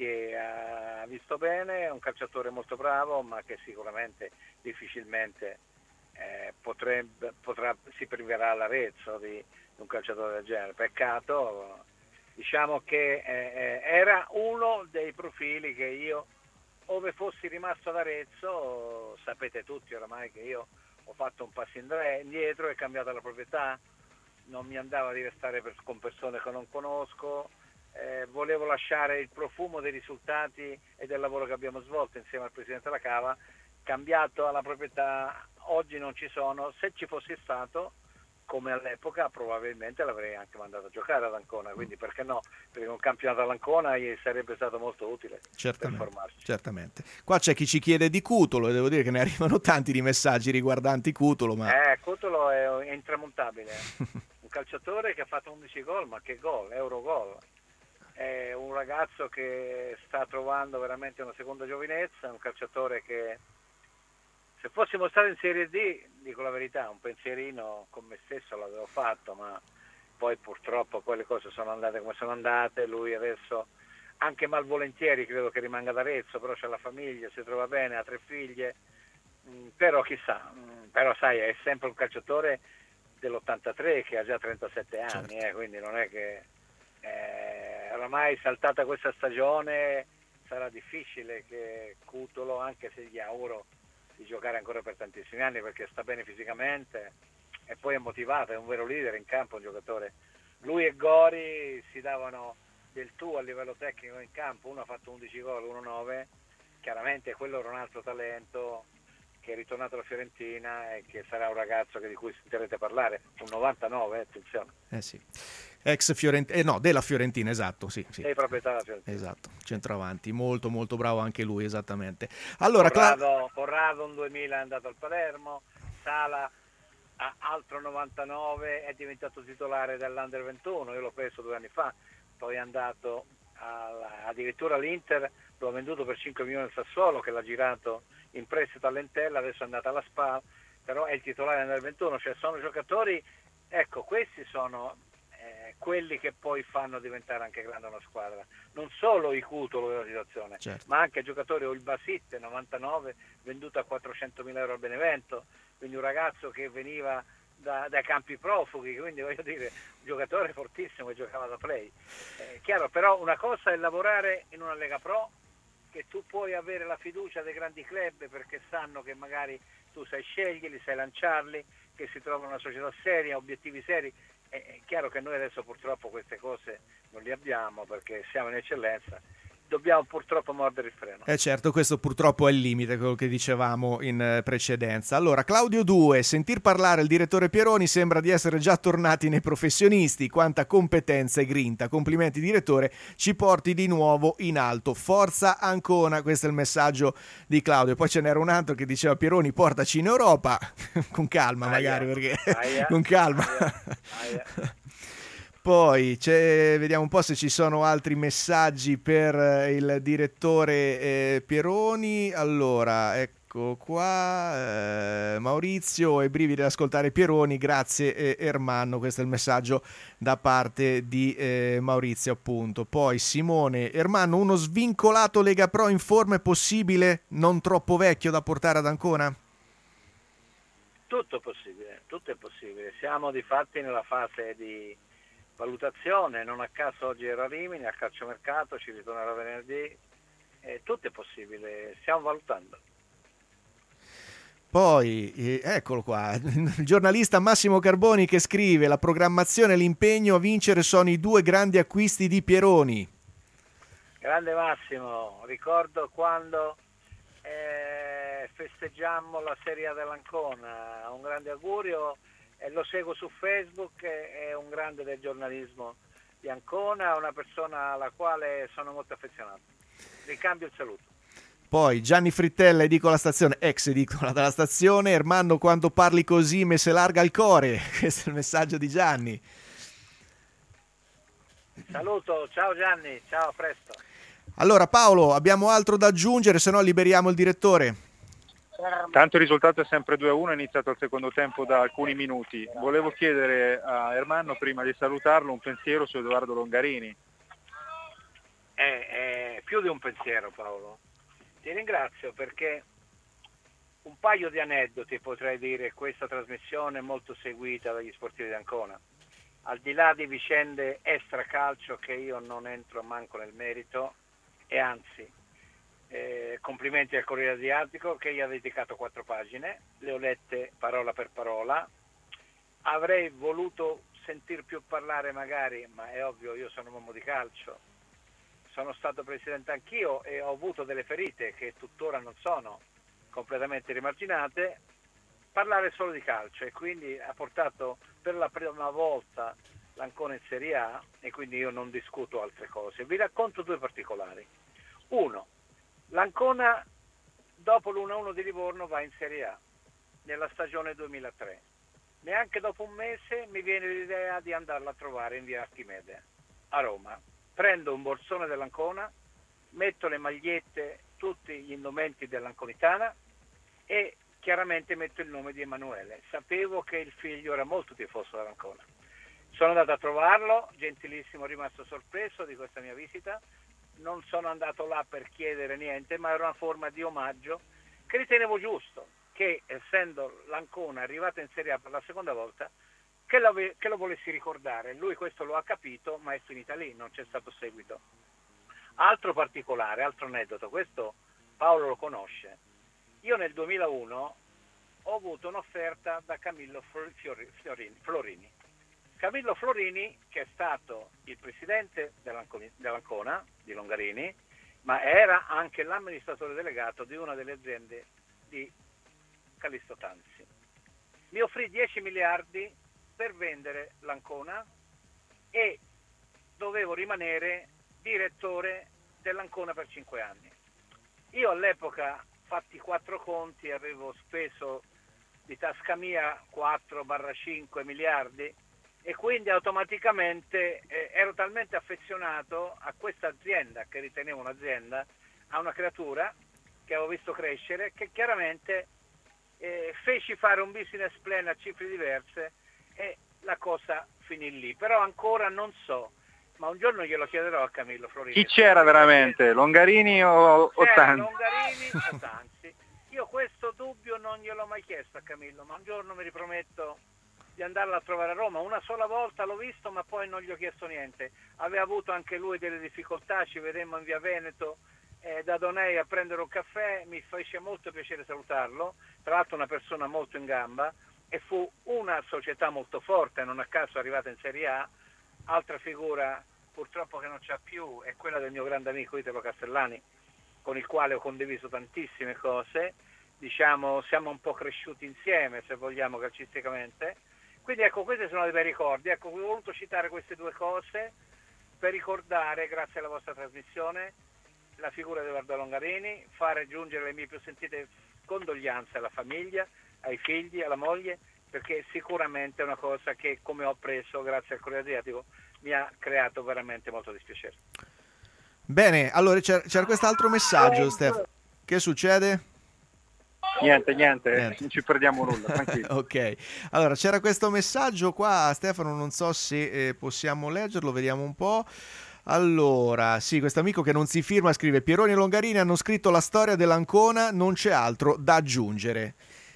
ha visto bene, è un calciatore molto bravo, ma che sicuramente difficilmente eh, potrebbe, potrà, si priverà l'Arezzo di, di un calciatore del genere. Peccato, diciamo che eh, era uno dei profili che io, ove fossi rimasto ad Arezzo, sapete tutti oramai che io ho fatto un passo indietro e cambiato la proprietà, non mi andava di restare per, con persone che non conosco. Eh, volevo lasciare il profumo dei risultati e del lavoro che abbiamo svolto insieme al Presidente della Cava, cambiato alla proprietà, oggi non ci sono. Se ci fossi stato, come all'epoca, probabilmente l'avrei anche mandato a giocare ad Ancona, quindi perché no? Perché un campionato all'Ancona gli sarebbe stato molto utile. Certamente, per formarsi. Certamente. Qua c'è chi ci chiede di Cutolo, e devo dire che ne arrivano tanti di messaggi riguardanti Cutolo, ma... Eh, Cutolo è, è intramontabile, un calciatore che ha fatto undici gol, ma che gol, Eurogol. È un ragazzo che sta trovando veramente una seconda giovinezza, un calciatore che, se fossimo stati in Serie D, dico la verità, un pensierino con me stesso l'avevo fatto, ma poi purtroppo poi le cose sono andate come sono andate. Lui adesso, anche malvolentieri, credo che rimanga ad Arezzo, però c'ha la famiglia, si trova bene, ha tre figlie, mm, però chissà, mm, però sai, è sempre un calciatore dell'ottantatré che ha già trentasette anni, certo. eh, quindi non è che... Eh, oramai saltata questa stagione sarà difficile che Cutolo, anche se gli auguro di giocare ancora per tantissimi anni perché sta bene fisicamente e poi è motivato, è un vero leader in campo, un giocatore. Lui e Gori si davano del tu a livello tecnico in campo, uno ha fatto undici gol, uno nove, chiaramente quello era un altro talento che è ritornato alla Fiorentina e che sarà un ragazzo che, di cui sentirete parlare, un novantanove, attenzione. Eh sì. ex Fiorentina, eh, no, della Fiorentina, esatto, sì, sì. Sei proprietà della Fiorentina. Esatto, centravanti, molto molto bravo anche lui, esattamente. Allora, Corrado, Cla- Corrado un duemila è andato al Palermo, Sala a altro novantanove è diventato titolare dell'Under ventuno, io l'ho preso due anni fa, poi è andato alla, addirittura all'Inter, l'ho venduto per cinque milioni al Sassuolo che l'ha girato in prestito all'Entella, adesso è andato alla Spal, però è il titolare dell'Under ventuno, cioè sono giocatori, ecco, questi sono eh, quelli che poi fanno diventare anche grande una squadra, non solo i Cutolo della situazione, certo. ma anche giocatori, o il Basitte novantanove venduto a quattrocentomila euro a Benevento, quindi un ragazzo che veniva da, dai campi profughi, quindi voglio dire un giocatore fortissimo che giocava da play. Eh, chiaro, però una cosa è lavorare in una Lega Pro, che tu puoi avere la fiducia dei grandi club perché sanno che magari tu sai sceglierli, sai lanciarli, che si trova una società seria, obiettivi seri. È, è chiaro che noi adesso purtroppo queste cose non le abbiamo perché siamo in eccellenza, dobbiamo purtroppo mordere il freno. Eh certo, questo purtroppo è il limite, quello che dicevamo in eh, precedenza. Allora, Claudio due, sentir parlare il direttore Pieroni sembra di essere già tornati nei professionisti, quanta competenza e grinta. Complimenti direttore, ci porti di nuovo in alto. Forza Ancona, questo è il messaggio di Claudio. Poi ce n'era un altro che diceva Pieroni portaci in Europa, con calma aia, magari, perché aia, con calma. Aia, aia. Poi c'è, vediamo un po' se ci sono altri messaggi per il direttore eh, Pieroni. Allora, ecco qua, eh, Maurizio, e brividi ad ascoltare Pieroni, grazie eh, Ermanno, questo è il messaggio da parte di eh, Maurizio appunto. Poi Simone, Ermanno, uno svincolato Lega Pro in forma è possibile, non troppo vecchio da portare ad Ancona? Tutto possibile, tutto è possibile, siamo di fatti nella fase di valutazione, non a caso oggi ero a Rimini, a calciomercato, ci ritornerò venerdì, eh, tutto è possibile, stiamo valutando. Poi, eh, eccolo qua, il giornalista Massimo Carboni che scrive: la programmazione e l'impegno a vincere sono i due grandi acquisti di Pieroni. Grande Massimo, ricordo quando eh, festeggiammo la Serie A dell'Ancona, un grande augurio. E lo seguo su Facebook, è un grande del giornalismo di Ancona, una persona alla quale sono molto affezionato. Ricambio il saluto. Poi Gianni Frittella, edicola stazione, ex edicola della stazione, Ermanno quando parli così me se larga il core, questo è il messaggio di Gianni. Saluto, ciao Gianni, ciao, a presto. Allora Paolo, abbiamo altro da aggiungere, se no liberiamo il direttore. Tanto il risultato è sempre due a uno, è iniziato il secondo tempo da alcuni minuti. Volevo chiedere a Ermanno, prima di salutarlo, un pensiero su Edoardo Longarini. È, è più di un pensiero, Paolo. Ti ringrazio perché un paio di aneddoti potrei dire, questa trasmissione è molto seguita dagli sportivi di Ancona. Al di là di vicende extracalcio che io non entro manco nel merito, e anzi Eh, complimenti al Corriere Adriatico che gli ha dedicato quattro pagine, le ho lette parola per parola. Avrei voluto sentir più parlare magari, ma è ovvio, io sono un uomo di calcio, sono stato presidente anch'io e ho avuto delle ferite che tuttora non sono completamente rimarginate, parlare solo di calcio, e quindi ha portato per la prima volta l'Ancona in Serie A, e quindi io non discuto altre cose. Vi racconto due particolari. Uno, l'Ancona dopo l'uno a uno di Livorno va in Serie A nella stagione duemilatré. Neanche dopo un mese mi viene l'idea di andarla a trovare in via Archimede a Roma. Prendo un borsone dell'Ancona, metto le magliette, tutti gli indumenti dell'Anconitana e chiaramente metto il nome di Emanuele. Sapevo che il figlio era molto tifoso dell'Ancona. Sono andato a trovarlo, gentilissimo, rimasto sorpreso di questa mia visita. Non sono andato là per chiedere niente, ma era una forma di omaggio che ritenevo giusto, che essendo l'Ancona arrivata in Serie A per la seconda volta, che lo, che lo volessi ricordare. Lui questo lo ha capito, ma è finita lì, non c'è stato seguito. Altro particolare, altro aneddoto, questo Paolo lo conosce. Io nel duemilauno ho avuto un'offerta da Camillo Florini. Florini. Camillo Florini, che è stato il presidente dell'Ancona, di Longarini, ma era anche l'amministratore delegato di una delle aziende di Callisto Tanzi. Mi offrì dieci miliardi per vendere l'Ancona e dovevo rimanere direttore dell'Ancona per cinque anni. Io all'epoca, fatti quattro conti, avevo speso di tasca mia quattro cinque miliardi e quindi automaticamente eh, ero talmente affezionato a questa azienda, che ritenevo un'azienda, a una creatura che avevo visto crescere, che chiaramente eh, feci fare un business plan a cifre diverse e la cosa finì lì. Però ancora non so, ma un giorno glielo chiederò a Camillo Florini. Chi c'era veramente? Longarini o, o Tanzi? Longarini o Tanzi. Io questo dubbio non gliel'ho mai chiesto a Camillo, ma un giorno mi riprometto di andarlo a trovare a Roma. Una sola volta l'ho visto, ma poi non gli ho chiesto niente. Aveva avuto anche lui delle difficoltà, ci vedemmo in via Veneto eh, da Donei a prendere un caffè, mi fece molto piacere salutarlo, tra l'altro una persona molto in gamba, e fu una società molto forte, non a caso arrivata in Serie A. Altra figura purtroppo che non c'ha più è quella del mio grande amico Italo Castellani, con il quale ho condiviso tantissime cose, diciamo siamo un po' cresciuti insieme, se vogliamo, calcisticamente. Quindi ecco, questi sono dei bei ricordi. Ecco, ho voluto citare queste due cose per ricordare, grazie alla vostra trasmissione, la figura di Edoardo Longarini, fare giungere le mie più sentite condoglianze alla famiglia, ai figli, alla moglie, perché sicuramente è una cosa che, come ho appreso grazie al Corriere Adriatico, mi ha creato veramente molto dispiacere. Bene, allora c'era, c'era quest'altro messaggio, Stefano. Che succede? Niente, niente, Niente. non ci perdiamo nulla, tranquillo. Ok, allora c'era questo messaggio qua, Stefano, non so se eh, possiamo leggerlo, vediamo un po'. Allora, sì, questo amico che non si firma scrive: Pieroni e Longarini hanno scritto la storia dell'Ancona, non c'è altro da aggiungere.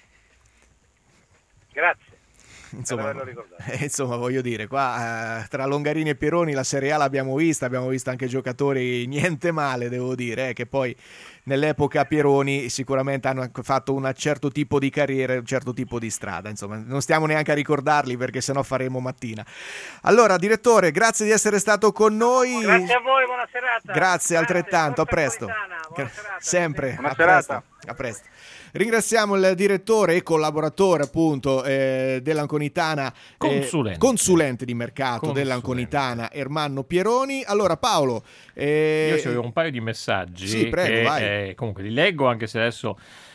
Grazie. Insomma, eh, insomma, voglio dire, qua eh, tra Longarini e Pieroni la Serie A l'abbiamo vista, abbiamo visto anche giocatori niente male, devo dire, eh, che poi nell'epoca Pieroni sicuramente hanno fatto un certo tipo di carriera, un certo tipo di strada, insomma, non stiamo neanche a ricordarli perché sennò faremo mattina. Allora, direttore, grazie di essere stato con noi. Grazie a voi, buona serata. Grazie, Grazie altrettanto, a presto. Buona serata. Sempre, Buona a serata. presto. A presto. Ringraziamo il direttore e collaboratore appunto eh, dell'Anconitana, Consulente. eh, consulente di mercato Consulente. dell'Anconitana, Ermanno Pieroni. Allora Paolo, eh, Io avevo un paio di messaggi. Sì, prego, che, vai. eh, comunque li leggo, anche se adesso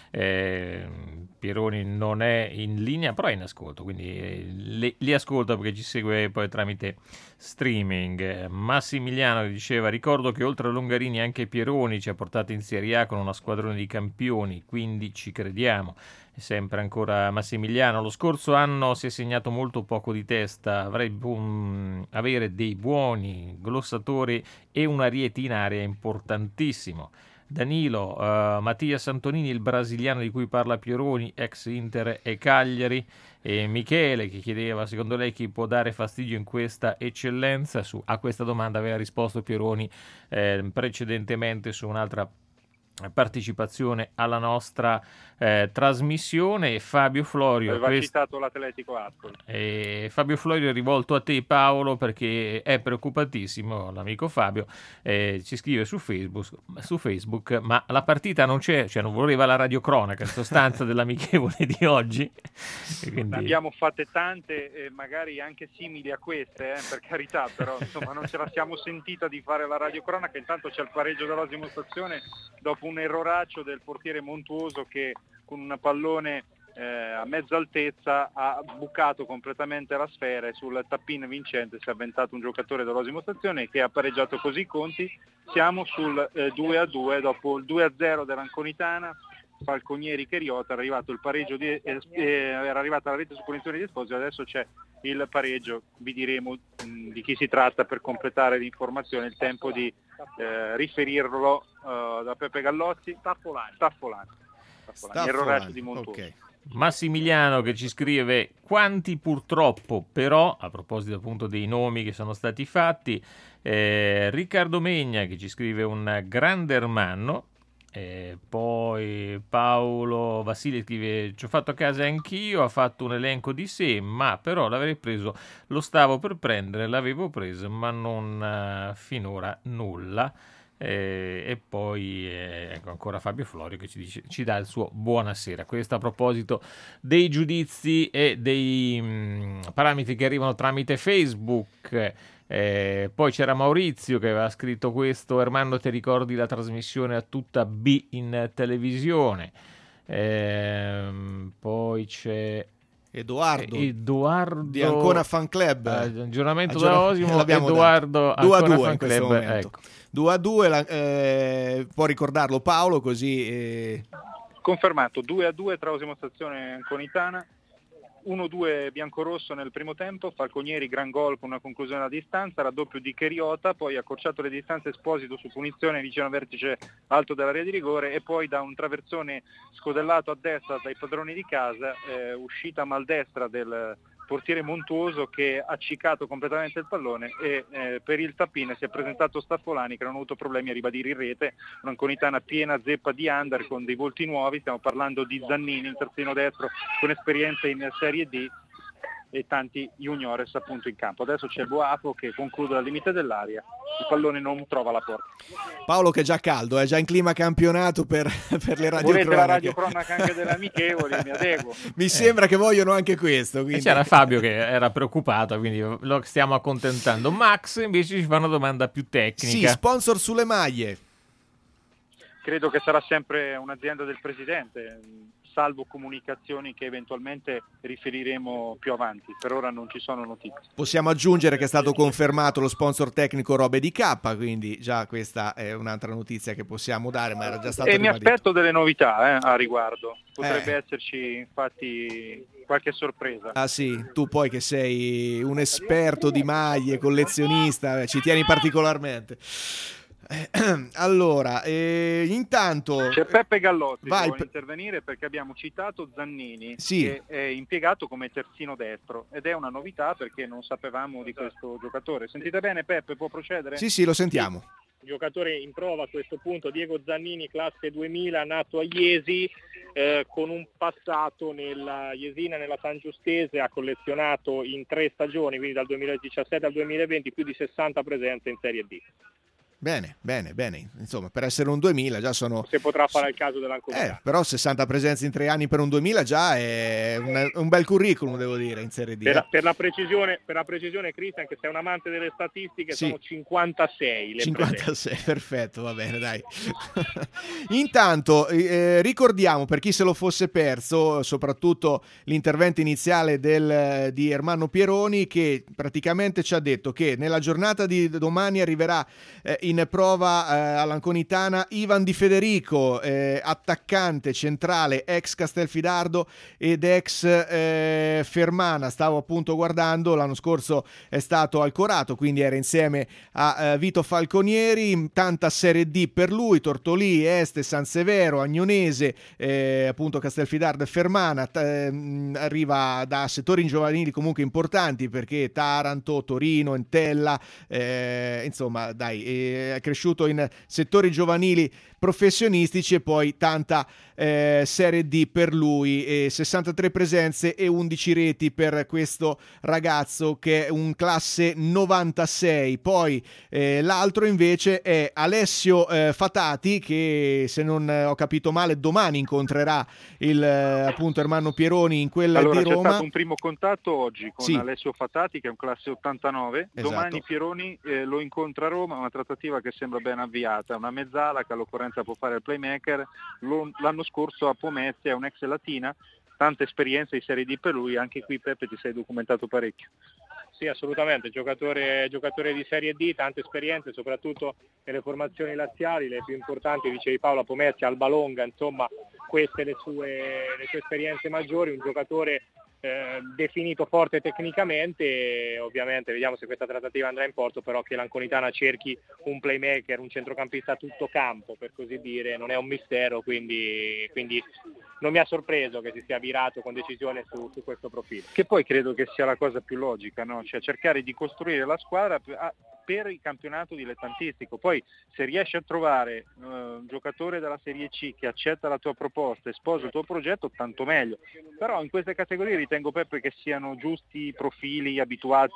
eh, Pieroni non è in linea, però è in ascolto, quindi eh, li, li ascolto perché ci segue poi tramite streaming. Eh, Massimiliano che diceva: ricordo che oltre a Longarini anche Pieroni ci ha portato in Serie A con una squadrone di campioni, quindi ci crediamo. E sempre ancora Massimiliano: lo scorso anno si è segnato molto poco di testa, avrei bu- avere dei buoni glossatori e una riete in area importantissimo. Danilo, uh, Mattia Santonini, il brasiliano di cui parla Pieroni, ex Inter e Cagliari. E Michele che chiedeva: secondo lei chi può dare fastidio in questa eccellenza? Su, a questa domanda aveva risposto Pieroni eh, precedentemente su un'altra partecipazione alla nostra eh, trasmissione. E Fabio Florio Aveva quest- citato l'Atletico Ascoli. e Fabio Florio è rivolto a te, Paolo, perché è preoccupatissimo l'amico Fabio, eh, ci scrive su Facebook, su Facebook ma la partita non c'è, cioè non voleva la radiocronaca in sostanza dell'amichevole di oggi. E quindi... Ne abbiamo fatte tante, eh, magari anche simili a queste, eh, per carità, però insomma non ce la siamo sentita di fare la radiocronaca. Intanto c'è il pareggio dell'Osimo Stazione dopo un erroraccio del portiere Montuoso che con un pallone eh, a mezza altezza ha bucato completamente la sfera e sul tappin vincente si è avventato un giocatore dell'Osimo Stazione che ha pareggiato così i conti. Siamo sul eh, due a due dopo il due a zero dell'Anconitana. Falconieri Cheriota, è arrivato il pareggio di, eh, era arrivata la rete su punizione di Esposito, adesso c'è il pareggio, vi diremo mh, di chi si tratta per completare l'informazione, il tempo di eh, riferirlo uh, da Peppe Gallozzi. Staffolani, Staffolani, Staffolani. Erroraccio di Montuoso. Okay. Massimiliano che ci scrive: quanti purtroppo, però, a proposito appunto dei nomi che sono stati fatti, eh, Riccardo Megna che ci scrive un grande Ermanno. E poi Paolo Vasile scrive: ci ho fatto a casa anch'io, ha fatto un elenco di sé, ma però l'avrei preso, lo stavo per prendere, l'avevo preso, ma non uh, finora nulla. E, e poi eh, ecco ancora Fabio Florio che ci, dice, ci dà il suo buonasera. Questo a proposito dei giudizi e dei mh, parametri che arrivano tramite Facebook. Eh, poi c'era Maurizio che aveva scritto questo: Ermanno, ti ricordi la trasmissione a tutta B in televisione? Eh, poi c'è Edoardo, Edoardo di Ancona Fan Club, aggiornamento da Osimo, due Edoardo a due Ancona Fan in questo Club, momento. ecco. due a due, eh, può ricordarlo Paolo, così eh... confermato due a due tra Osimo Stazione e Anconitana. uno due biancorosso nel primo tempo, Falconieri gran gol con una conclusione a distanza, raddoppio di Cheriota, poi accorciato le distanze Esposito su punizione vicino al vertice alto dell'area di rigore e poi da un traversone scodellato a destra dai padroni di casa, eh, uscita maldestra del portiere Montuoso che ha accicato completamente il pallone e eh, per il tappino si è presentato Staffolani che non ha avuto problemi a ribadire in rete, un'Anconitana piena zeppa di under con dei volti nuovi, stiamo parlando di Zannini, il terzino destro con esperienza in Serie D e tanti juniores appunto in campo. Adesso c'è il Boafo che conclude al limite dell'area, il pallone non trova la porta. Paolo che è già caldo, è già in clima campionato per, per le radiocronache. Volete la radiocronaca anche delle amichevoli, mi adeguo. Mi eh. sembra che vogliono anche questo. Quindi... E c'era Fabio che era preoccupato, quindi lo stiamo accontentando. Max invece ci fa una domanda più tecnica. Sì, sponsor sulle maglie. Credo che sarà sempre un'azienda del presidente, salvo comunicazioni che eventualmente riferiremo più avanti. Per ora non ci sono notizie. Possiamo aggiungere che è stato confermato lo sponsor tecnico Robe di K, quindi già questa è un'altra notizia che possiamo dare, ma era già stato E ribadito. mi aspetto delle novità eh, a riguardo. Potrebbe Eh. esserci infatti qualche sorpresa. Ah sì, tu poi che sei un esperto di maglie, collezionista, eh, ci tieni particolarmente. Eh, allora, eh, intanto C'è Peppe Gallotti vai, che vuole Pe- intervenire perché abbiamo citato Zannini Sì. che è impiegato come terzino destro ed è una novità perché non sapevamo di questo giocatore. Sentite bene Peppe, può procedere? Sì, sì, lo sentiamo. Giocatore in prova a questo punto, Diego Zannini, classe duemila, nato a Iesi, eh, con un passato nella Jesina, nella San Giustese, ha collezionato in tre stagioni, quindi dal duemiladiciassette al duemilaventi, più di sessanta presenze in Serie D. Bene, bene, bene. Insomma, per essere un duemila già sono... Se potrà fare il caso dell'Anconitana. Eh, però sessanta presenze in tre anni per un duemila già è un, un bel curriculum, devo dire, in Serie D. Per, eh. la, per la precisione, per la precisione, Cristian, che sei un amante delle statistiche, Sì. sono cinquantasei le cinquantasei, perfetto, va bene, dai. Intanto eh, ricordiamo, per chi se lo fosse perso, soprattutto l'intervento iniziale del, di Ermanno Pieroni, che praticamente ci ha detto che nella giornata di domani arriverà eh, in prova eh, all'Anconitana Ivan Di Federico, eh, attaccante centrale ex Castelfidardo ed ex eh, Fermana. Stavo appunto guardando, l'anno scorso è stato al Corato, quindi era insieme a eh, Vito Falconieri. Tanta Serie D per lui: Tortolì, Este, San Severo, Agnonese, eh, appunto Castelfidardo e Fermana. T- eh, arriva da settori giovanili comunque importanti, perché Taranto, Torino, Entella, eh, insomma dai, eh, è cresciuto in settori giovanili professionistici, e poi tanta eh, Serie D per lui, e sessantatré presenze e undici reti per questo ragazzo che è un classe novantasei. Poi eh, l'altro invece è Alessio eh, Fatati, che se non eh, ho capito male domani incontrerà il eh, appunto Ermanno Pieroni in quella allora, di Roma. c'è stato un primo contatto oggi con Sì. Alessio Fatati, che è un classe ottantanove. Esatto. Domani Pieroni eh, lo incontra a Roma, una trattativa che sembra ben avviata, una mezzala che all'occorrenza può fare il playmaker. Lo, l'anno scorso a Pomezia, è un ex Latina, tanta esperienza in Serie D per lui. Anche qui Peppe ti sei documentato parecchio. Sì, assolutamente, giocatore, giocatore di Serie D, tante esperienze, soprattutto nelle formazioni laziali, le più importanti, dicevi Paolo, a Pomezia, Alba Longa, insomma queste le sue, le sue esperienze maggiori. Un giocatore eh, definito forte tecnicamente, ovviamente vediamo se questa trattativa andrà in porto, però che l'Anconitana cerchi un playmaker, un centrocampista a tutto campo, per così dire, non è un mistero, quindi, quindi non mi ha sorpreso che si sia virato con decisione su, su questo profilo. Che poi credo che sia la cosa più logica, no? Cioè cercare di costruire la squadra per, per il campionato dilettantistico. Poi se riesci a trovare uh, un giocatore della Serie C che accetta la tua proposta e sposa il tuo progetto, tanto meglio. Però in queste categorie ritengo Peppe che siano giusti profili abituati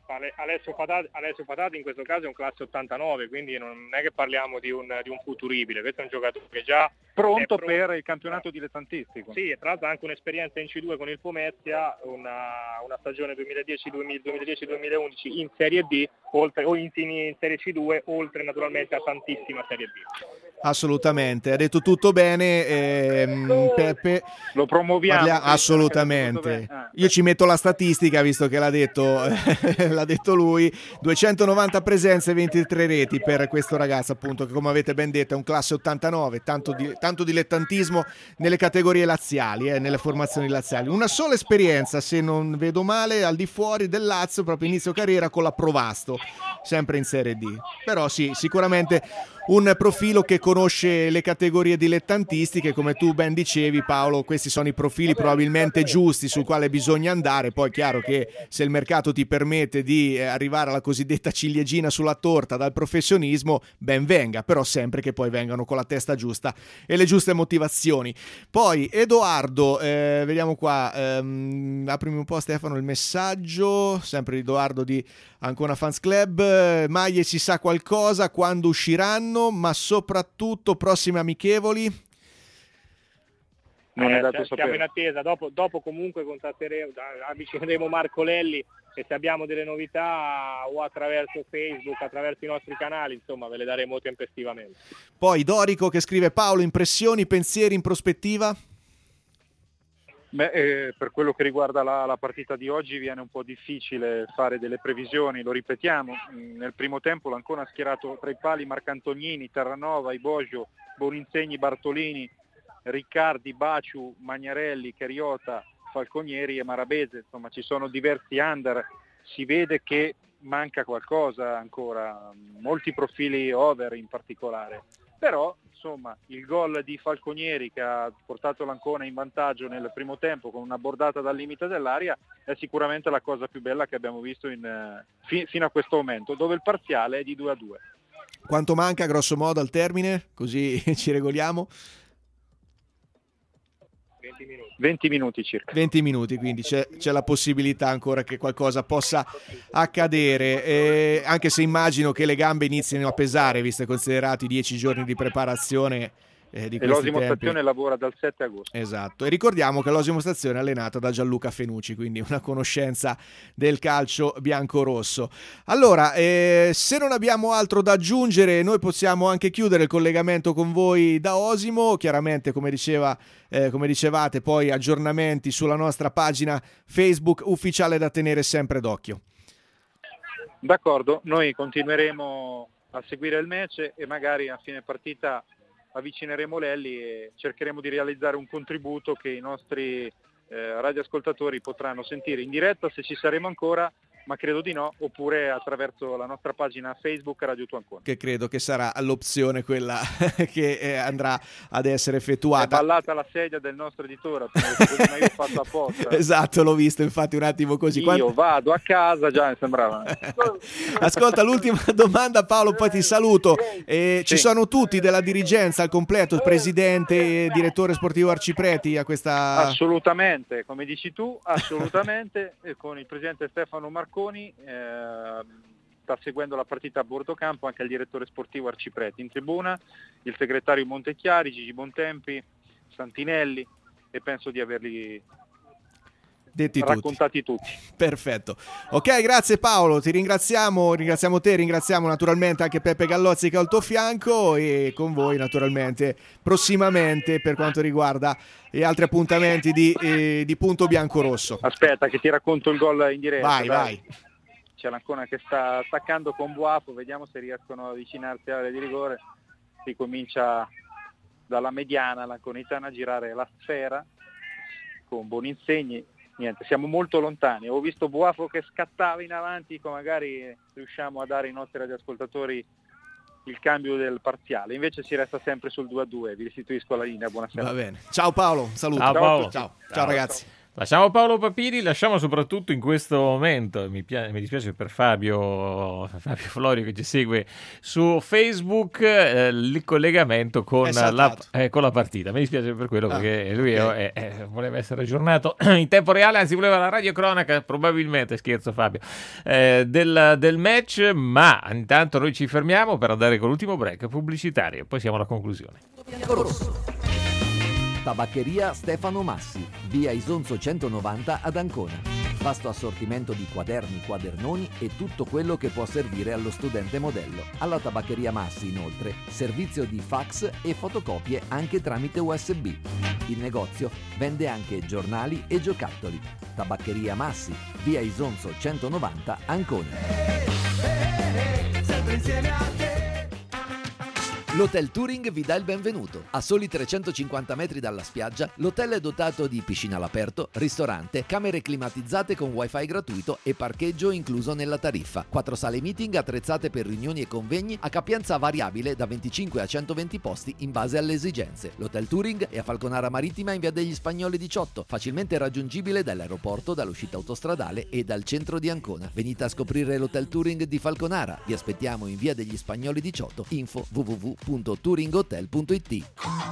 Alessio Patati, Alessio Patati in questo caso è un classe ottantanove, quindi non è che parliamo di un, di un futuribile, questo è un giocatore che già pronto, è pronto per il campionato dilettantistico. Sì, e tra l'altro ha anche un'esperienza in C due con il Pomezia, una, una stagione duemiladieci duemilaundici in Serie B, oltre, o in, in Serie C due, oltre naturalmente a tantissima Serie B. Assolutamente, ha detto tutto bene, ehm, Peppe. Lo promuoviamo. Parlia- assolutamente. Ah, Io ci metto la statistica, visto che l'ha detto, l'ha detto lui. duecentonovanta presenze e ventitré reti per questo ragazzo, appunto, che come avete ben detto è un classe ottantanove, tanto, di, tanto dilettantismo nelle categorie laziali, eh, nelle formazioni laziali. Una sola esperienza, se non vedo male, al di fuori del Lazio, proprio inizio carriera con la Provasto, sempre in Serie D. Però sì, sicuramente un profilo che conosce le categorie dilettantistiche, come tu ben dicevi Paolo, questi sono i profili probabilmente giusti sul quale bisogna andare. Poi è chiaro che se il mercato ti permette di arrivare alla cosiddetta ciliegina sulla torta dal professionismo, ben venga, però sempre che poi vengano con la testa giusta e le giuste motivazioni. Poi Edoardo, eh, vediamo qua, ehm, aprimi un po' Stefano il messaggio, sempre di Edoardo di Ancona Fans Club. Maglie, si sa qualcosa quando usciranno, ma soprattutto prossime amichevoli? Non è dato eh, siamo in attesa, dopo, dopo comunque contatteremo, avvicineremo Marco Lelli e se abbiamo delle novità o attraverso Facebook, attraverso i nostri canali, insomma ve le daremo tempestivamente. Poi Dorico che scrive: Paolo, impressioni, pensieri in prospettiva? Beh, eh, per quello che riguarda la, la partita di oggi viene un po' difficile fare delle previsioni, lo ripetiamo. Nel primo tempo l'Ancona ha schierato tra i pali Marcantonini, Terranova, Ibogio, Boninsegni, Bartolini, Riccardi, Baciu, Magnarelli, Cheriota, Falconieri e Marabese. Insomma, ci sono diversi under, si vede che manca qualcosa ancora, molti profili over in particolare. Però insomma il gol di Falconieri che ha portato l'Ancona in vantaggio nel primo tempo con una bordata dal limite dell'area è sicuramente la cosa più bella che abbiamo visto in, eh, fi- fino a questo momento, dove il parziale è di due a due. Quanto manca grosso modo al termine? Così ci regoliamo. venti minuti. venti minuti circa. venti minuti, quindi c'è, c'è la possibilità ancora che qualcosa possa accadere, eh, anche se immagino che le gambe inizino a pesare, visto e considerato i dieci giorni di preparazione eh, di e questi l'Osimo tempi. Stazione lavora dal sette agosto. Esatto, e ricordiamo che l'Osimo Stazione è allenata da Gianluca Fenucci, quindi una conoscenza del calcio bianco-rosso. Allora, eh, se non abbiamo altro da aggiungere, noi possiamo anche chiudere il collegamento con voi da Osimo. Chiaramente, come diceva eh, come dicevate, poi aggiornamenti sulla nostra pagina Facebook ufficiale da tenere sempre d'occhio. D'accordo, noi continueremo a seguire il match e magari a fine partita avvicineremo Lelli e cercheremo di realizzare un contributo che i nostri eh, radioascoltatori potranno sentire in diretta se ci saremo ancora, ma credo di no, oppure attraverso la nostra pagina Facebook Radio Tu Ancona. Che credo che sarà l'opzione quella che eh, andrà ad essere effettuata. È ballata la sedia del nostro editore, ma io ho fatto apposta. Esatto, l'ho visto infatti un attimo così. Io Quando... vado a casa, già mi sembrava. Ascolta, l'ultima domanda Paolo, poi ti saluto. Eh, sì. Ci sono tutti della dirigenza al completo, presidente e direttore sportivo Arcipreti a questa... Assolutamente, come dici tu, assolutamente, con il presidente Stefano Marconi. Eh, sta seguendo la partita a bordo campo anche il direttore sportivo Arcipreti in tribuna, il segretario Montechiari, Gigi Bontempi, Santinelli, e penso di averli detti raccontati tutti. tutti. Perfetto. Ok, grazie Paolo, ti ringraziamo, ringraziamo te, ringraziamo naturalmente anche Peppe Gallozzi che è al tuo fianco e con voi naturalmente prossimamente per quanto riguarda gli altri appuntamenti di, eh, di Punto Bianco-Rosso. Aspetta che ti racconto il gol in diretta. Vai, dai. vai. C'è l'Ancona che sta attaccando con Buafo, vediamo se riescono ad avvicinarsi all'area di rigore. Si comincia dalla mediana l'anconitana a girare la sfera con Boninsegni. Niente, siamo molto lontani. Ho visto Buafo che scattava in avanti, come magari riusciamo a dare ai nostri radioascoltatori il cambio del parziale. Invece si resta sempre sul due a due. Vi restituisco la linea, buonasera. Va bene. Ciao Paolo, saluto. Ciao Paolo. Ciao, ciao, ciao ragazzi. Lasciamo Paolo Papini, lasciamo soprattutto in questo momento, mi, pia- mi dispiace per Fabio, Fabio Florio che ci segue su Facebook, eh, il collegamento con la, eh, con la partita. Mi dispiace per quello, ah, perché lui okay. è, è, voleva essere aggiornato in tempo reale, anzi voleva la radiocronaca, probabilmente, scherzo Fabio, eh, del, del match, ma intanto noi ci fermiamo per andare con l'ultimo break pubblicitario, poi siamo alla conclusione. Tabaccheria Stefano Massi, via Isonzo centonovanta ad Ancona. Vasto assortimento di quaderni, quadernoni e tutto quello che può servire allo studente modello. Alla Tabaccheria Massi, inoltre, servizio di fax e fotocopie anche tramite U S B. Il negozio vende anche giornali e giocattoli. Tabaccheria Massi, via Isonzo centonovanta, Ancona. Sempre insieme a te. L'Hotel Touring vi dà il benvenuto. A soli trecentocinquanta metri dalla spiaggia, l'hotel è dotato di piscina all'aperto, ristorante, camere climatizzate con wifi gratuito e parcheggio incluso nella tariffa. Quattro sale meeting attrezzate per riunioni e convegni a capienza variabile da venticinque a centoventi posti in base alle esigenze. L'Hotel Touring è a Falconara Marittima in via degli Spagnoli diciotto, facilmente raggiungibile dall'aeroporto, dall'uscita autostradale e dal centro di Ancona. Venite a scoprire l'Hotel Touring di Falconara. Vi aspettiamo in via degli Spagnoli diciotto. Info w w w punto touringhotel punto i t.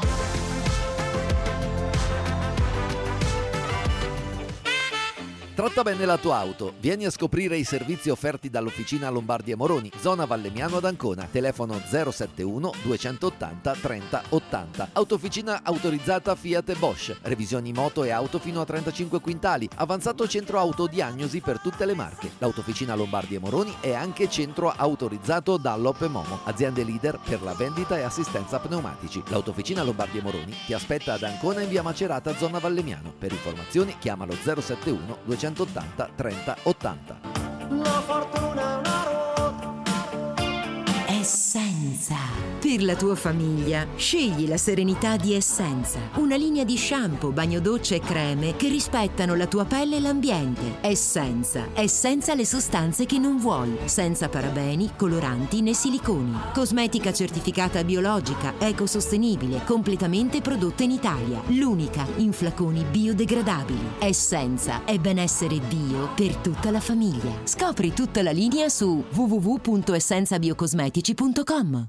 Tratta bene la tua auto. Vieni a scoprire i servizi offerti dall'Officina Lombardi e Moroni, zona Vallemiano ad Ancona. Telefono zero sette uno duecentottanta trenta ottanta. Autofficina autorizzata Fiat e Bosch. Revisioni moto e auto fino a trentacinque quintali. Avanzato centro autodiagnosi per tutte le marche. L'Autofficina Lombardi e Moroni è anche centro autorizzato Dunlop e Momo, aziende leader per la vendita e assistenza pneumatici. L'Autofficina Lombardi e Moroni ti aspetta ad Ancona in via Macerata, zona Vallemiano. Per informazioni chiamalo zero sette uno duecentottanta trenta ottanta. La fortuna è una ruota. Essenza. Per la tua famiglia, scegli la serenità di Essenza. Una linea di shampoo, bagno docce e creme che rispettano la tua pelle e l'ambiente. Essenza. È senza le sostanze che non vuoi. Senza parabeni, coloranti né siliconi. Cosmetica certificata biologica, ecosostenibile, completamente prodotta in Italia. L'unica in flaconi biodegradabili. Essenza è benessere bio per tutta la famiglia. Scopri tutta la linea su w w w punto essenza biocosmetici punto com.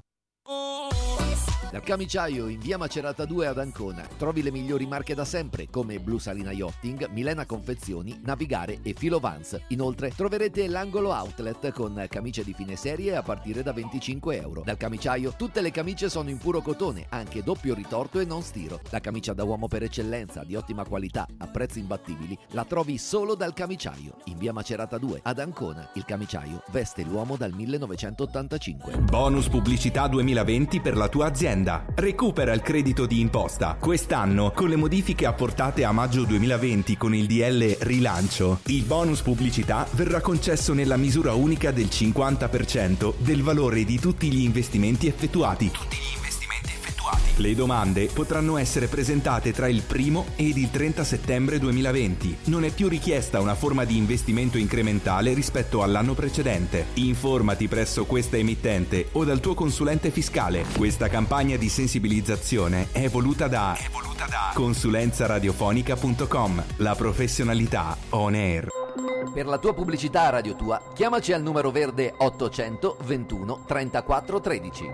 Dal Camiciaio in via Macerata due ad Ancona trovi le migliori marche da sempre come Blu Salina Yachting, Milena Confezioni, Navigare e Filo Vans. Inoltre troverete l'angolo outlet con camicie di fine serie a partire da venticinque euro. Dal Camiciaio tutte le camicie sono in puro cotone, anche doppio ritorto e non stiro. La camicia da uomo per eccellenza, di ottima qualità, a prezzi imbattibili, la trovi solo dal Camiciaio in via Macerata due ad Ancona. Il Camiciaio veste l'uomo dal millenovecentottantacinque. Bonus pubblicità duemilaventi per la tua azienda. Recupera il credito di imposta. Quest'anno, con le modifiche apportate a maggio duemilaventi con il D L Rilancio, il bonus pubblicità verrà concesso nella misura unica del cinquanta per cento del valore di tutti gli investimenti effettuati. Tutti gli investimenti effettuati. Le domande potranno essere presentate tra il primo ed il trenta settembre duemilaventi. Non è più richiesta una forma di investimento incrementale rispetto all'anno precedente. Informati presso questa emittente o dal tuo consulente fiscale. Questa campagna di sensibilizzazione è voluta da, è voluta da consulenza radiofonica punto com. La professionalità on air. Per la tua pubblicità a Radio Tua, chiamaci al numero verde ottocento ventuno trentaquattro tredici.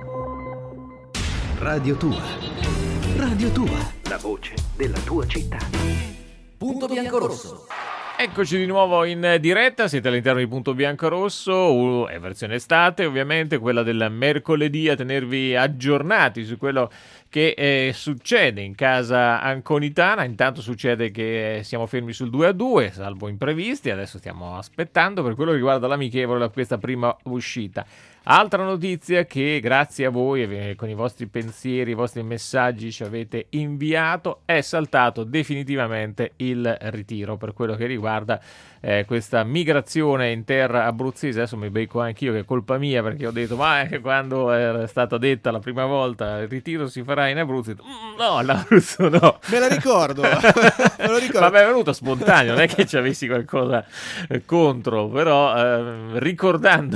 Radio Tua. Radio Tua. La voce della tua città. Punto Biancorosso. Eccoci di nuovo in diretta, siete all'interno di Punto Biancorosso, è versione estate ovviamente, quella del mercoledì, a tenervi aggiornati su quello che eh, succede in casa anconitana. Intanto succede che siamo fermi sul due a due, salvo imprevisti, adesso stiamo aspettando per quello che riguarda l'amichevole questa prima uscita. Altra notizia che grazie a voi e con i vostri pensieri, i vostri messaggi ci avete inviato, è saltato definitivamente il ritiro per quello che riguarda eh, questa migrazione in terra abruzzese. Adesso mi becco anch'io che è colpa mia, perché ho detto ma quando era stata detta la prima volta il ritiro si farà in Abruzzo, mm, no, l'Abruzzo no. Me la ricordo. Me lo ricordo. Vabbè, è venuto spontaneo, non è che ci avessi qualcosa contro, però eh, ricordando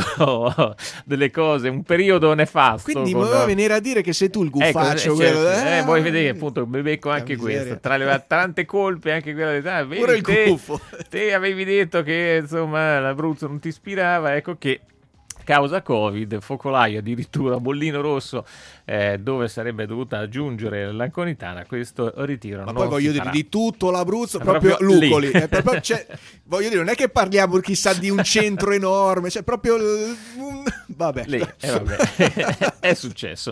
delle cose, un periodo nefasto. Quindi con... voleva venire a dire che sei tu il guffaccio. Ecco, quello, certo, eh? eh, vuoi vedere, appunto, mi becco anche miseria. questo, tra le tante colpe anche quella di ah, vedi, pure il te, guffo. Te avevi detto che insomma l'Abruzzo non ti ispirava, ecco che causa Covid, focolaio addirittura Bollino Rosso, eh, dove sarebbe dovuta aggiungere l'Anconitana, questo ritiro ma non poi voglio si dire farà. Di tutto l'Abruzzo, È proprio, proprio Lucoli, lì. è proprio, cioè, voglio dire, non è che parliamo chissà di un centro enorme, cioè proprio l- un... vabbè, Lì, eh, vabbè. È successo,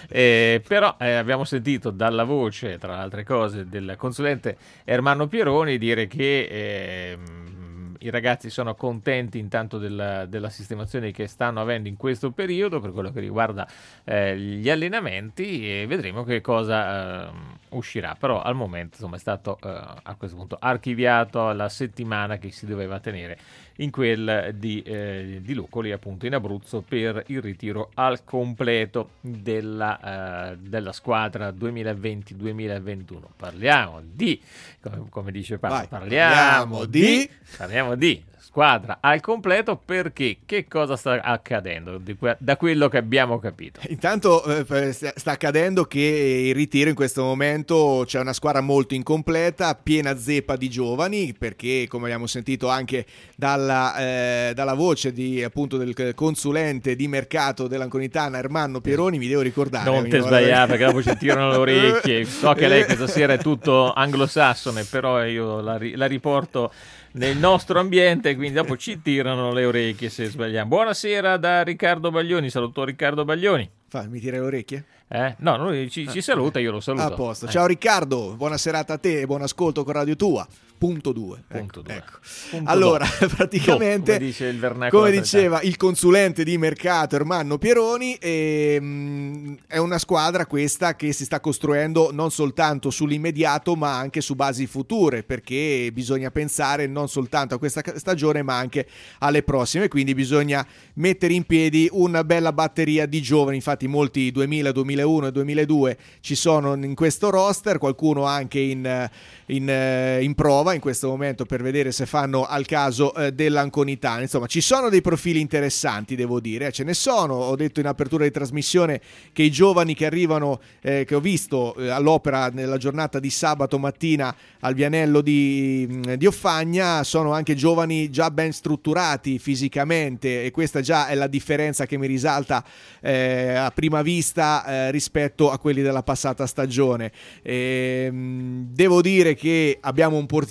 eh, però eh, abbiamo sentito dalla voce, tra le altre cose, del consulente Ermanno Pieroni dire che eh, i ragazzi sono contenti intanto della, della sistemazione che stanno avendo in questo periodo per quello che riguarda eh, gli allenamenti, e vedremo che cosa eh, uscirà. Però al momento insomma è stato eh, a questo punto archiviato la settimana che si doveva tenere in quel di, eh, di Lucoli, appunto in Abruzzo, per il ritiro al completo della, eh, della squadra duemilaventi duemilaventuno. Parliamo di, come, come dice Paolo, Vai, parliamo, parliamo di, di... parliamo di squadra al completo, perché che cosa sta accadendo di que- da quello che abbiamo capito? Intanto eh, sta accadendo che il ritiro in questo momento c'è una squadra molto incompleta, piena zeppa di giovani, perché come abbiamo sentito anche dalla, eh, dalla voce di, appunto, del consulente di mercato dell'Anconitana Ermanno Pieroni, mi devo ricordare. Non ti sbagliare perché dopo ci tirano le orecchie. So che lei questa sera è tutto anglosassone, però io la, ri- la riporto nel nostro ambiente, quindi dopo ci tirano le orecchie se sbagliamo. Buonasera da Riccardo Baglioni, saluto Riccardo Baglioni. Fa, mi tira le orecchie? Eh? No, lui ci, ci saluta, io lo saluto. A posto. Eh. Ciao Riccardo, buona serata a te e buon ascolto con Radio Tua. Punto due. Punto ecco, due. ecco. Punto allora, do. praticamente, Do, come dice il vernacolo come napoletano. diceva il consulente di mercato Ermanno Pieroni, e, mh, è una squadra questa che si sta costruendo non soltanto sull'immediato ma anche su basi future, perché bisogna pensare non soltanto a questa stagione ma anche alle prossime, quindi bisogna mettere in piedi una bella batteria di giovani. Infatti molti duemila, duemilauno e duemiladue ci sono in questo roster, qualcuno anche in, in, in prova in questo momento per vedere se fanno al caso eh, dell'Anconitana. Insomma, ci sono dei profili interessanti, devo dire, eh, ce ne sono. Ho detto in apertura di trasmissione che i giovani che arrivano, eh, che ho visto eh, all'opera nella giornata di sabato mattina al Vianello di, di Offagna, sono anche giovani già ben strutturati fisicamente, e questa già è la differenza che mi risalta eh, a prima vista eh, rispetto a quelli della passata stagione. E, mh, devo dire che abbiamo un portiere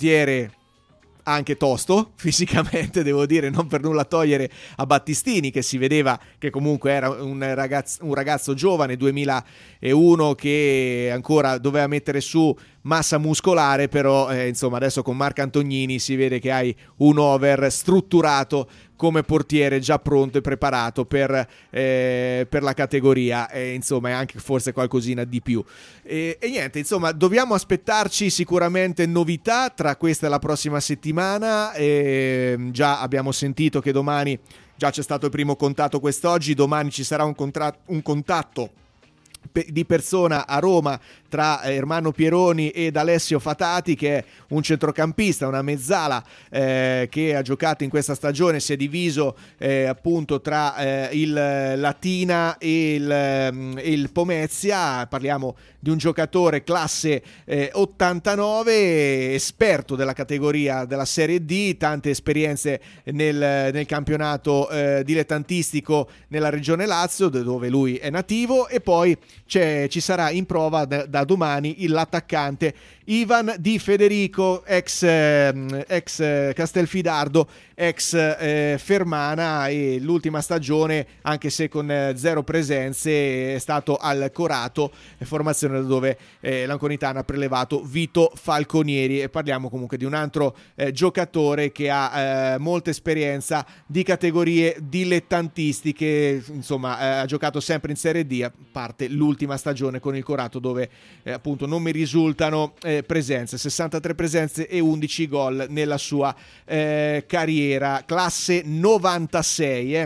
anche tosto fisicamente, devo dire, non per nulla togliere a Battistini, che si vedeva che comunque era un ragazzo, un ragazzo giovane, duemilauno, che ancora doveva mettere su massa muscolare, però eh, insomma adesso con Marco Antognini si vede che hai un over strutturato come portiere, già pronto e preparato per, eh, per la categoria, e insomma è anche forse qualcosina di più. E, e niente, insomma dobbiamo aspettarci sicuramente novità tra questa e la prossima settimana. E già abbiamo sentito che domani già c'è stato il primo contatto quest'oggi, domani ci sarà un, contra- un contatto di persona a Roma tra Ermanno Pieroni ed Alessio Fatati, che è un centrocampista, una mezzala eh, che ha giocato in questa stagione, si è diviso eh, appunto tra eh, il Latina e il, eh, il Pomezia. Parliamo di un giocatore classe eh, ottantanove, esperto della categoria della Serie D, tante esperienze nel, nel campionato eh, dilettantistico nella regione Lazio, dove lui è nativo, e poi c'è, ci sarà in prova da, da domani l'attaccante Ivan Di Federico, ex, eh, ex Castelfidardo, ex eh, Fermana, e l'ultima stagione, anche se con eh, zero presenze, è stato al Corato, formazione dove eh, l'Anconitana ha prelevato Vito Falconieri. E parliamo comunque di un altro eh, giocatore che ha eh, molta esperienza di categorie dilettantistiche, insomma eh, ha giocato sempre in Serie D, a parte l'ultima stagione con il Corato, dove eh, appunto non mi risultano eh, presenze, sessantatré presenze e undici gol nella sua eh, carriera. Classe novantasei, eh.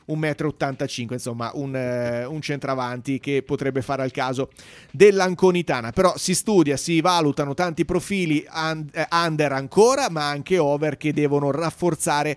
un metro e ottantacinque, insomma un, eh, un centravanti che potrebbe fare al caso dell'Anconitana. Però si studia, si valutano tanti profili un, eh, under ancora, ma anche over, che devono rafforzare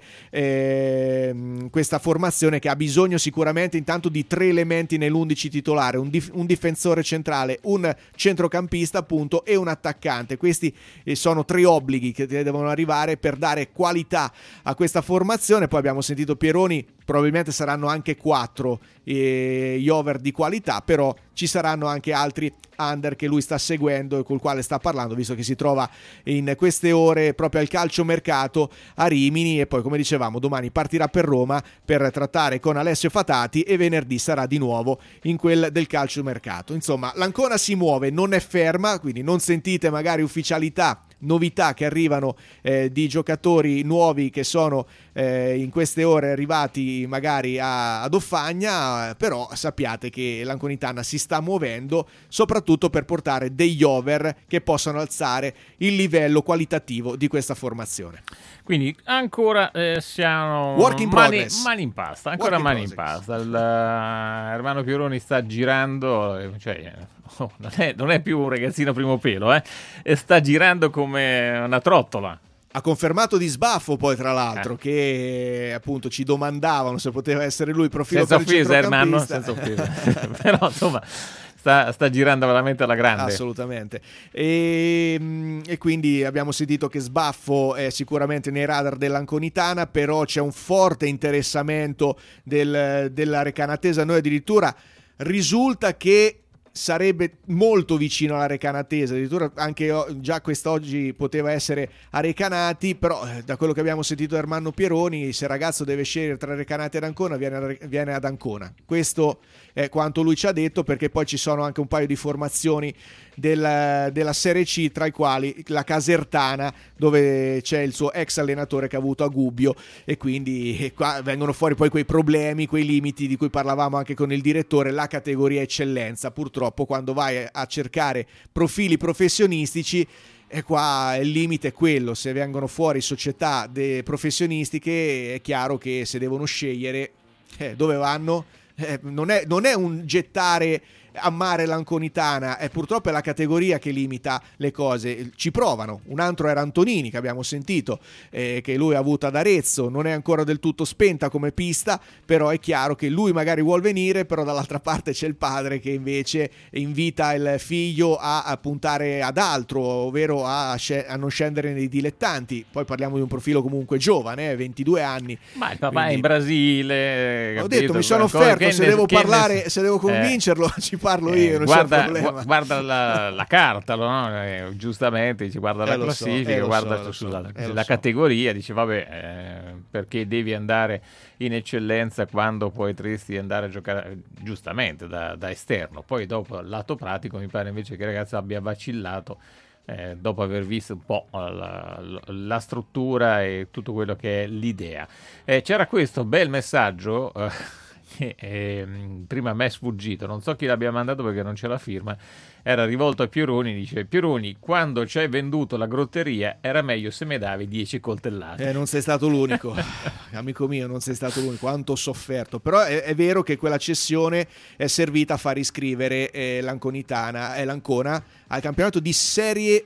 eh, questa formazione, che ha bisogno sicuramente intanto di tre elementi nell'undici titolare: un, dif- un difensore centrale, un centrocampista appunto e un attaccante. Questi eh, sono tre obblighi che devono arrivare per dare qualità a questa formazione. Poi abbiamo sentito Pieroni, probabilmente saranno anche quattro eh, gli over di qualità, però ci saranno anche altri under che lui sta seguendo e col quale sta parlando, visto che si trova in queste ore proprio al calciomercato a Rimini, e poi, come dicevamo, domani partirà per Roma per trattare con Alessio Fatati e venerdì sarà di nuovo in quel del calciomercato. Insomma, l'Ancona si muove, non è ferma, quindi non sentite magari ufficialità, novità che arrivano eh, di giocatori nuovi che sono eh, in queste ore arrivati magari a, ad Offagna, però sappiate che l'Anconitana si sta muovendo soprattutto per portare degli over che possano alzare il livello qualitativo di questa formazione. Quindi ancora eh, siamo Work in mani, progress. mani in pasta, ancora Work in mani in pasta. Il, uh, Ermanno Pieroni sta girando, cioè, oh, non, è, non è più un ragazzino primo pelo, eh, e sta girando come una trottola. Ha confermato di sbaffo poi, tra l'altro, eh. che appunto ci domandavano se poteva essere lui il profilo senza per il offesa, Ermanno, centrocampista. senza offesa. Però insomma sta, sta girando veramente alla grande. Assolutamente. E, e quindi abbiamo sentito che sbaffo è sicuramente nei radar dell'Anconitana, però c'è un forte interessamento del, della Recanatese. Noi addirittura risulta che sarebbe molto vicino alla Recanatese, addirittura anche già quest'oggi poteva essere a Recanati, però eh, da quello che abbiamo sentito da Ermanno Pieroni, se il ragazzo deve scegliere tra Recanati ed Ancona, viene, viene ad Ancona. Questo è quanto lui ci ha detto, perché poi ci sono anche un paio di formazioni del, della Serie C, tra i quali la Casertana, dove c'è il suo ex allenatore che ha avuto a Gubbio, e quindi e qua vengono fuori poi quei problemi, quei limiti di cui parlavamo anche con il direttore, la categoria eccellenza. Purtroppo quando vai a cercare profili professionistici, e qua il limite è quello: se vengono fuori società de professionistiche, è chiaro che se devono scegliere eh, dove vanno, eh, non è, non è un gettare a mare l'Anconitana, è purtroppo è la categoria che limita le cose. Ci provano. Un altro era Antonini, che abbiamo sentito, eh, che lui ha avuto ad Arezzo, non è ancora del tutto spenta come pista, però è chiaro che lui magari vuol venire, però dall'altra parte c'è il padre che invece invita il figlio a, a puntare ad altro, ovvero a, a non scendere nei dilettanti. Poi parliamo di un profilo comunque giovane, eh, ventidue anni. Ma il papà Quindi... è in Brasile. Ho capito? detto, mi sono offerto, se ne, devo parlare, ne... se devo convincerlo, eh. ci parlo io, non guarda, c'è problema. gu- guarda la, la carta, no? eh, giustamente ci guarda la eh, classifica, so, eh, guarda so, scusate, so, eh, la so. categoria, dice vabbè, eh, perché devi andare in eccellenza quando potresti andare a giocare giustamente da, da esterno. Poi dopo lato pratico mi pare invece che il ragazzo abbia vacillato eh, dopo aver visto un po' la, la, la struttura e tutto quello che è l'idea. Eh, c'era questo bel messaggio eh, che eh, prima a me è sfuggito, non so chi l'abbia mandato perché non c'è la firma, era rivolto a Pieroni, dice: Pieroni, quando ci hai venduto la grotteria era meglio se me davi dieci coltellate. Eh, non sei stato l'unico, amico mio, non sei stato l'unico, quanto ho sofferto. Però è, è vero che quella cessione è servita a far iscrivere eh, l'Anconitana e l'Ancona al campionato di Serie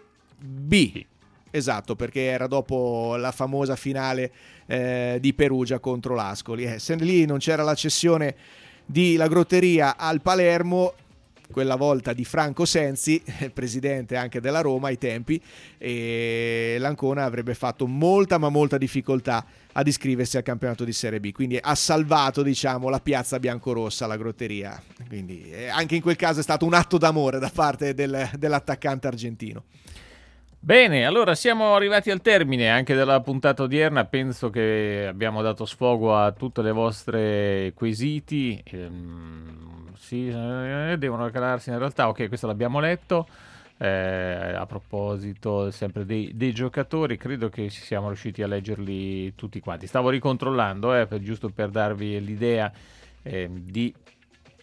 B. Esatto, perché era dopo la famosa finale eh, di Perugia contro l'Ascoli. Eh, se lì non c'era la cessione di La Grotteria al Palermo, quella volta di Franco Sensi, presidente anche della Roma ai tempi, e l'Ancona avrebbe fatto molta ma molta difficoltà ad iscriversi al campionato di Serie B, quindi ha salvato, diciamo, la piazza biancorossa, La Grotteria. Quindi eh, anche in quel caso è stato un atto d'amore da parte del, dell'attaccante argentino. Bene, allora siamo arrivati al termine anche della puntata odierna. Penso che abbiamo dato sfogo a tutte le vostre quesiti. Ehm, sì, eh, devono calarsi in realtà. Ok, questo l'abbiamo letto. Eh, a proposito sempre dei, dei giocatori, credo che siamo riusciti a leggerli tutti quanti. Stavo ricontrollando, eh, per, giusto per darvi l'idea eh, di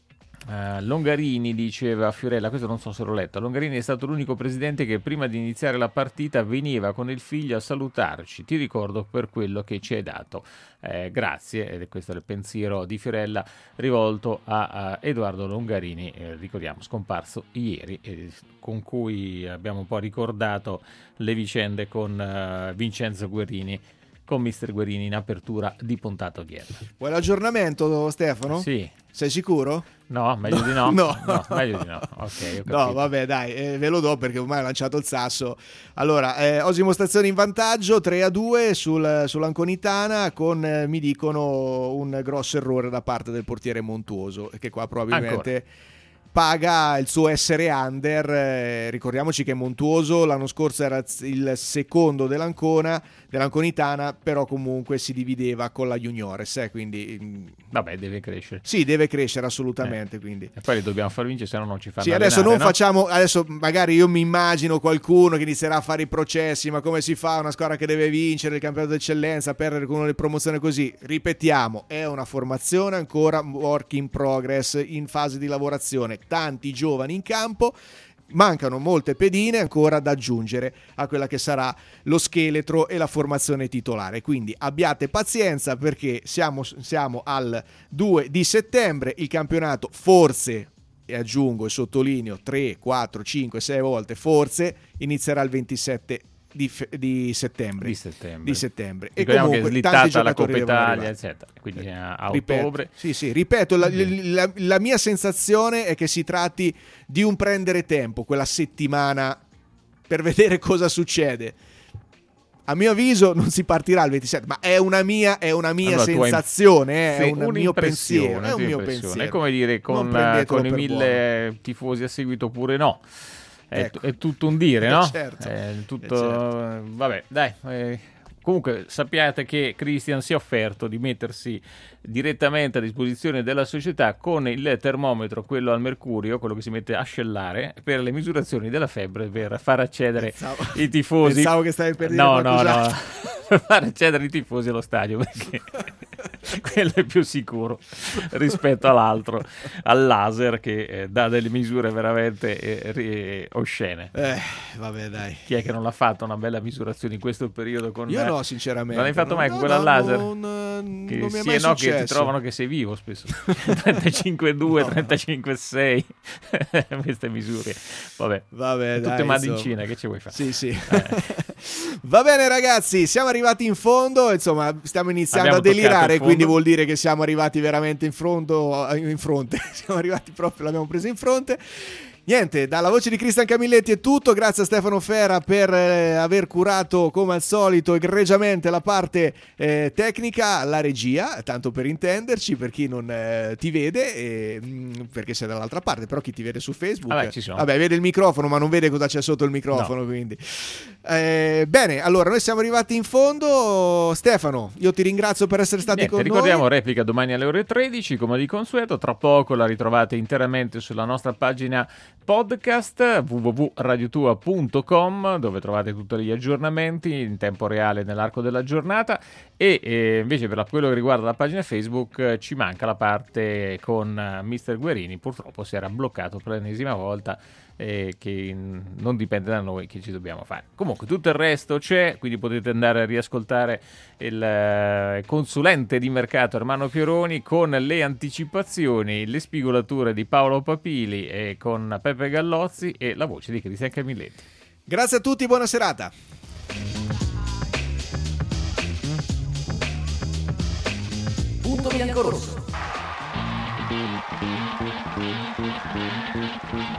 Uh, Longarini diceva Fiorella, questo non so se l'ho letto, Longarini è stato l'unico presidente che prima di iniziare la partita veniva con il figlio a salutarci, ti ricordo per quello che ci hai dato, eh, grazie, ed è questo il pensiero di Fiorella rivolto a, a Edoardo Longarini, eh, ricordiamo scomparso ieri, eh, con cui abbiamo un po' ricordato le vicende con uh, Vincenzo Guerrini, con mister Guerini in apertura di puntata odierna. Vuoi l'aggiornamento, Stefano? Sì. Sei sicuro? No, meglio di no. No, no meglio di no. Ok, ho no, vabbè, dai, eh, ve lo do perché ormai ho lanciato il sasso. Allora, eh, Osimo Stazione in vantaggio tre a due sul, sull'Anconitana con, eh, mi dicono, un grosso errore da parte del portiere Montuoso, che qua probabilmente... Ancora. Paga il suo essere under, eh, ricordiamoci che Montuoso l'anno scorso era il secondo dell'Ancona, dell'Anconitana, però comunque si divideva con la Juniores, eh, quindi... Vabbè, deve crescere. Sì, deve crescere assolutamente, eh. quindi. E poi li dobbiamo far vincere, se no non ci fanno Sì, allenare, adesso non no? facciamo, adesso magari io mi immagino qualcuno che inizierà a fare i processi, ma come si fa una squadra che deve vincere il campionato d'eccellenza, perdere con una promozione così? Ripetiamo, è una formazione ancora work in progress, in fase di lavorazione. Tanti giovani in campo, mancano molte pedine ancora da aggiungere a quella che sarà lo scheletro e la formazione titolare, quindi abbiate pazienza perché siamo, siamo al due di settembre, il campionato forse, e aggiungo e sottolineo tre, quattro, cinque, sei volte, forse inizierà il ventisette Di, fe- di settembre di settembre, di settembre. E comunque che è slittata la Coppa Italia eccetera, quindi a, a ripeto, ottobre sì sì ripeto la, la, la mia sensazione è che si tratti di un prendere tempo quella settimana per vedere cosa succede. A mio avviso non si partirà il ventisette, ma è una mia, è una mia allora, sensazione, è un mio pensiero, è un mio pensiero. È come dire con, con i mille buono. Tifosi a seguito oppure no. È, ecco. È tutto un dire, no? Certo. È tutto... certo. Vabbè, dai. Eh, comunque sappiate che Christian si è offerto di mettersi direttamente a disposizione della società con il termometro, quello al mercurio, quello che si mette a ascellare, per le misurazioni della febbre, per far accedere pensavo, i tifosi. Pensavo che stavi per dire no, no, no, per far accedere i tifosi allo stadio, perché quello è più sicuro rispetto all'altro, al laser, che eh, dà delle misure veramente eh, eh, oscene. Eh, vabbè, dai. Chi è che non l'ha fatto una bella misurazione in questo periodo con Io eh, no, sinceramente. Non l'hai fatto no, mai no, con quella no, al laser? Non, non, che non mi è sì mai e no, successo. che ti trovano che sei vivo spesso. trentacinque due, no. trentacinque sei queste misure. Vabbè. Vabbè, tutte dai, made in insomma. Cina, che ci vuoi fare? Sì, sì. Eh. Va bene ragazzi, siamo arrivati in fondo, insomma stiamo iniziando Abbiamo a delirare, quindi vuol dire dire che siamo arrivati veramente in fronte, in fronte. Siamo arrivati proprio, l'abbiamo preso in fronte. Niente, dalla voce di Cristian Camilletti è tutto, grazie a Stefano Fera per eh, aver curato come al solito egregiamente la parte eh, tecnica, la regia, tanto per intenderci, per chi non eh, ti vede, e, mh, perché sei dall'altra parte, però chi ti vede su Facebook, vabbè, ci sono. Vabbè, vede il microfono ma non vede cosa c'è sotto il microfono, no. Quindi eh, bene, allora noi siamo arrivati in fondo. Stefano, io ti ringrazio per essere stati Niente, con ricordiamo, noi. replica domani alle ore tredici come di consueto, tra poco la ritrovate interamente sulla nostra pagina podcast w w w punto radio tua punto com, dove trovate tutti gli aggiornamenti in tempo reale nell'arco della giornata, e eh, invece per la, quello che riguarda la pagina Facebook eh, ci manca la parte con uh, mister Guerini, purtroppo si era bloccato per l'ennesima volta, eh, che non dipende da noi, che ci dobbiamo fare. Comunque tutto il resto c'è, quindi potete andare a riascoltare il eh, consulente di mercato Ermanno Fioroni con le anticipazioni, le spigolature di Paolo Papili e con Peppe Gallozzi e la voce di Cristian Camilletti. Grazie a tutti, buona serata. Punto bianco rosso.